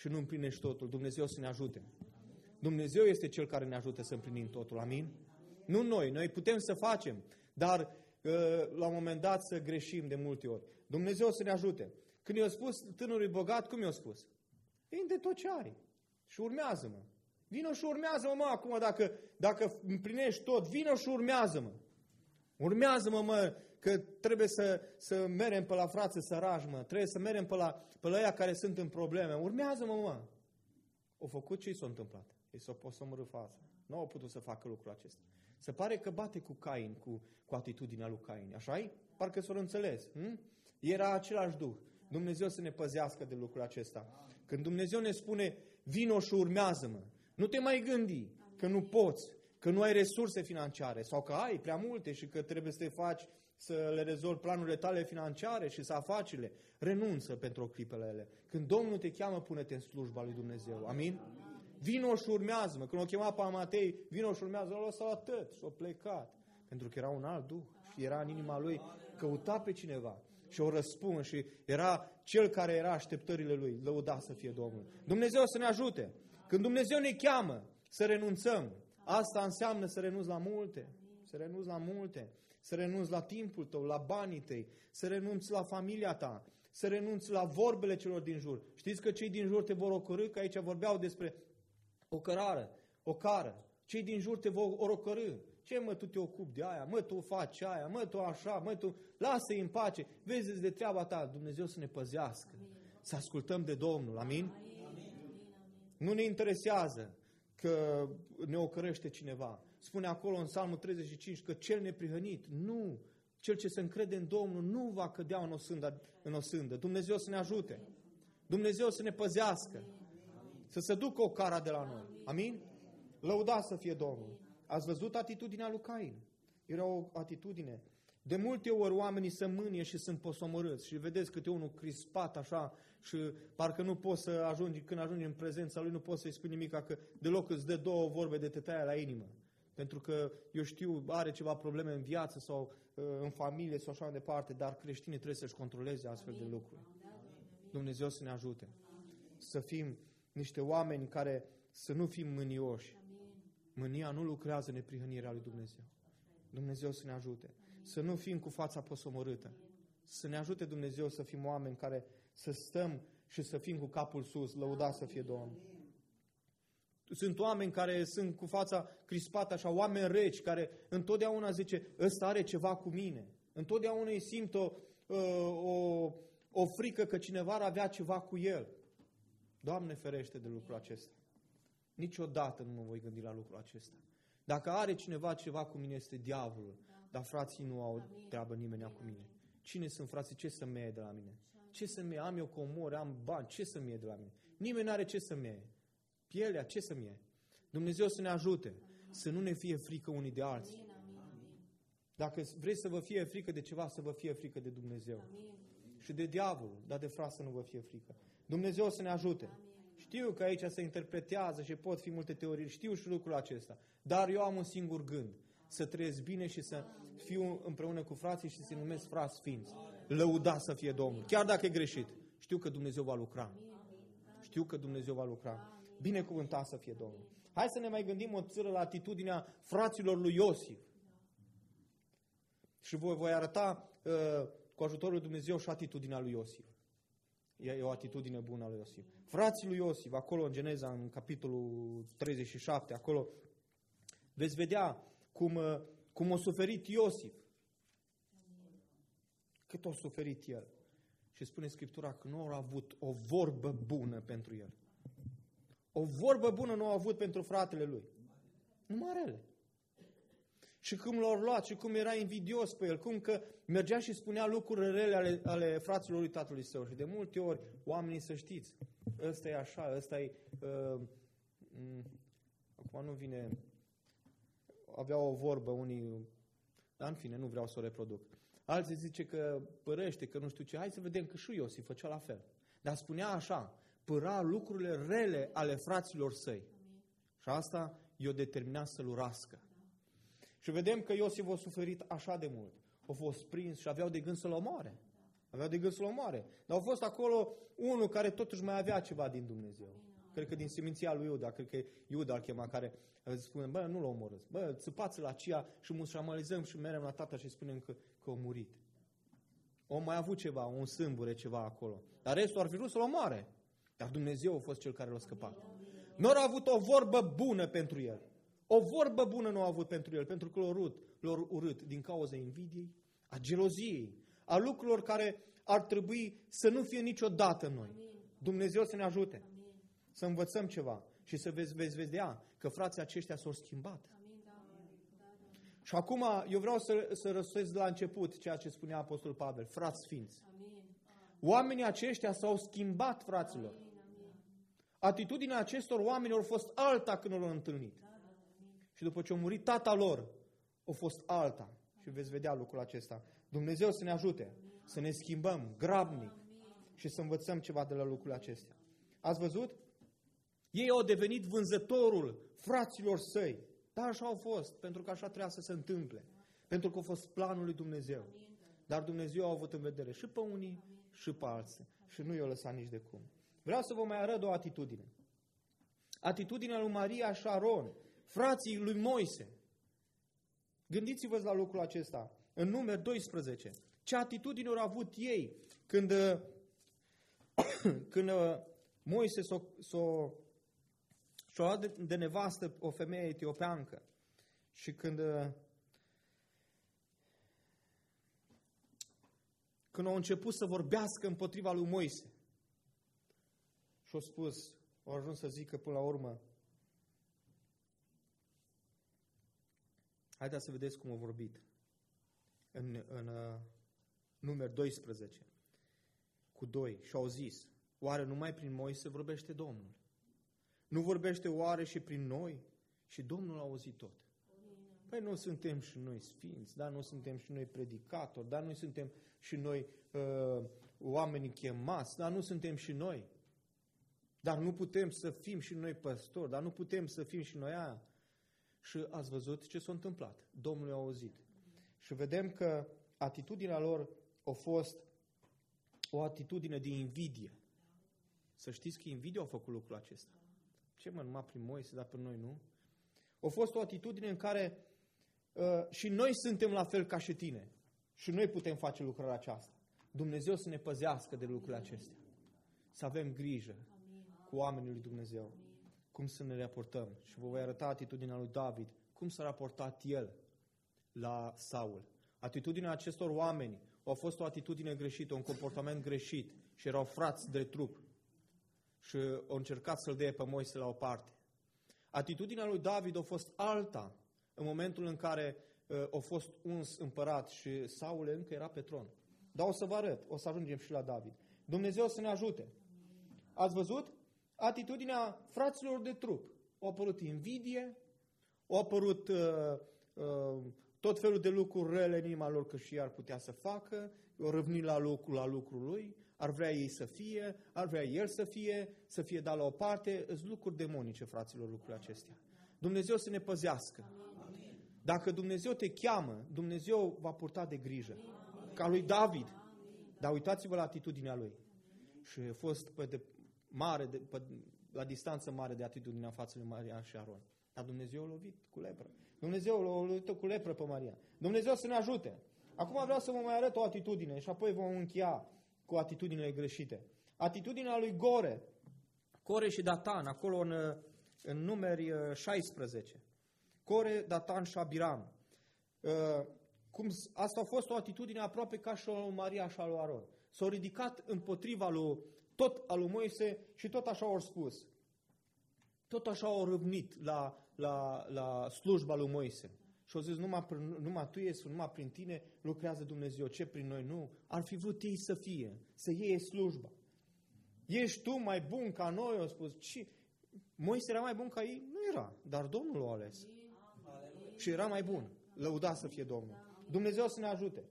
și nu împlinești totul. Dumnezeu să ne ajute. Dumnezeu este Cel care ne ajută să împlinim totul. Amin? Nu noi. Noi putem să facem, dar la un moment dat să greșim de multe ori. Dumnezeu să ne ajute. Când i-a spus tânărului bogat, cum i-a spus? Vinde tot ce ai și urmează-mă. Vino și urmează-mă, mă, acum dacă, dacă împlinești tot, vino și urmează-mă. Urmează-mă, mă, că trebuie să, să merem pe la frață sărași, mă. Trebuie să merem pe la, pe la aia care sunt în probleme. Urmează-mă, mă. Au făcut ce i s-a întâmplat? Ei s-au posomorât fața. Nu au putut să facă lucrul acesta. Se pare că bate cu Cain, cu, cu atitudinea lui Cain. Așa-i? Parcă s-o înțeles. Hm? Era același duh. Dumnezeu să ne păzească de lucrul acesta. Când Dumnezeu ne spune, vino și urmează-mă, nu te mai gândi că nu poți, că nu ai resurse financiare sau că ai prea multe și că trebuie să te faci, să le rezolvi planurile tale financiare și să afacerile. Renunță pentru o clipă la ele. Când Domnul te cheamă, pune-te în slujba lui Dumnezeu. Amin? Vino și urmează-mă. Când o chema pe Matei, vino și urmează, l-a lăsat atât și a plecat. Pentru că era un alt duh și era în inima lui, căuta pe cineva și o răspuns și era cel care era așteptările lui. Lăuda să fie Domnul. Dumnezeu să ne ajute. Când Dumnezeu ne cheamă să renunțăm, asta înseamnă să renunți la multe. Să renunți la multe. Să renunți la timpul tău, la banii tăi, să renunți la familia ta, să renunți la vorbele celor din jur. Știți că cei din jur te vor ocărî, că aici vorbeau despre o cărară, o cară. Cei din jur te vor orocărî. Ce, mă, tu te ocupi de aia? Mă, tu faci aia? Mă, tu așa? Mă, tu lasă-i în pace. Vezi de treaba ta. Dumnezeu să ne păzească. Să ascultăm de Domnul. Amin? Nu ne interesează că ne ocărăște cineva. Spune acolo în Psalmul treizeci și cinci că cel neprihănit, nu, cel ce se încrede în Domnul nu va cădea în o sândă. În o sândă. Dumnezeu să ne ajute. Dumnezeu să ne păzească. Să se ducă o cara de la noi. Amin? Lăudați să fie Domnul. Ați văzut atitudinea lui Cain? Era o atitudine. De multe ori oamenii se mânie și sunt posomorâți. Și vedeți câte unul crispat așa și parcă nu poți să ajungi, când ajungi în prezența lui, nu poți să-i spui nimic, că deloc îți dă două vorbe de te taie la inimă. Pentru că, eu știu, are ceva probleme în viață sau uh, în familie sau așa mai departe, dar creștinii trebuie să-și controleze astfel de lucruri. Dumnezeu să ne ajute. Să fim niște oameni care să nu fim mânioși. Mânia nu lucrează în neprihănirea lui Dumnezeu. Dumnezeu să ne ajute. Să nu fim cu fața posomorâtă. Să ne ajute Dumnezeu să fim oameni care să stăm și să fim cu capul sus. Lăudați să fie Domnul. Sunt oameni care sunt cu fața crispată așa, oameni reci, care întotdeauna zice, ăsta are ceva cu mine. Întotdeauna îi simt o, o, o frică că cineva ar avea ceva cu el. Doamne ferește de lucrul acesta. Niciodată nu mă voi gândi la lucrul acesta. Dacă are cineva ceva cu mine, este diavolul. Dar frații nu au treabă nimeni cu mine. Cine sunt frații? Ce să-mi iei de la mine? Ce să-mi iei? Am eu comori, am bani, ce să-mi iei de la mine? Nimeni nu are ce să-mi iei. Pielea, ce să-mi iei? Dumnezeu să ne ajute. Să nu ne fie frică unii de alții. Dacă vrei să vă fie frică de ceva, să vă fie frică de Dumnezeu. Și de diavolul, dar de frat să nu vă fie frică. Dumnezeu să ne ajute. Știu că aici se interpretează și pot fi multe teorii, știu și lucrul acesta. Dar eu am un singur gând. Să trăiesc bine și să fiu împreună cu frații și să-i numesc frați sfinți. Lăuda să fie Domnul. Chiar dacă e greșit. Știu că Dumnezeu va lucra. Știu că Dumnezeu va lucra. Binecuvântat să fie Domnul. Hai să ne mai gândim o țără la atitudinea fraților lui Iosif. Și voi, voi arăta uh, cu ajutorul lui Dumnezeu și atitudinea lui Iosif. E o atitudine bună a lui Iosif. Frații lui Iosif, acolo în Geneza, în capitolul treizeci și șapte, acolo veți vedea cum, cum a suferit Iosif. Cât a suferit el. Și spune Scriptura că nu a avut o vorbă bună pentru el. O vorbă bună nu a avut pentru fratele lui. Numai rele. Și cum l-au luat și cum era invidios pe el, cum că mergea și spunea lucruri rele ale, ale fraților lui tatălui său. Și de multe ori, oamenii să știți, ăsta e așa, ăsta e... Uh, um, acum nu vine... Avea o vorbă unii... Dar în fine, nu vreau să o reproduc. Alții zice că părește, că nu știu ce. Hai să vedem că și Iosif făcea la fel. Dar spunea așa, păra lucrurile rele ale fraților săi. Și asta i-o determinat să-l urască. Și vedem că Iosif a suferit așa de mult. A fost prins și aveau de gând să-l omoare. Aveau de gând să-l omoare. Dar au fost acolo unul care totuși mai avea ceva din Dumnezeu. Cred că din seminția lui Iuda, cred că Iuda îl chema, care spune, bă, nu-l omorâți, bă, țăpați-l aceea și mușamalizăm și merem la tata și spunem că, că a murit. O mai avut ceva, un sâmbure, ceva acolo. Dar restul ar fi vrut să-l omoare. Dar Dumnezeu a fost cel care l-a scăpat. Nu a avut o vorbă bună pentru el. O vorbă bună nu a avut pentru el, pentru că l-a urât, l-a urât din cauza invidiei, a geloziei, a lucrurilor care ar trebui să nu fie niciodată în noi. Dumnezeu să ne ajute. Să învățăm ceva și să veți, veți vedea că frații aceștia s-au schimbat. Și acum eu vreau să, să răsesc la început ceea ce spunea Apostolul Pavel, frați sfinți. Oamenii aceștia s-au schimbat, fraților. Atitudinea acestor oameni a fost alta când l-au întâlnit. Și după ce a murit tata lor, a fost alta. Și veți vedea lucrul acesta. Dumnezeu să ne ajute, să ne schimbăm grabnic și să învățăm ceva de la lucrurile acestea. Ați văzut? Ei au devenit vânzătorul fraților săi. Dar așa au fost, pentru că așa trebuia să se întâmple. Pentru că a fost planul lui Dumnezeu. Dar Dumnezeu a avut în vedere și pe unii și pe alții. Și nu i-a lăsat nici de cum. Vreau să vă mai arăt o atitudine. Atitudinea lui Maria și Aron, frații lui Moise. Gândiți-vă la lucrul acesta. În Numeri doisprezece. Ce atitudine au avut ei când, când Moise s-a, s-a, și-a luat de, de nevastă o femeie etiopeancă și când când au început să vorbească împotriva lui Moise și au spus, au ajuns să zică până la urmă, haideți să vedeți cum au vorbit în, în uh, Numeri doisprezece cu doi și au zis, oare numai prin Moise vorbește Domnul? Nu vorbește oare și prin noi? Și Domnul a auzit tot. Păi nu suntem și noi sfinți, dar nu suntem și noi predicatori, dar nu suntem și noi uh, oamenii chemați, dar nu suntem și noi. Dar nu putem să fim și noi păstori, dar nu putem să fim și noi aia. Și ați văzut ce s-a întâmplat. Domnul a auzit. Și vedem că atitudinea lor a fost o atitudine de invidie. Să știți că invidia a făcut lucrul acesta. Ce mă, numai prin Moise, dar pe noi nu? A fost o atitudine în care uh, și noi suntem la fel ca și tine. Și noi putem face lucrarea aceasta. Dumnezeu să ne păzească de lucrurile acestea. Să avem grijă cu oamenii lui Dumnezeu. Cum să ne raportăm. Și vă voi arăta atitudinea lui David. Cum s-a raportat el la Saul. Atitudinea acestor oameni a fost o atitudine greșită, un comportament greșit. Și erau frați de trup. Și au încercat să-l dea pe Moise la o parte. Atitudinea lui David a fost alta în momentul în care uh, a fost uns împărat și Saul încă era pe tron. Dar o să vă arăt, o să ajungem și la David. Dumnezeu să ne ajute. Ați văzut? Atitudinea fraților de trup. A apărut invidie, a apărut uh, uh, tot felul de lucruri rele în inima lor că și ei ar putea să facă, o râvni la lucrul la lucrul lui, ar vrea ei să fie, ar vrea el să fie, să fie dat la o parte. Sunt lucruri demonice, fraților, lucrurile acestea. Dumnezeu să ne păzească. Dacă Dumnezeu te cheamă, Dumnezeu va purta de grijă. Ca lui David. Dar uitați-vă la atitudinea lui. Și a fost pe de mare, de, pe, la distanță mare de atitudinea față lui Maria și Aron. Dar Dumnezeu a lovit cu lepră. Dumnezeu l-a lovit cu lepră pe Maria. Dumnezeu să ne ajute. Acum vreau să vă mai arăt o atitudine și apoi vom încheia cu atitudinile greșite. Atitudinea lui Gore. Core și Datan, acolo în, în Numeri șaisprezece. Core, Datan și Abiram. Cum, asta a fost o atitudine aproape ca și lui Maria și lui Aron. S-au ridicat împotriva lui tot al lui Moise și tot așa au spus. Tot așa au râvnit la, la, la slujba lui Moise. Și au zis, numai, numai tu ești, numai prin tine lucrează Dumnezeu. Ce prin noi? Nu. Ar fi vrut ei să fie, să iei slujba. Ești tu mai bun ca noi? Au spus. Și Moise era mai bun ca ei? Nu era, dar Domnul l-a ales. Amin. Și era mai bun. Lăuda să fie Domnul. Amin. Dumnezeu să ne ajute.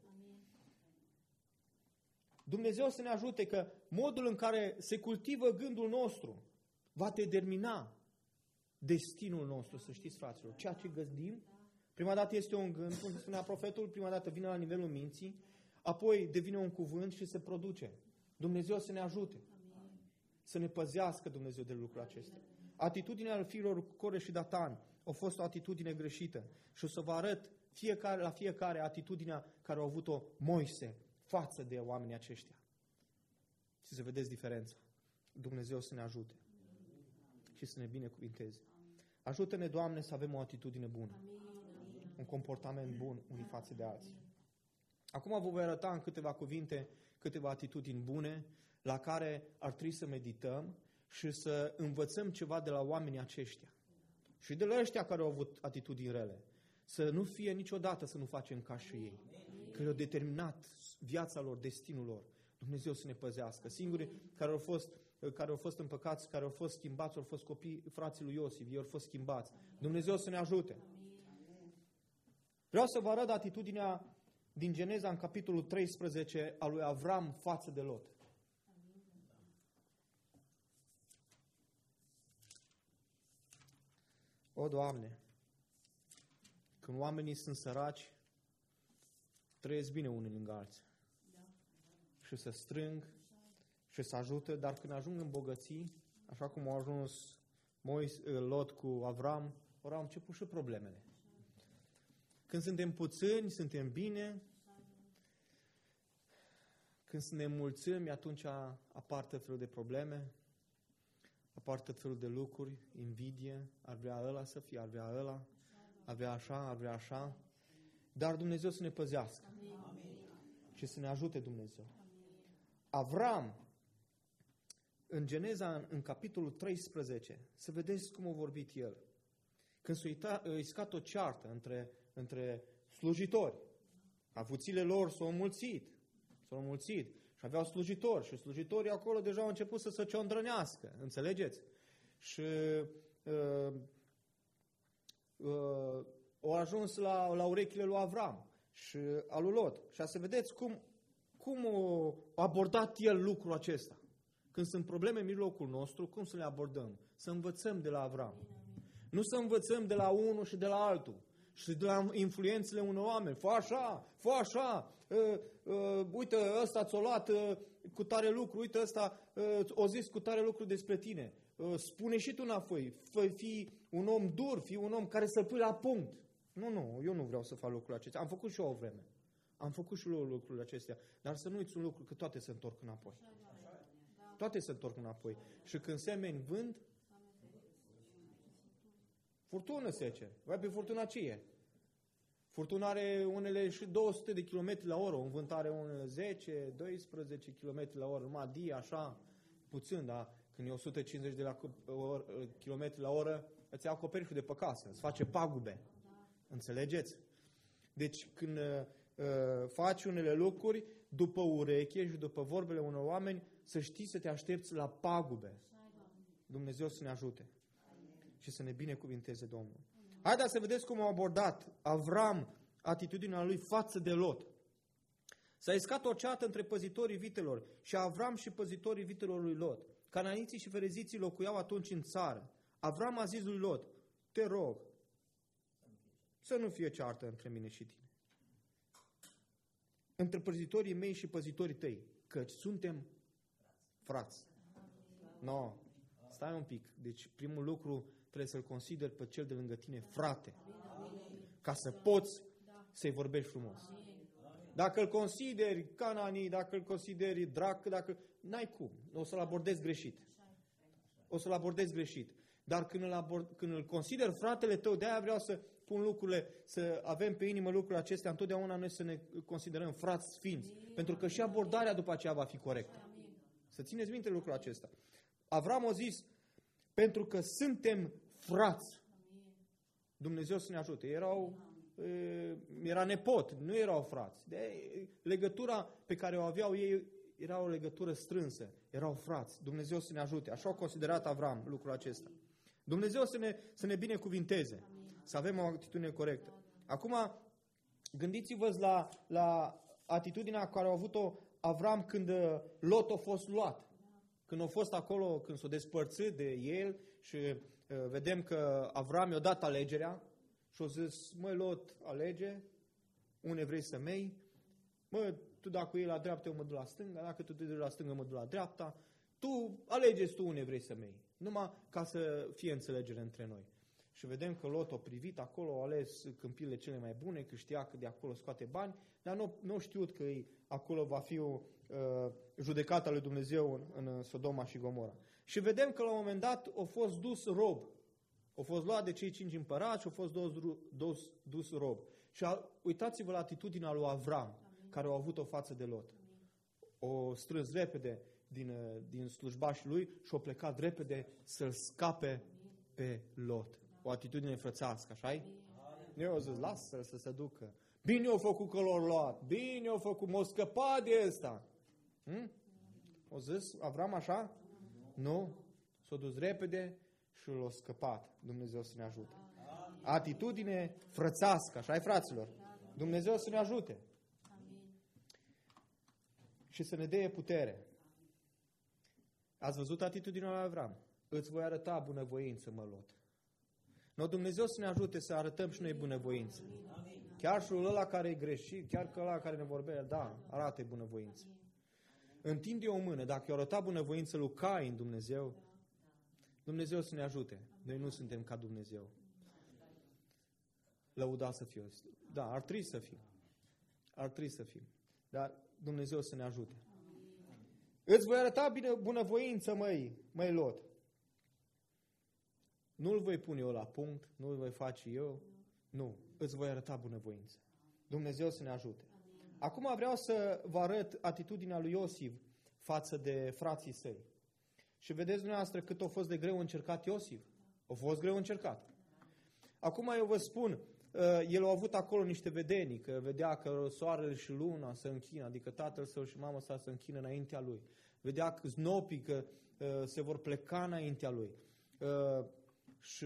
Dumnezeu să ne ajute că modul în care se cultivă gândul nostru va determina destinul nostru, să știți, fraților. Ceea ce gândim, prima dată este un gând, cum spunea profetul, prima dată vine la nivelul minții, apoi devine un cuvânt și se produce. Dumnezeu să ne ajute. Să ne păzească Dumnezeu de lucrul acesta. Atitudinea fiilor Core și Datan a fost o atitudine greșită. Și o să vă arăt fiecare, la fiecare atitudinea care a avut-o Moise față de oamenii aceștia. Și să vedeți diferența. Dumnezeu să ne ajute și să ne binecuvinteze. Ajută-ne, Doamne, să avem o atitudine bună. Un comportament bun unii față de alții. Acum vă voi arăta în câteva cuvinte câteva atitudini bune la care ar trebui să medităm și să învățăm ceva de la oamenii aceștia. Și de la ăștia care au avut atitudini rele. Să nu fie niciodată să nu facem ca și ei. Că le-au determinat viața lor, destinul lor. Dumnezeu să ne păzească. Singurii care au fost, care au fost împăcați, care au fost schimbați, au fost copii, frații lui Iosif, ei au fost schimbați. Dumnezeu să ne ajute. Vreau să vă arăt atitudinea din Geneza în capitolul treisprezece a lui Avram față de Lot. O, Doamne, când oamenii sunt săraci, trăiesc bine unii lângă alții. Și se strâng și se ajută, dar când ajung în bogății, așa cum au ajuns Moise, Lot cu Avram, ori au început și problemele. Când suntem puțini, suntem bine. Când suntem mulțimi, atunci apar tot felul de probleme, apar tot felul de lucruri, invidie, ar vrea ăla să fie, ar vrea ăla, ar vrea așa, ar vrea așa. Dar Dumnezeu să ne păzească. Amin. Și să ne ajute Dumnezeu. Avram, în Geneza, în, în capitolul treisprezece, să vedeți cum a vorbit el. Când s-a iscat o ceartă între, între slujitori, avuțile lor s-au înmulțit, s-au înmulțit și aveau slujitori și slujitorii acolo deja au început să se ciondrănească, înțelegeți? Și uh, uh, au ajuns la, la urechile lui Avram și a lui Lot. Și a să vedeți cum, cum a abordat el lucrul acesta. Când sunt probleme în mijlocul nostru, cum să le abordăm? Să învățăm de la Avram. Nu să învățăm de la unul și de la altul. Și de la influențele unor oameni. Fă așa, fă așa, uh, uh, uite, ăsta ți-o luat uh, cu tare lucru, uite, ăsta uh, o zis cu tare lucru despre tine. Uh, spune și tu înapoi, fă, fii un om dur, fii un om care să-l pui la punct. Nu, nu, eu nu vreau să fac lucrurile acestea. Am făcut și eu o vreme. Am făcut și eu lucrurile acestea. Dar să nu uiți un lucru, că toate se întorc înapoi. Toate se întorc înapoi. Și când semeni vând, furtună se ce. Vai pe furtuna ce e? Furtuna are unele și două sute de kilometri la oră, un vânt are unele zece, doisprezece kilometri la oră, numai die, așa, puțin, dar când e o sută cincizeci de kilometri la oră, îți ia acoperișul de pe casă, îți face pagube. Înțelegeți? Deci când uh, faci unele lucruri, după ureche și după vorbele unor oameni, să știi să te aștepți la pagube. Dumnezeu să ne ajute și să ne binecuvinteze Domnul. Haideți să vedeți cum a abordat Avram atitudinea lui față de Lot. S-a iscat o ceată între păzitorii vitelor și Avram și păzitorii vitelor lui Lot. Cananiții și fereziții locuiau atunci în țară. Avram a zis lui Lot, te rog, să nu fie ceartă între mine și tine. Între păzitorii mei și păzitorii tăi, căci suntem frați. No, stai un pic. Deci primul lucru trebuie să-l consideri pe cel de lângă tine frate. Ca să poți să-i vorbești frumos. Dacă îl consideri cananii, dacă îl consideri drac, dacă... n-ai cum. O să-l abordezi greșit. O să-l abordezi greșit. Dar când îl, abord... când îl consideri fratele tău, de-aia vreau să pun lucrurile, să avem pe inimă lucrurile acestea, întotdeauna noi să ne considerăm frați sfinți. Pentru că și abordarea după aceea va fi corectă. Să țineți minte lucrul acesta. Avram a zis, pentru că suntem frați. Dumnezeu să ne ajute. Erau, era nepot, nu erau frați. De legătura pe care o aveau ei era o legătură strânsă. Erau frați. Dumnezeu să ne ajute. Așa a considerat Avram lucrul acesta. Dumnezeu să ne, să ne binecuvinteze. Să avem o atitudine corectă. Acum, gândiți-vă la, la atitudinea care a avut-o Avram când Lot a fost luat. Când a fost acolo, când s-a despărțit de el și uh, vedem că Avram i-a dat alegerea și a zis, măi Lot, alege, unde vrei să mei, mă, tu dacă iei la dreapta, eu mă duc la stânga, dacă tu te duci la stânga, mă duc la dreapta. Tu alegeți tu unde vrei să mergi, numai ca să fie înțelegere între noi. Și vedem că Lot a privit acolo, a ales câmpiile cele mai bune, că știa că de acolo scoate bani, dar nu, nu știut că acolo va fi o uh, judecată lui Dumnezeu în, în Sodoma și Gomora. Și vedem că la un moment dat a fost dus rob. A fost luat de cei cinci împărați și a fost dus, dus, dus rob. Și a, uitați-vă la atitudinea lui Avram, care a avut o față de Lot. O strâns repede din, din slujbașii lui și a plecat repede să-l scape pe Lot. O atitudine frățească, așa-i? Eu zis, lasă-l să se ducă. Bine au făcut că l-au luat, bine au făcut, m-au scăpat de ăsta. Hm? O zis Avram așa? Nu. S-a dus repede și l-a scăpat. Dumnezeu să ne ajute. Atitudine frățească, așa-i, fraților? Dumnezeu să ne ajute. Și să ne dea putere. Ați văzut atitudinea lui Avram? Îți voi arăta bunăvoință, mă, Lot. No, Dumnezeu să ne ajute să arătăm și noi bunăvoință. Chiar și ăla care e greșit, chiar că ăla care ne vorbește, da, arată bunăvoință. Întinde o mână, dacă i-a arătat bunăvoință lui Cain Dumnezeu, Dumnezeu să ne ajute. Noi nu suntem ca Dumnezeu. Lăuda să fiu. Da, ar trebui să fim. Ar trebui să fim. Dar Dumnezeu să ne ajute. Îți voi arăta bine bunăvoință, măi, măi Lot. Nu-l voi pune eu la punct, nu-l voi face eu, nu, îți voi arăta bunăvoință. Dumnezeu să ne ajute. Acum vreau să vă arăt atitudinea lui Iosif față de frații săi. Și vedeți dumneavoastră cât a fost de greu încercat Iosif. A fost greu încercat. Acum eu vă spun, el a avut acolo niște vedenii, că vedea că soarele și luna se închină, adică tatăl său și mama sa se închină înaintea lui. Vedea că snopii că se vor pleca înaintea lui. Și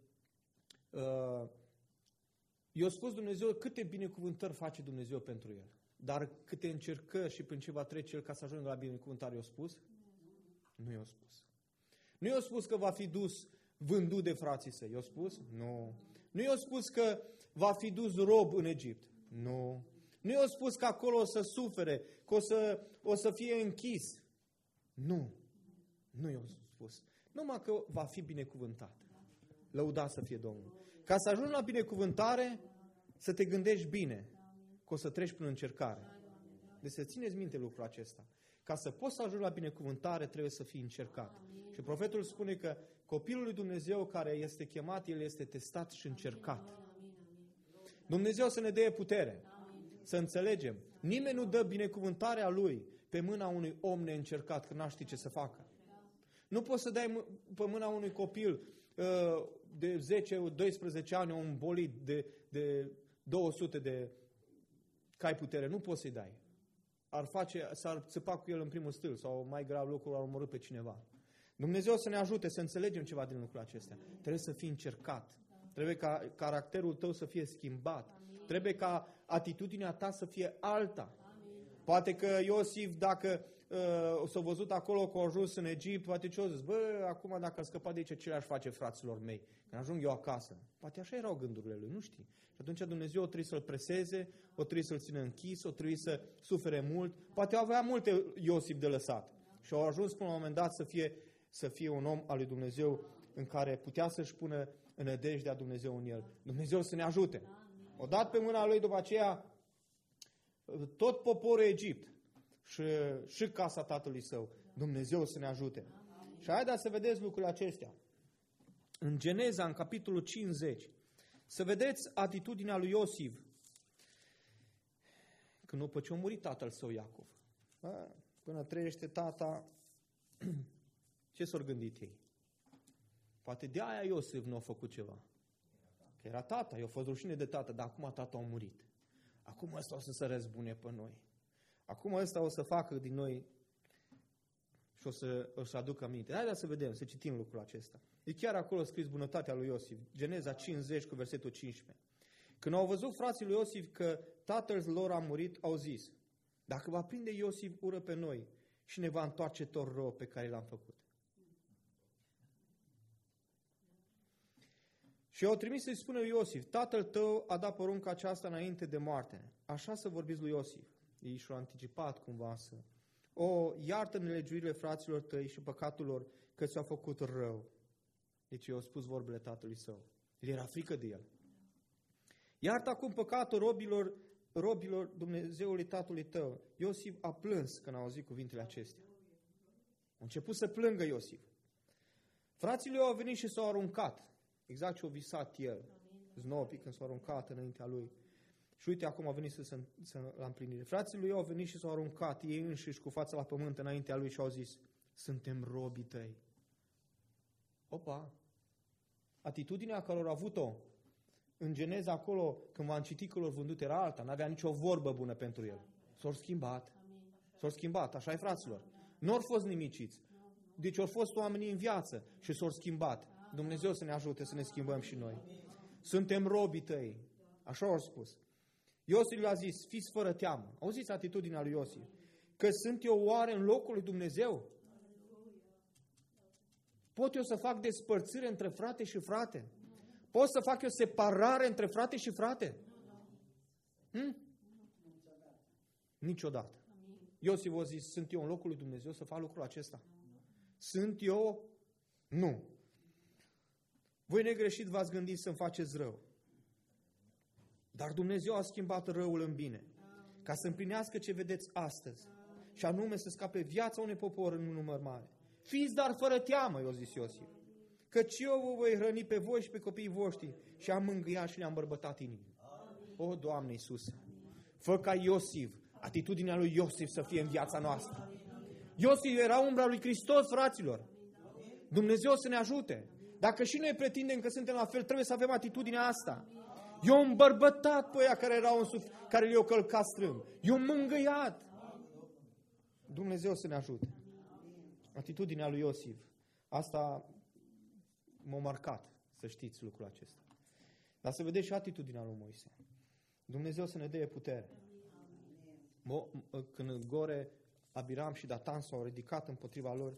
uh, i-a spus Dumnezeu câte binecuvântări face Dumnezeu pentru el. Dar câte încercări și prin ce va trece el ca să ajungă la binecuvântare i-a spus? Nu i-a spus. Nu i-a spus că va fi dus vândut de frații săi. I-a spus? Nu. Nu i-a spus că va fi dus rob în Egipt. Nu. Nu i-a spus că acolo o să sufere, că o să, o să fie închis. Nu. Nu i-a spus. Numai că va fi binecuvântat. Lăudat să fie Domnul. Ca să ajungi la binecuvântare, să te gândești bine, că o să treci prin încercare. Deci să țineți minte lucrul acesta. Ca să poți să ajungi la binecuvântare, trebuie să fii încercat. Și profetul spune că copilul lui Dumnezeu care este chemat, el este testat și încercat. Dumnezeu să ne dea putere, să înțelegem. Nimeni nu dă binecuvântarea lui pe mâna unui om neîncercat, că n-a ști ce să facă. Nu poți să dai pe mâna unui copil de zece doisprezece ani un bolid de, de două sute de cai putere. Nu poți să-i dai. Ar face, s-ar țăpa cu el în primul stâl sau mai grav lucrul ar omorî pe cineva. Dumnezeu să ne ajute să înțelegem ceva din lucrurile acestea. Trebuie să fii încercat. Trebuie ca caracterul tău să fie schimbat. Trebuie ca atitudinea ta să fie alta. Poate că Iosif, dacă uh, s-a văzut acolo că a ajuns în Egipt, poate ce-o zis, bă, acum dacă a scăpat de aici, ce le-aș face fraților mei? Când ajung eu acasă. Poate așa erau gândurile lui, nu știi. Și atunci Dumnezeu o trebuie să-l preseze, o trebuie să-l țină închis, o trebuie să sufere mult. Poate avea multe Iosif de lăsat. Și au ajuns până la un moment dat să fie, să fie un om al lui Dumnezeu în care putea să-și pună nădejdea Dumnezeu în el. Dumnezeu să ne ajute. O dat pe mâna lui după aceea tot poporul Egipt și, și casa tatălui său. Dumnezeu să ne ajute. Și haideți să vedeți lucrurile acestea. În Geneza, în capitolul cincizeci, să vedeți atitudinea lui Iosif. Când după ce a murit tatăl său Iacov. Bă, până trăiește tata, ce s-au gândit ei? Poate de aia Iosif nu a făcut ceva. Că era tata, i-a fost rușine de tată, dar acum tata a murit. Acum ăsta o să se răzbune pe noi. Acum ăsta o să facă din noi și o să, o să aducă aminte. Haideți să vedem, să citim lucrul acesta. E chiar acolo scris bunătatea lui Iosif. Geneza cincizeci cu versetul cincisprezece. Când au văzut frații lui Iosif că tatăl lor a murit, au zis, dacă va prinde Iosif ură pe noi și ne va întoarce tot rău pe care l-am făcut. Și au trimis să-i spună lui Iosif, tatăl tău a dat porunca aceasta înainte de moarte. Așa să vorbiți lui Iosif. ei și-au anticipat cumva să... O, iartă nelegiuirile fraților tăi și păcatul lor, că ți-au făcut rău. Deci i-au spus vorbele tatălui său. El era frică de el. Iartă acum păcatul robilor, robilor Dumnezeului tatălui tău. Iosif a plâns când a auzit cuvintele acestea. A început să plângă Iosif. Frații lui au venit și s-au aruncat. Exact ce a visat el. Znopii când s-au aruncat înaintea lui. Și uite, acum a venit să se să, la împlinire. Frații lui au venit și s-au aruncat ei înșiși cu fața la pământ înaintea lui și au zis, suntem robii tăi. Opa! Atitudinea care au avut-o în Geneza acolo, când v-am citit că l-au vândut, era alta. N-avea nicio vorbă bună pentru el. S-au schimbat. S-au schimbat, așa e, fraților. Nu au fost nimiciți. Deci au fost oamenii în viață și s-au schimbat. Dumnezeu să ne ajute să ne schimbăm și noi. Suntem robii tăi. Așa au spus. Iosif le-a zis, fiți fără teamă. Auziți atitudinea lui Iosif. Că sunt eu oare în locul lui Dumnezeu? Pot eu să fac despărțire între frate și frate? Pot să fac eu separare între frate și frate? Hm? Niciodată. Iosif a zis, sunt eu în locul lui Dumnezeu să fac lucrul acesta? Sunt eu? Nu. Voi negreșit v-ați gândit să-mi faceți rău. Dar Dumnezeu a schimbat răul în bine, ca să împlinească ce vedeți astăzi, și anume să scape viața unui popor în un număr mare. Fiți dar fără teamă, i-a zis Iosif, căci eu vă voi hrăni pe voi și pe copiii voștri și am mângâiat și le-am bărbătat inimii. O, Doamne Iisuse, fă ca Iosif, atitudinea lui Iosif să fie în viața noastră. Iosif era umbra lui Hristos, fraților. Dumnezeu să ne ajute. Dacă și noi pretindem că suntem la fel, trebuie să avem atitudinea asta. Eu am îmbărbătat pe ăia care erau în suf, care le-au călcat strâmb. Eu am mângâiat. Dumnezeu să ne ajute. Atitudinea lui Iosif. Asta m-a marcat, să știți lucrul acesta. Dar să vedeți și atitudinea lui Moise. Dumnezeu să ne dea putere. Când Gore, Abiram și Datan s-au ridicat împotriva lor,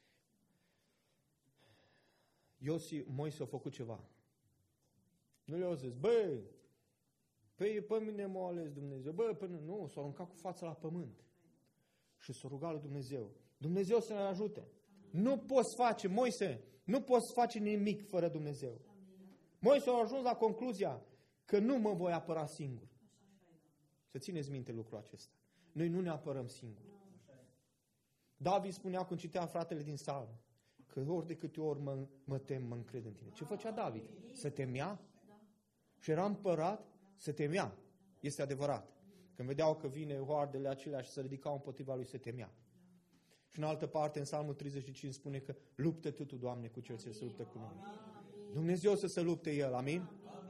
Iosif, Moise a făcut ceva. Nu le-au zis, băi, pe, pe mine m-a ales Dumnezeu, băi, până nu, s-au aruncat cu fața la pământ și s-au rugat lui Dumnezeu. Dumnezeu să ne ajute. Nu poți face, Moise, nu poți face nimic fără Dumnezeu. Moise a ajuns la concluzia că nu mă voi apăra singur. Să țineți minte lucrul acesta. Noi nu ne apărăm singuri. David spunea când citea fratele din Salm, că ori de câte ori mă, mă tem, mă încred în tine. Ce făcea David? Se temea? Și era împărat? Se temea. Este adevărat. Când vedeau că vine hoardele acelea și se ridicau împotriva lui, se temea. Și în altă parte, în Psalmul treizeci și cinci spune că luptă-te tu, Doamne, cu cel ce se luptă cu noi. Dumnezeu să se lupte El. Amin?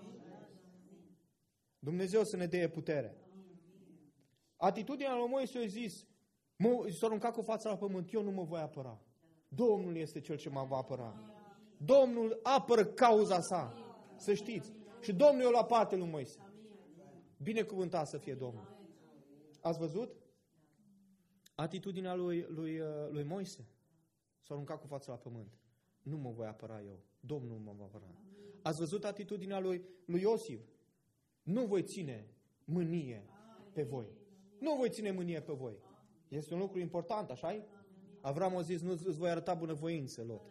Dumnezeu să ne dea putere. Atitudinea lui Moise a zis, s-a aruncat cu fața la pământ, eu nu mă voi apăra. Domnul este Cel ce mă va apăra. Domnul apără cauza sa. Să știți. Și Domnul i-a luat parte lui Moise. Binecuvântat să fie Domnul. Ați văzut? Atitudinea lui, lui, lui Moise. S-a aruncat cu fața la pământ. Nu mă voi apăra eu. Domnul mă va apăra. Ați văzut atitudinea lui, lui Iosif? Nu voi ține mânie pe voi. Nu voi ține mânie pe voi. Este un lucru important, așa-i? Avram a zis, nu îți voi arăta bunăvoință, Lot.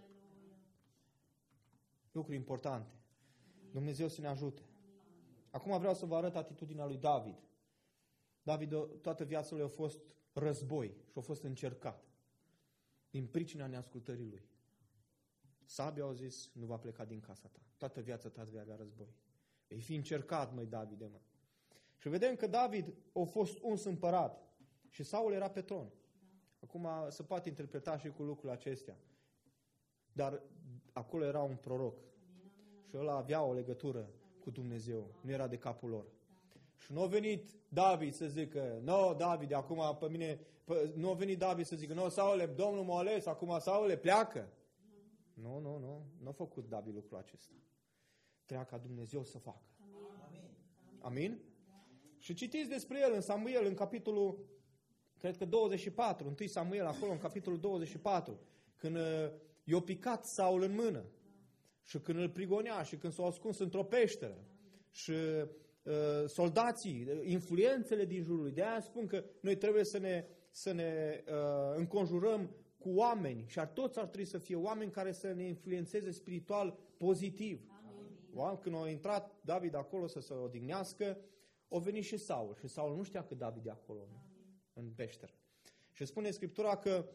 Lucruri importante. Dumnezeu să ne ajute. Acum vreau să vă arăt atitudinea lui David. David, toată viața lui a fost război și a fost încercat. Din pricina neascultării lui. Sabii au zis, nu va pleca din casa ta. Toată viața ta vei avea război. Vei fi încercat, măi, Davide, mă. Și vedem că David a fost uns împărat și Saul era pe tron. Acum se poate interpreta și cu lucrurile acestea. Dar acolo era un proroc. Și ăla avea o legătură cu Dumnezeu. Nu era de capul lor. Și nu a venit David să zică, nu, David, acum pe mine, pe, nu a venit David să zică, nu, Saule, Domnul m-a ales, acum Saule, pleacă. Nu, nu, nu, nu a făcut David lucrul acesta. Trebuia ca Dumnezeu să facă. Amin. Amin? Și citiți despre el în Samuel, în capitolul, cred că douăzeci și patru, întâi Samuel, acolo în capitolul douăzeci și patru, când uh, i-a picat Saul în mână și când îl prigonea și când s-a ascuns într-o peșteră și soldații, influențele din jurul lui. De aia spun că noi trebuie să ne, să ne uh, înconjurăm cu oameni și ar, toți ar trebui să fie oameni care să ne influențeze spiritual pozitiv. Amin. Când a intrat David acolo să se odihnească, a venit și Saul. Și Saul nu știa că David e acolo, Amin. În peșteră. Și spune Scriptura că,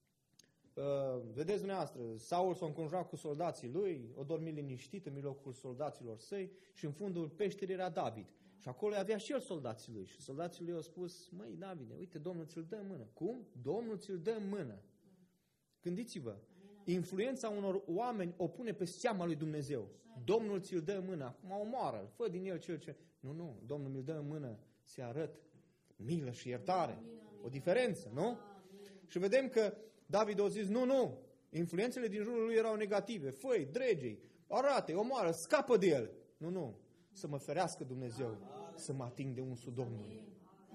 uh, vedeți dumneavoastră, Saul s-a înconjurat cu soldații lui, o dormit liniștit în mijlocul soldaților săi și în fundul peșterii era David. Și acolo avea și el soldații lui. Și soldații lui au spus, măi Davide, uite, Domnul ți-l dă în mână. Cum? Domnul ți-l dă în mână. Gândiți-vă, influența unor oameni o pune pe seama lui Dumnezeu. Domnul ți-l dă în mână, acum omoară-l, fă din el cel ce... Nu, nu, Domnul mi-l dă în mână, se arăt milă și iertare. O diferență, nu? Și vedem că David a zis, nu, nu, influențele din jurul lui erau negative. Fă-i, drege-i, arată-i, omoară, scapă de el. Nu, nu, să mă ferească Dumnezeu, să mă ating de unsul Domnului.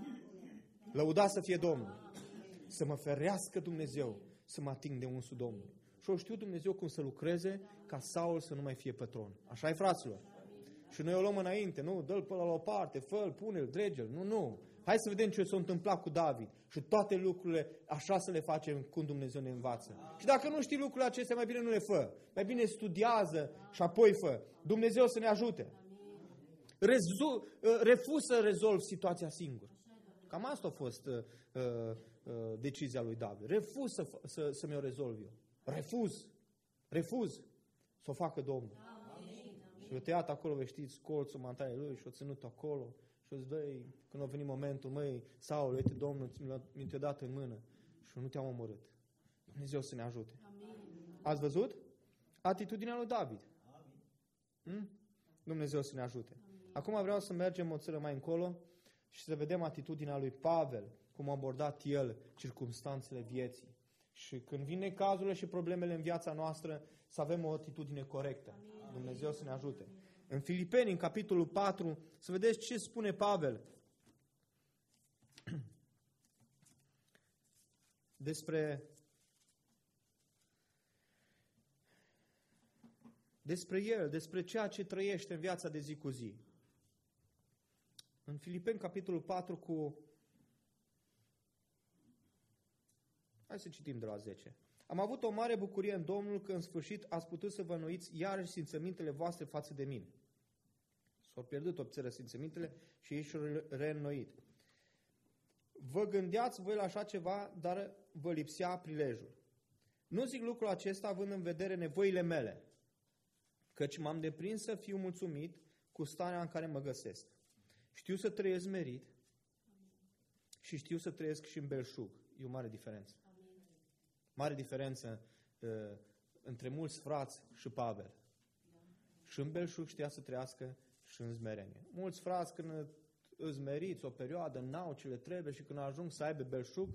Lăuda să fie Domnul, să mă ferească Dumnezeu, să mă ating de unsul Domnului. Și o știu Dumnezeu cum să lucreze ca Saul să nu mai fie pătron. Așa e, fraților. Și noi o luăm înainte, nu? Dă-l pe la o parte, fă-l, pune-l, drege-l. Nu, nu. Hai să vedem ce s-a întâmplat cu David. Și toate lucrurile așa să le facem cum Dumnezeu ne învață. Și dacă nu știi lucrurile acestea, mai bine nu le fă. Mai bine studiază și apoi fă. Dumnezeu să ne ajute. Rezu- refuz să rezolv situația singur. Cam asta a fost uh, uh, decizia lui David. Refuz să, să, să mi-o rezolv eu. Refuz. Refuz să o facă Domnul. Amin. Și o tăiat acolo, vă știți, colțul mantaie lui și o ținut acolo. Și o zis, băi, când a venit momentul, măi, Saul, uite, Domnul mi te-a dat în mână și nu te-am omorât. Dumnezeu să ne ajute. Amin. Ați văzut? Atitudinea lui David. Hmm? Dumnezeu să ne ajute. Amin. Acum vreau să mergem o țără mai încolo și să vedem atitudinea lui Pavel, cum a abordat el circumstanțele vieții. Și când vine cazurile și problemele în viața noastră, să avem o atitudine corectă. Amin. Dumnezeu să ne ajute. În Filipeni, în capitolul patru, să vedeți ce spune Pavel despre, despre el, despre ceea ce trăiește în viața de zi cu zi. În Filipeni, capitolul patru, cu... Hai să citim de la zece. Am avut o mare bucurie în Domnul că în sfârșit ați putut să vă înnoiți iarăși simțămintele voastre față de mine. S-au pierdut obțeră simțămintele și ei și-au reînnoit. Vă gândeați voi la așa ceva, dar vă lipsea prilejul. Nu zic lucrul acesta având în vedere nevoile mele, căci m-am deprins să fiu mulțumit cu starea în care mă găsesc. Știu să trăiesc merit și știu să trăiesc și în belșug. E o mare diferență. Mare diferență uh, între mulți frați și Pavel. Și în belșug știa să trăiască și în smerenie. Mulți frați când îți meriți o perioadă, n-au ce le trebuie și când ajung să aibă belșug,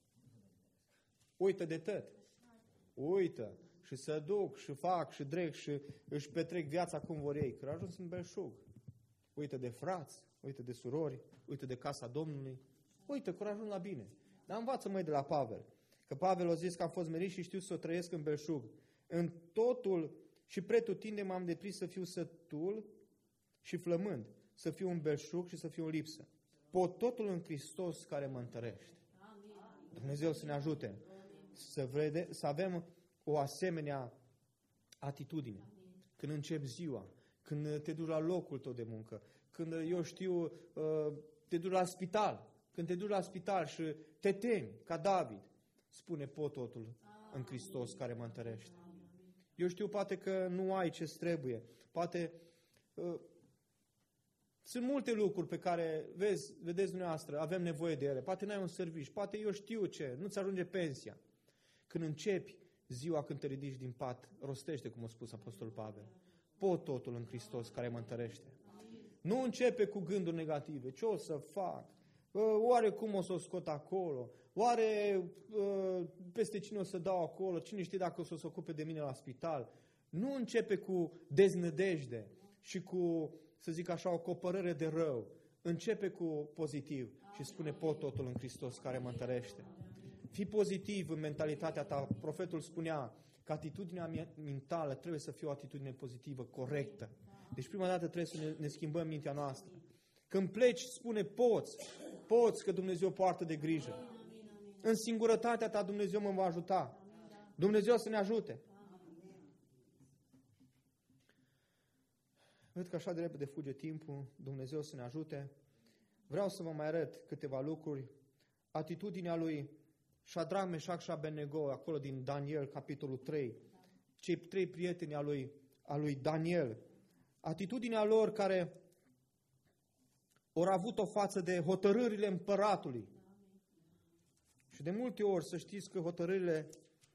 uită de tot. Uită și se duc și fac și dreg și își petrec viața cum vor ei. Când ajuns în belșug, uită de frați, uită de surori, uită de casa Domnului, uită când ajung la bine. Dar învață mai de la Pavel. Că Pavel a zis că a fost merit și știu să o trăiesc în belșug. În totul și pretutinde m-am deprins să fiu sătul și flămând, să fiu în belșug și să fiu în lipsă. Pot totul în Hristos care mă întărește. Dumnezeu să ne ajute să, vrede, să avem o asemenea atitudine. Când începi ziua, când te duci la locul tău de muncă, când, eu știu, te duci la spital, când te duci la spital și te temi, ca David, spune pot totul în Hristos care mă întărește. Eu știu poate că nu ai ce-ți trebuie, poate uh, sunt multe lucruri pe care, vezi, vedeți dumneavoastră, avem nevoie de ele, poate n-ai un serviciu, poate eu știu ce, nu-ți ajunge pensia. Când începi ziua când te ridici din pat, rostește, cum a spus Apostolul Pavel, pot totul în Hristos care mă întărește. Nu începe cu gânduri negative, ce o să fac? Oare cum o să o scot acolo? Oare uh, peste cine o să dau acolo? Cine știe dacă o să se ocupe de mine la spital? Nu începe cu deznădejde și cu, să zic așa, o copărâre de rău. Începe cu pozitiv și spune pot totul în Hristos care mă întărește. Fii pozitiv în mentalitatea ta. Profetul spunea că atitudinea mentală trebuie să fie o atitudine pozitivă, corectă. Deci prima dată trebuie să ne, ne schimbăm mintea noastră. Când pleci, spune poți, poți că Dumnezeu poartă de grijă. În singurătatea ta Dumnezeu mă va ajuta. Dumnezeu să ne ajute. Văd că așa de repede fuge timpul, Dumnezeu să ne ajute. Vreau să vă mai arăt câteva lucruri. Atitudinea lui Șadrach, Meșac și Abednego, acolo din Daniel, capitolul trei. Cei trei prieteni al lui, al lui Daniel. Atitudinea lor care au avut o față de hotărârile împăratului. Și de multe ori să știți că hotărârile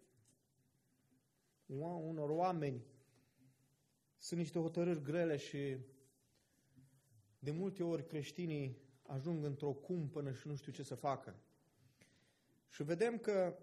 unor oameni sunt niște hotărâri grele și de multe ori creștinii ajung într-o cumpănă și nu știu ce să facă. Și vedem că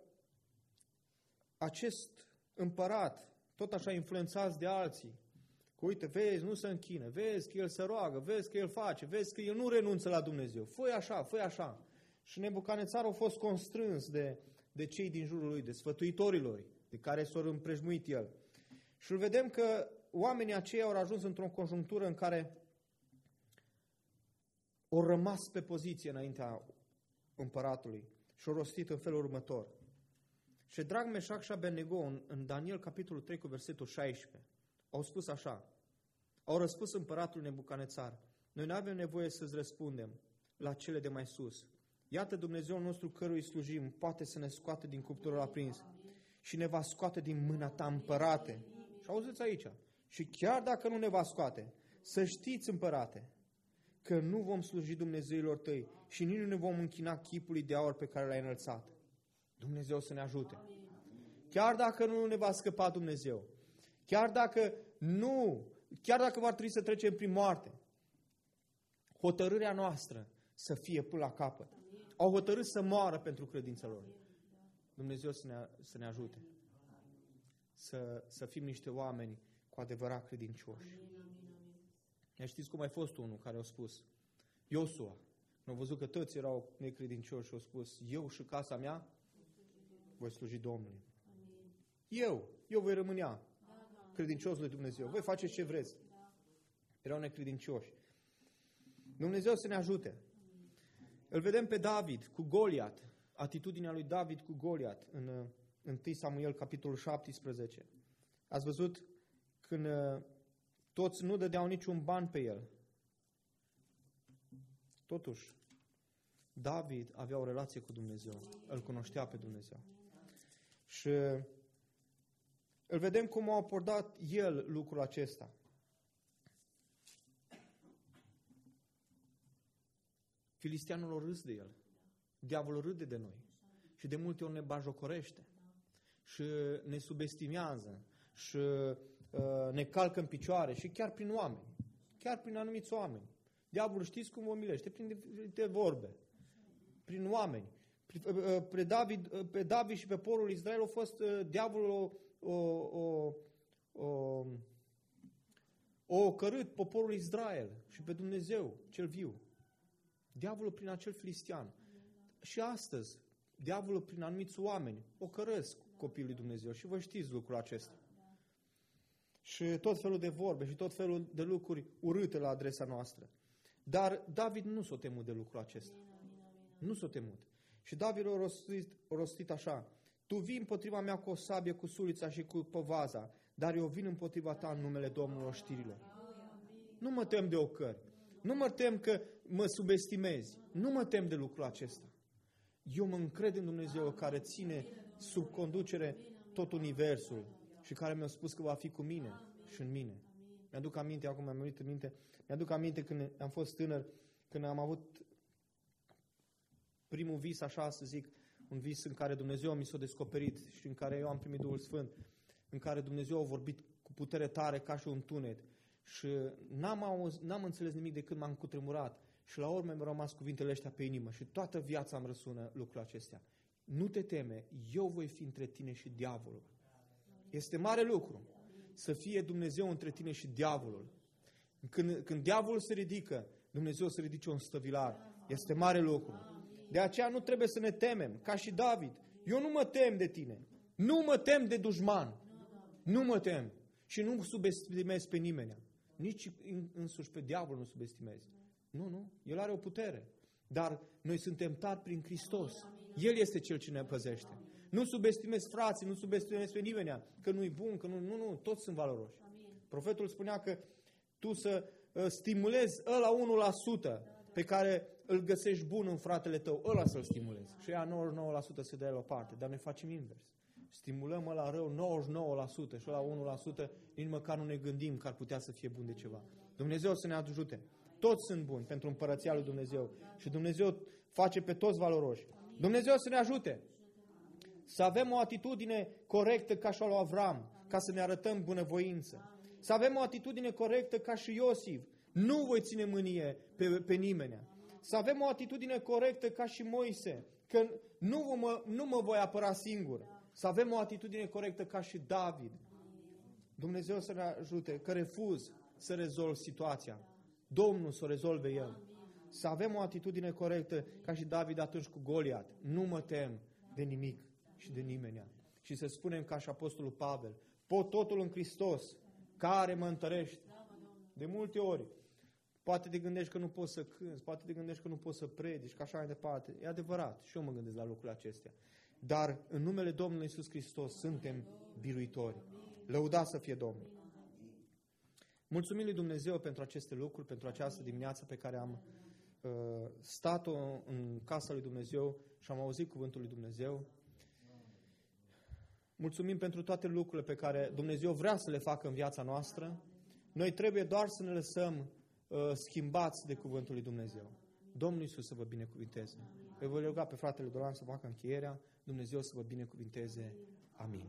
acest împărat, tot așa influențați de alții, că uite, vezi, nu se închină, vezi că el se roagă, vezi că el face, vezi că el nu renunță la Dumnezeu. Fă-i așa, fă-i așa. Și Nebucanețar a fost constrâns de, de cei din jurul lui, de sfătuitorii lui, de care s-a împrejmuit el. Și îl vedem că oamenii aceia au ajuns într-o conjunctură în care au rămas pe poziție înaintea împăratului și au rostit în felul următor. Șadrach, Meșac și Abednego, în, în Daniel, capitolul trei, cu versetul șaisprezece, au spus așa, au răspuns împăratul Nebucanețar, noi nu avem nevoie să-ți răspundem la cele de mai sus. Iată Dumnezeul nostru cărui slujim poate să ne scoată din cuptorul aprins și ne va scoate din mâna ta, împărate. Și auziți aici, și chiar dacă nu ne va scoate, să știți, împărate, că nu vom sluji Dumnezeilor tăi și nici nu ne vom închina chipului de aur pe care l-ai înălțat. Dumnezeu să ne ajute. Chiar dacă nu ne va scăpa Dumnezeu, chiar dacă nu, chiar dacă va trebui să trecem prin moarte, hotărârea noastră să fie până la capăt. Au hotărât să moară pentru credința lor. Dumnezeu să ne, să ne ajute. Să, să fim niște oameni cu adevărat credincioși. Ia știți cum a fost unul care a spus, Iosua, când a văzut că toți erau necredincioși și a spus, eu și casa mea voi sluji Domnului. Eu, eu voi rămânea credincios lui Dumnezeu. Voi faceți ce vreți. Erau necredincioși. Dumnezeu să ne ajute. Îl vedem pe David cu Goliat, atitudinea lui David cu Goliat în întâi Samuel, capitolul șaptesprezece. Ați văzut când toți nu dădeau niciun ban pe el. Totuși, David avea o relație cu Dumnezeu. Îl cunoștea pe Dumnezeu. Și îl vedem cum a abordat el lucrul acesta. Filisteanul a râs de el. Diavolul râde de noi. Și de multe ori ne bajocorește. Și ne subestimează. Și uh, ne calcă în picioare. Și chiar prin oameni. Chiar prin anumiți oameni. Diavolul știți cum o milește? Prin diferite vorbe. Prin oameni. Pe David, pe David și pe poporul Israel a fost uh, diavolul o, o, o, o, o ocărât poporul Israel și pe Dumnezeu cel viu. Diavolul prin acel filistean. Și astăzi, diavolul prin anumiți oameni ocărăsc copiii lui Dumnezeu. Și vă știți lucrul acesta. Și tot felul de vorbe și tot felul de lucruri urâte la adresa noastră. Dar David nu s-a temut de lucrul acesta. Nu s-a temut. Și David a rostit, a rostit așa, tu vii împotriva mea cu o sabie, cu sulița și cu povaza, dar eu vin împotriva ta în numele Domnului oștirilor. Nu mă tem de ocări. Nu mă tem că mă subestimezi. Nu mă tem de lucrul acesta. Eu mă încred în Dumnezeu care ține sub conducere tot universul și care mi-a spus că va fi cu mine și în mine. Mi-aduc aminte, acum mi-am venit în minte, mi-aduc aminte când am fost tânăr, când am avut primul vis, așa să zic, un vis în care Dumnezeu mi s-a descoperit și în care eu am primit Duhul Sfânt, în care Dumnezeu a vorbit cu putere tare ca și un tunet și n-am, auz, n-am înțeles nimic decât m-am cutremurat și la urmă mi-au rămas cuvintele astea pe inimă și toată viața îmi răsună lucrul acestea. Nu te teme, eu voi fi între tine și diavolul. Este mare lucru să fie Dumnezeu între tine și diavolul. Când, când diavolul se ridică, Dumnezeu se ridice un stăvilar. Este mare lucru. De aceea nu trebuie să ne temem, ca și David. Eu nu mă tem de tine. Nu mă tem de dușman. Nu mă tem. Și nu subestimez pe nimeni. Nici însuși pe diavol nu subestimez. Nu, nu, El are o putere. Dar noi suntem tari prin Hristos. El este Cel ce ne păzește. Nu subestimezi frații, nu subestimezi pe nimeni, că nu-i bun, că nu, nu, nu, toți sunt valoroși. Profetul spunea că tu să uh, stimulezi ăla unu la sută pe care îl găsești bun în fratele tău, ăla să-l stimulezi. Și ea nouăzeci și nouă la sută se dă la o parte, dar noi facem invers. Stimulăm ăla rău nouăzeci și nouă la sută și ăla unu la sută nici măcar nu ne gândim că ar putea să fie bun de ceva. Dumnezeu să ne ajute. Toți sunt buni pentru împărăția lui Dumnezeu și Dumnezeu face pe toți valoroși. Dumnezeu să ne ajute să avem o atitudine corectă ca și a lui Avram, ca să ne arătăm bunăvoință. Să avem o atitudine corectă ca și Iosif. Nu voi ține mânie pe, pe nimeni. Să avem o atitudine corectă ca și Moise, că nu mă, nu mă voi apăra singur. Să avem o atitudine corectă ca și David. Dumnezeu să ne ajute, că refuz să rezolv situația. Domnul să o rezolve El. Să avem o atitudine corectă ca și David atunci cu Goliat. Nu mă tem de nimic și de nimeni. Și să spunem ca și Apostolul Pavel, pot totul în Hristos, care mă întărește. De multe ori, poate te gândești că nu poți să cânți, poate te gândești că nu poți să predici, că așa mai departe. E adevărat, și eu mă gândesc la lucrurile acestea. Dar în numele Domnului Iisus Hristos suntem biruitori. Lăudați să fie Domnul. Mulțumim lui Dumnezeu pentru aceste lucruri, pentru această dimineață pe care am uh, stat-o în casa lui Dumnezeu și am auzit cuvântul lui Dumnezeu. Mulțumim pentru toate lucrurile pe care Dumnezeu vrea să le facă în viața noastră. Noi trebuie doar să ne lăsăm uh, schimbați de cuvântul lui Dumnezeu. Domnul Iisus să vă binecuvinteze. Îi voi ruga pe fratele Doran să facă încheierea. Dumnezeu să vă binecuvinteze. Amin.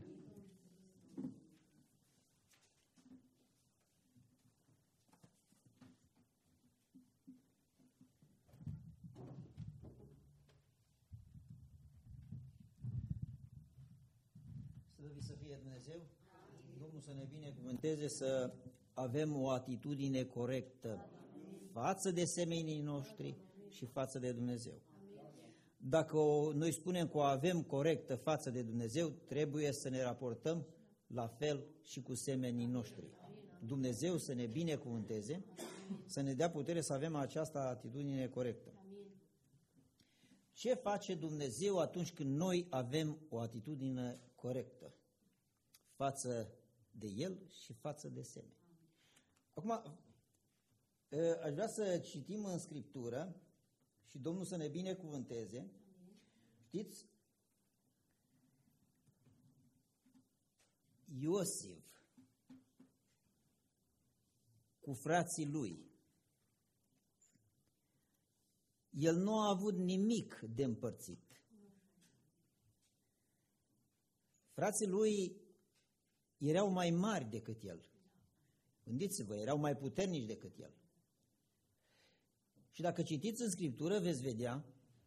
Slăvit să fie Dumnezeu, Domnul să ne binecuvânteze să avem o atitudine corectă față de semenii noștri și față de Dumnezeu. Dacă o, noi spunem că o avem corectă față de Dumnezeu, trebuie să ne raportăm la fel și cu semenii noștri. Dumnezeu să ne binecuvânteze, să ne dea putere să avem această atitudine corectă. Ce face Dumnezeu atunci când noi avem o atitudine corectă față de El și față de semeni? Acum, aș vrea să citim în Scriptură și Domnul să ne binecuvânteze. Știți? Iosif cu frații lui, el nu a avut nimic de împărțit. Frații lui erau mai mari decât el. Gândiți-vă, erau mai puternici decât el. Și dacă citiți în Scriptură, veți vedea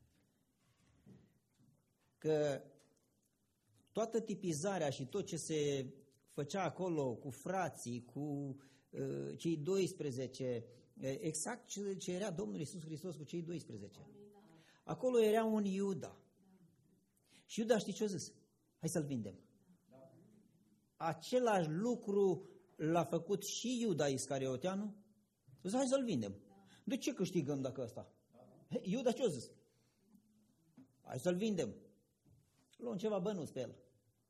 că toată tipizarea și tot ce se făcea acolo cu frații, cu uh, cei doisprezece, exact ce, ce era Domnul Iisus Hristos cu cei doisprezece. Acolo era un Iuda. Și Iuda, știi ce a zis? Hai să-l vindem. Același lucru l-a făcut și Iuda Iscarioteanu. Zis, hai să-l vindem. De ce câștigăm dacă ăsta? Iuda ce a zis? Hai să-l vindem. Luăm ceva bănuți pe el.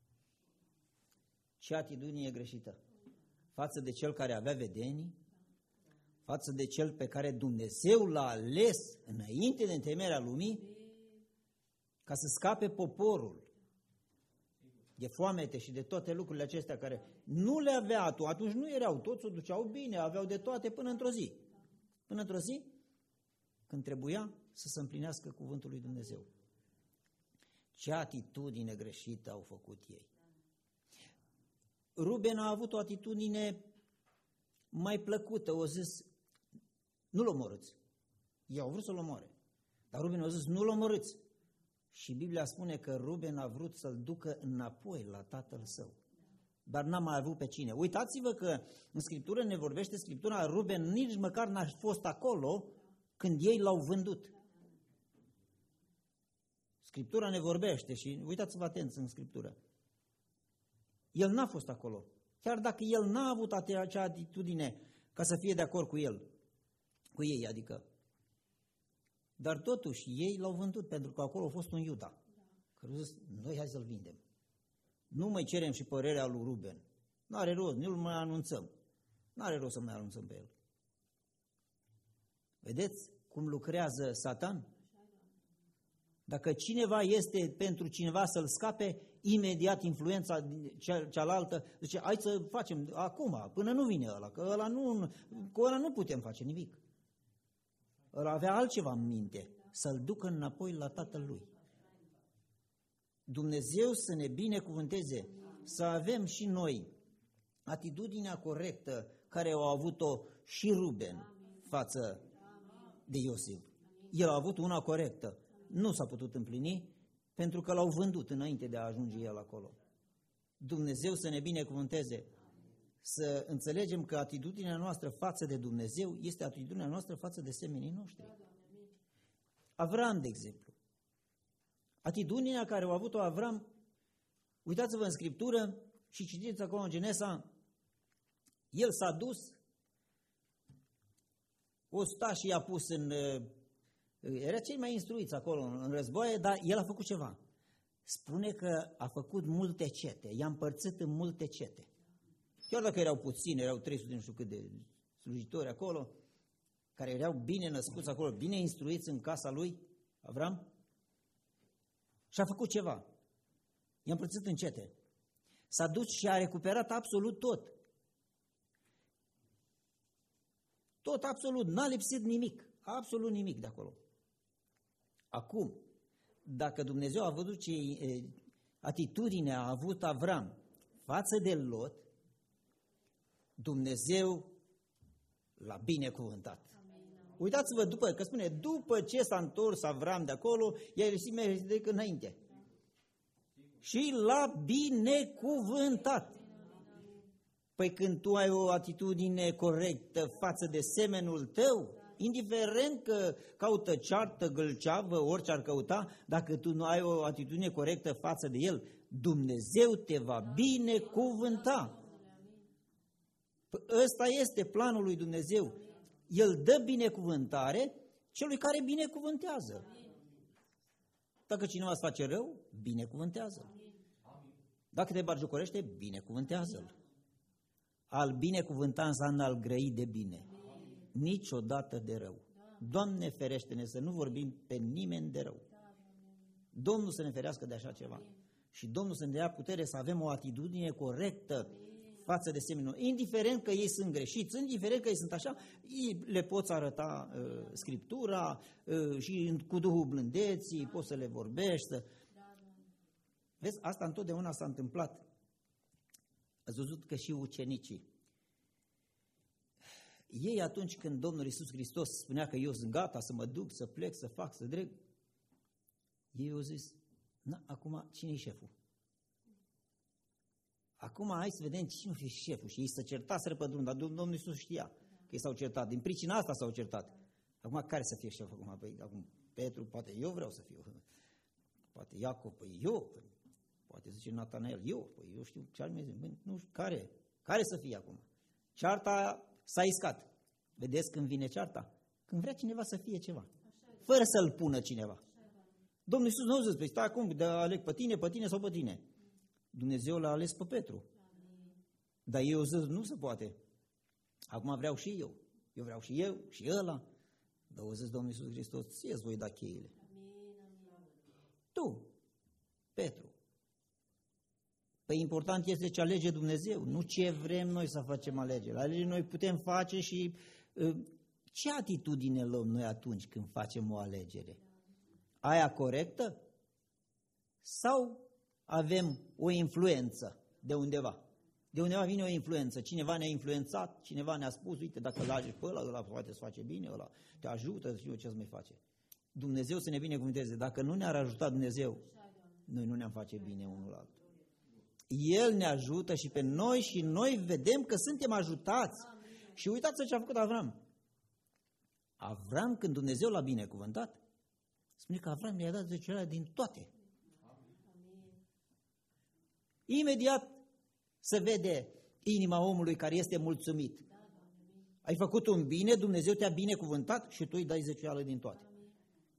Ce atitudine greșită față de cel care avea vedenii, față de cel pe care Dumnezeu l-a ales înainte de întemeierea lumii ca să scape poporul de foamete și de toate lucrurile acestea care nu le avea atunci. Atunci nu erau, toți o duceau bine, aveau de toate până într-o zi. Până într-o zi când trebuia să se împlinească cuvântul lui Dumnezeu. Ce atitudine greșită au făcut ei. Ruben a avut o atitudine mai plăcută, o zis, nu-l omorâți. Ei au vrut să-l omoare. Dar Ruben a zis, nu-l omorâți. Și Biblia spune că Ruben a vrut să-l ducă înapoi la tatăl său. Dar n-a mai avut pe cine. Uitați-vă că în Scriptură ne vorbește Scriptura, Ruben nici măcar n-a fost acolo când ei l-au vândut. Scriptura ne vorbește și uitați-vă atenți în Scriptură. El n-a fost acolo. Chiar dacă el n-a avut acea atitudine ca să fie de acord cu el, cu ei, adică Dar totuși ei l-au vândut pentru că acolo a fost un Iuda. Că au zis, noi hai să-l vindem. Nu mai cerem și părerea lui Ruben. N-are rost, nu-l mai anunțăm. N-are rost să mai anunțăm pe el. Vedeți cum lucrează Satan? Dacă cineva este pentru cineva să-l scape, imediat influența cealaltă zice, hai să facem acum, până nu vine ăla, că ăla nu, cu ăla nu putem face nimic. Ăla avea altceva în minte, să-l ducă înapoi la tatăl lui. Dumnezeu să ne binecuvânteze, să avem și noi atitudinea corectă care au avut-o și Ruben față de Iosif. El a avut una corectă. Nu s-a putut împlini pentru că l-au vândut înainte de a ajunge el acolo. Dumnezeu să ne binecuvânteze, să înțelegem că atitudinea noastră față de Dumnezeu este atitudinea noastră față de semenii noștri. Avram, de exemplu. Atitudinea care a avut-o Avram, uitați-vă în Scriptură și citiți acolo în Genesa, el s-a dus, ostașii i-a pus în... Era cei mai instruiți acolo în războaie, dar el a făcut ceva. Spune că a făcut multe cete, i-a împărțit în multe cete. Chiar dacă erau puțini, erau trei sute nu știu cât de slujitori acolo, care erau bine născuți acolo, bine instruiți în casa lui, Avram, și a făcut ceva. I-a împărțit în cete. S-a dus și a recuperat absolut tot. Tot, absolut, n-a lipsit nimic, absolut nimic de acolo. Acum, dacă Dumnezeu a văzut ce atitudine a avut Avram față de Lot, Dumnezeu l-a binecuvântat. Uitați-vă, după, că spune, după ce s-a întors Avram de acolo, i-a resimit mai decât înainte. Și l-a binecuvântat. Păi când tu ai o atitudine corectă față de semenul tău, indiferent că caută ceartă, gâlceavă, orice ar căuta, dacă tu nu ai o atitudine corectă față de el, Dumnezeu te va binecuvânta. Ăsta este planul lui Dumnezeu. El dă binecuvântare celui care binecuvântează. Dacă cineva îți face rău, binecuvântează-l. Dacă te batjocorește, binecuvântează-l. Al binecuvânta înseamnă al grăi de bine. Niciodată de rău. Doamne ferește-ne să nu vorbim pe nimeni de rău. Domnul să ne ferească de așa ceva. Și Domnul să ne dea putere să avem o atitudine corectă față de semenii. Indiferent că ei sunt greșiți, indiferent că ei sunt așa, le poți arăta uh, Scriptura uh, și cu Duhul blândeții, poți să le vorbești. Să... Vezi, asta întotdeauna s-a întâmplat. Ați văzut că și ucenicii, ei atunci când Domnul Iisus Hristos spunea că eu sunt gata să mă duc, să plec, să fac, să dreg, ei au zis, na, acum cine-i șeful? Acum hai să vedem cine o fi șeful. Și ei se certaseră pe drum, dar Domnul Iisus știa că ei s-au certat. Din pricina asta s-au certat. Acum care să fie șeful? Acum, păi, acum Petru, poate eu vreau să fiu. Poate Iacov, păi eu. Păi, poate zice Natanael, eu. Păi eu știu ce ar mai zice. Nu știu, care? Care să fie acum? Cearta s-a iscat. Vedeți când vine cearta? Când vrea cineva să fie ceva. Fără să-l pună cineva. Domnul Iisus nu a zis, păi stai acum, de aleg pe tine, pe tine sau pe tine. Dumnezeu l-a ales pe Petru. Dar eu zic, nu se poate. Acum vreau și eu. Eu vreau și eu, și ăla. Dar o zis Domnul Iisus Hristos, ție îți voi da cheile. Tu, Petru. Păi important este ce alege Dumnezeu, nu ce vrem noi să facem alegeri. Alegeri noi putem face și uh, ce atitudine luăm noi atunci când facem o alegere? Aia corectă? Sau avem o influență de undeva? De undeva vine o influență, cineva ne-a influențat, cineva ne-a spus, uite, dacă îl alegi pe ăla, ăla poate să face bine, ăla te ajută, știu ce să mai face. Dumnezeu să ne binecuvânteze. Dacă nu ne-ar ajuta Dumnezeu, noi nu ne-am face bine unul la altul. El ne ajută și pe noi și noi vedem că suntem ajutați. Și uitați ce a făcut Avram. Avram, când Dumnezeu l-a binecuvântat, spune că Avram i-a dat zecioala din toate. Imediat se vede inima omului care este mulțumit. Ai făcut un bine, Dumnezeu te-a binecuvântat și tu îi dai zecioală din toate.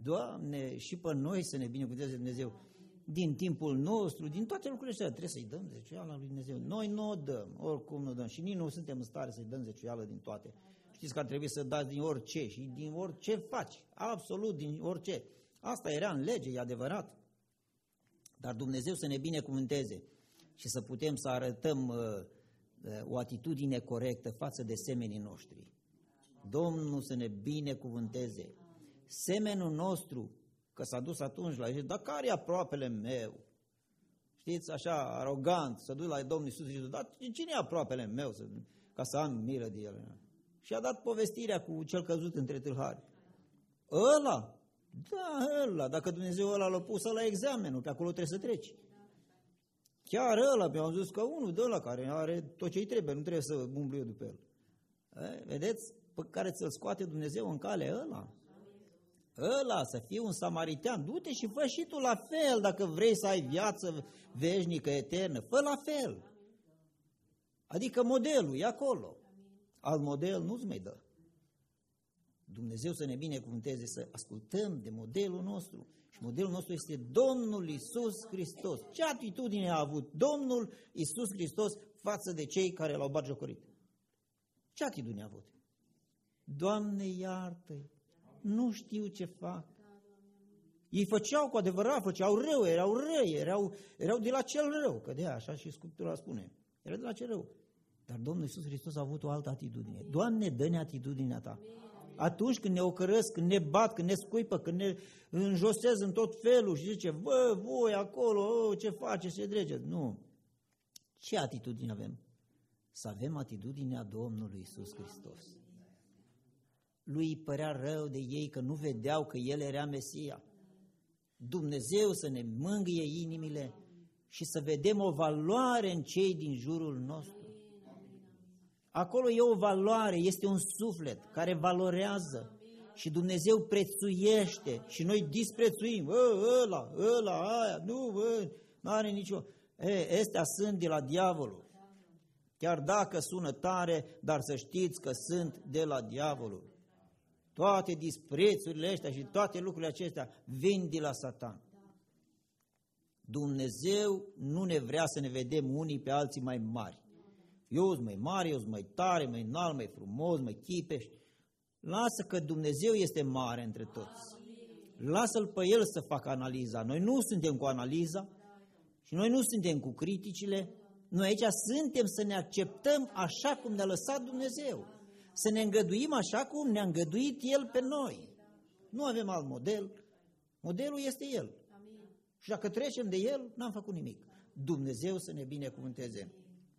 Doamne, și pe noi să ne binecuvânteze Dumnezeu. Din timpul nostru, din toate lucrurile astea, trebuie să-i dăm zeciuiala lui Dumnezeu. Noi nu o dăm, oricum nu o dăm și nici nu suntem în stare să-i dăm zeciuială din toate. Știți că ar trebui să dați din orice și din orice faci, absolut din orice. Asta era în lege, e adevărat. Dar Dumnezeu să ne binecuvânteze și să putem să arătăm uh, uh, o atitudine corectă față de semenii noștri. Domnul să ne binecuvânteze. Semenul nostru, că s-a dus atunci la el, dar care e aproapele meu? Știți, așa, arogant, să duc la Domnul Iisus și zice, dar cine e aproapele meu să, ca să am milă de el? Și a dat povestirea cu cel căzut între tâlhari. Ăla? Da, ăla. Dacă Dumnezeu ăla l-a pus la examenul, pe acolo trebuie să treci. Chiar ăla, mi-au zis că unul de ăla care are tot ce-i trebuie, nu trebuie să umblu eu după el. E, vedeți? Pe care ți-l scoate Dumnezeu în cale ăla. Ăla, să fii un samaritean, du-te și fă și tu la fel, dacă vrei să ai viață veșnică, eternă, fă la fel. Adică modelul e acolo. Alt model nu-ți mai dă. Dumnezeu să ne binecuvânteze să ascultăm de modelul nostru. Și modelul nostru este Domnul Iisus Hristos. Ce atitudine a avut Domnul Iisus Hristos față de cei care l-au batjocorit? Ce atitudine a avut? Doamne, iartă-i, nu știu ce fac. Ei făceau cu adevărat, făceau rău, erau răi, erau, erau de la cel rău, că de așa și Scriptura spune. Era de la cel rău. Dar Domnul Iisus Hristos a avut o altă atitudine. Doamne, dă-ne atitudinea Ta. Atunci când ne ocărăsc, când ne bat, când ne scuipă, când ne înjosez în tot felul și zice, bă, voi acolo, oh, ce faceți, ce dregeți. Nu. Ce atitudine avem? Să avem atitudinea Domnului Iisus Hristos. Lui îi părea rău de ei că nu vedeau că El era Mesia. Dumnezeu să ne mângâie inimile și să vedem o valoare în cei din jurul nostru. Acolo e o valoare, este un suflet care valorează și Dumnezeu prețuiește și noi disprețuim. Ă, ăla, ăla, aia, nu, bă, nu are nicio... E, astea sunt de la diavolul. Chiar dacă sună tare, dar să știți că sunt de la diavolul. Toate disprețurile astea și toate lucrurile acestea vin de la Satan. Dumnezeu nu ne vrea să ne vedem unii pe alții mai mari. Eu sunt mai mare, eu sunt mai tare, mai înalt, mai frumos, mai chipeș. Lasă că Dumnezeu este mare între toți. Lasă-L pe El să facă analiza. Noi nu suntem cu analiza și noi nu suntem cu criticile. Noi aici suntem să ne acceptăm așa cum ne-a lăsat Dumnezeu. Să ne îngăduim așa cum ne-a îngăduit El pe noi. Nu avem alt model. Modelul este El. Și dacă trecem de El, n-am făcut nimic. Dumnezeu să ne binecuvânteze.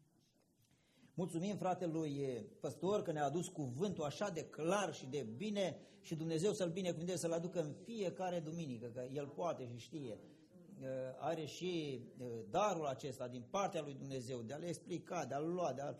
Mulțumim fratelui păstor că ne-a adus cuvântul așa de clar și de bine și Dumnezeu să-l binecuvânteze, să-l aducă în fiecare duminică, că el poate și știe. Are și darul acesta din partea lui Dumnezeu de a le explica, de a lua, de a...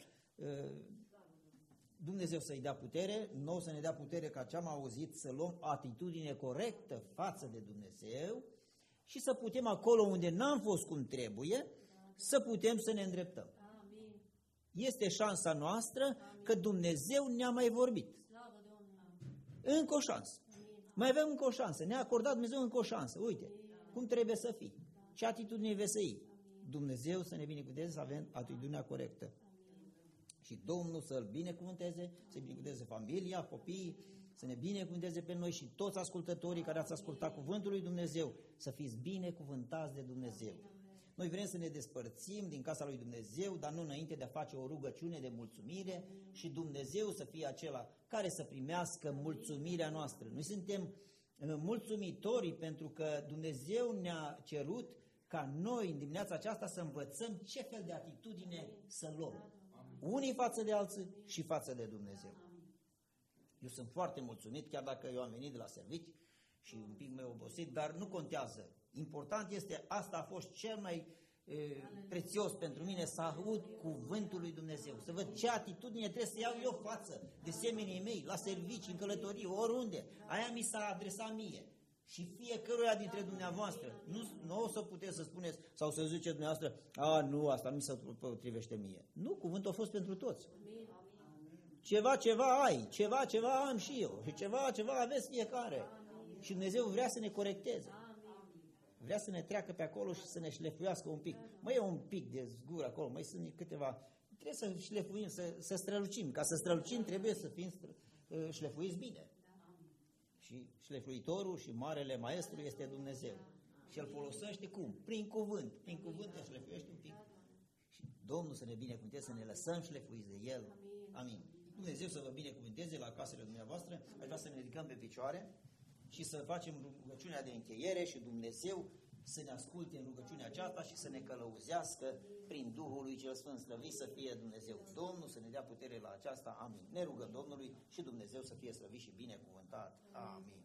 Dumnezeu să-i dea putere, nou să ne dea putere ca ce am auzit, să luăm atitudine corectă față de Dumnezeu și să putem acolo unde n-am fost cum trebuie, să putem să ne îndreptăm. Este șansa noastră că Dumnezeu ne-a mai vorbit. Încă o șansă. Mai avem încă o șansă. Ne-a acordat Dumnezeu încă o șansă. Uite, cum trebuie să fii. Ce atitudine vei să iei. Dumnezeu să ne binecuvânteze să avem atitudinea corectă. Și Domnul să-L binecuvânteze, să binecuvânteze familia, copiii, să ne binecuvânteze pe noi și toți ascultătorii care ați ascultat cuvântul lui Dumnezeu, să fiți binecuvântați de Dumnezeu. Noi vrem să ne despărțim din casa lui Dumnezeu, dar nu înainte de a face o rugăciune de mulțumire și Dumnezeu să fie acela care să primească mulțumirea noastră. Noi suntem mulțumitori pentru că Dumnezeu ne-a cerut ca noi în dimineața aceasta să învățăm ce fel de atitudine să luăm. Unii față de alții și față de Dumnezeu. Eu sunt foarte mulțumit, chiar dacă eu am venit de la servici și un pic mai obosit, dar nu contează. Important este, asta a fost cel mai e, prețios pentru mine, să aud cuvântul lui Dumnezeu, să văd ce atitudine trebuie să iau eu față de semenii mei, la servici, în călătorie, oriunde. Aia mi s-a adresat mie. Și fiecăruia dintre dumneavoastră, nu, nu o să puteți să spuneți sau să ziceți dumneavoastră, a, nu, asta mi se potrivește mie. Nu, cuvântul a fost pentru toți. Ceva, ceva ai, ceva, ceva am și eu și ceva, ceva aveți fiecare. Și Dumnezeu vrea să ne corecteze. Vrea să ne treacă pe acolo și să ne șlefuiască un pic. Mai e un pic de zgură acolo, mai sunt câteva... Trebuie să șlefuim, să, să strălucim. Ca să strălucim trebuie să fim șlefuiți bine. Și șlefuitorul și marele maestru este Dumnezeu. Și el folosește cum? Prin cuvânt. Prin cuvânt te șlefuiești un pic. Și Domnul să ne binecuvânteze, să ne lăsăm șlefuiți de El. Amin. Dumnezeu să vă binecuvânteze la casele dumneavoastră. Aș vrea să ne ridicăm pe picioare și să facem rugăciunea de încheiere și Dumnezeu să ne asculte în rugăciunea aceasta și să ne călăuzească prin Duhul lui Cel Sfânt. Slăvit să fie Dumnezeu. Domnul să ne dea putere la aceasta. Amin. Ne rugăm Domnului și Dumnezeu să fie slăvit și binecuvântat. Amin.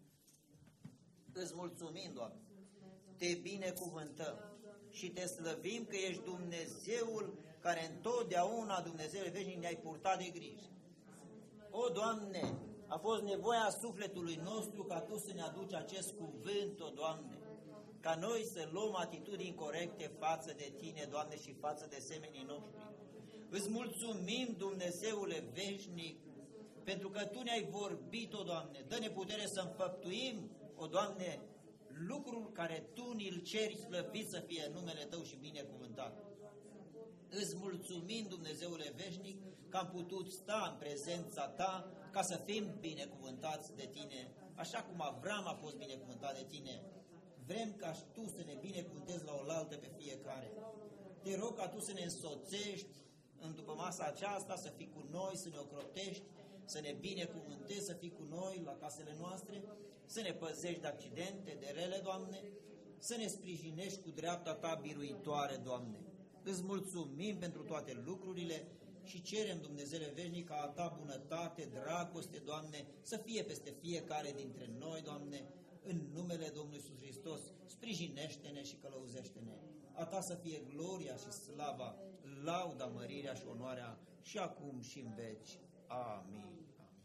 Îți mulțumim, Doamne. Te binecuvântăm și te slăvim că ești Dumnezeul care întotdeauna, Dumnezeu veșnic, ne-ai purtat de grijă. O, Doamne, a fost nevoia sufletului nostru ca Tu să ne aduci acest cuvânt, o, Doamne, ca noi să luăm atitudini corecte față de Tine, Doamne, și față de semenii noștri. Îți mulțumim, Dumnezeule veșnic, pentru că Tu ne-ai vorbit, o, Doamne. Dă-ne putere să înfăptuim, o, Doamne, lucrul care Tu ni-l ceri, slăvit să fie numele Tău și binecuvântat. Îți mulțumim, Dumnezeule veșnic, că am putut sta în prezența Ta ca să fim binecuvântați de Tine, așa cum Avram a fost binecuvântat de Tine. Vrem ca și Tu să ne binecuvântezi la oaltă pe fiecare. Te rog ca Tu să ne însoțești în după masa aceasta, să fii cu noi, să ne ocrotești, să ne binecuvântezi, să fii cu noi la casele noastre, să ne păzești de accidente, de rele, Doamne, să ne sprijinești cu dreapta Ta biruitoare, Doamne. Îți mulțumim pentru toate lucrurile și cerem, Dumnezeule veșnic, ca a Ta bunătate, dragoste, Doamne, să fie peste fiecare dintre noi, Doamne, în numele Domnului Iisus Hristos. Sprijinește-ne și călăuzește-ne. A Ta să fie gloria și slava, lauda, mărirea și onoarea și acum și în veci. Amin. Amin.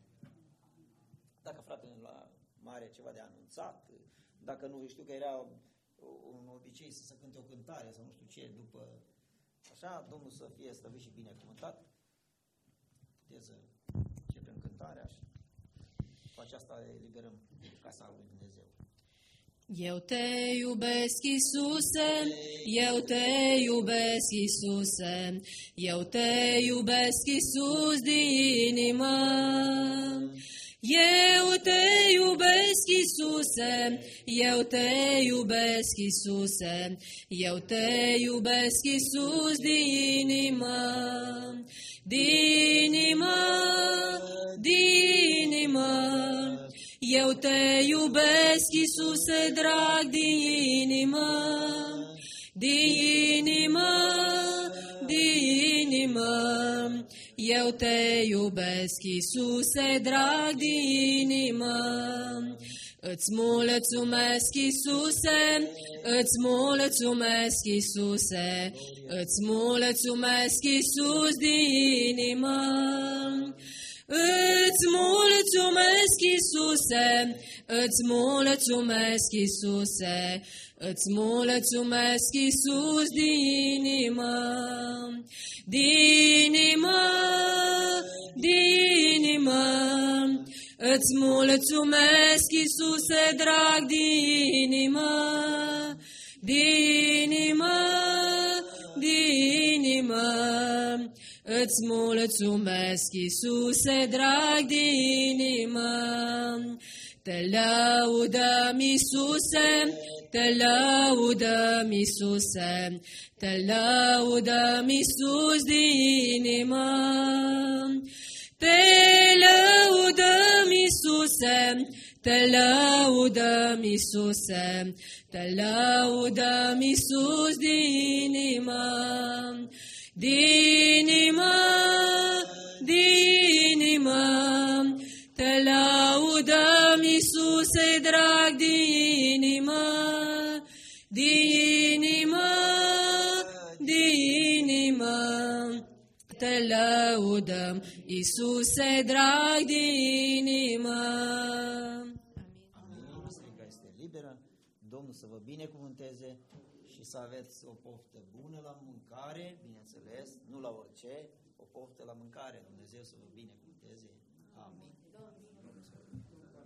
Dacă fratele la mare ceva de anunțat, dacă nu, știu că era un obicei să se cânte o cântare sau nu știu ce, după așa, Domnul să fie slăvit și binecuvântat. Puteți să începem cântarea și cu aceasta eliberăm casa lui Dumnezeu. Eu te iubesc, Iisuse, eu te iubesc, Iisuse, eu te iubesc, Iisus, din inimă. Eu te iubesc, Iisuse, eu te iubesc, Iisuse, eu te iubesc, Iisus, din inimă, din inimă, din inimă. Eu te iubesc, Iisuse, drag, din inimă, din inimă, din inimă. Eu te iubesc, Iisuse, drag, din inimă. Îți mulțumesc, Iisuse, îți mulțumesc, Iisuse, îți mulțumesc, Iisus, din inimă. Îți mulțumesc, Iisuse, îți mulțumesc, Iisuse, îți mulțumesc, Iisus, din inimă, din inimă, din inimă. Îți mulțumesc, Iisuse, drag, din inimă, din inimă, din inimă. Îți mulțumesc, Iisuse, drag, din inimă. Te laudăm, Iisuse, te laudăm, Iisuse, te laudăm, Iisus, din inimă. Te laudăm, Iisuse, te laudăm, Iisuse, te laudăm, Iisus, din inimă. Din inimă, din inimă, te laudăm, Iisuse, drag, din inimă, din inimă, din inimă. Te laudăm, Iisuse, drag, din inimă. Amin. Biserica este liberă. Domnul să vă binecuvânteze și să aveți o poftă bună la mâncare, bineînțeles, nu la orice, o poftă la mâncare. Dumnezeu să vă binecuvânteze. Amin.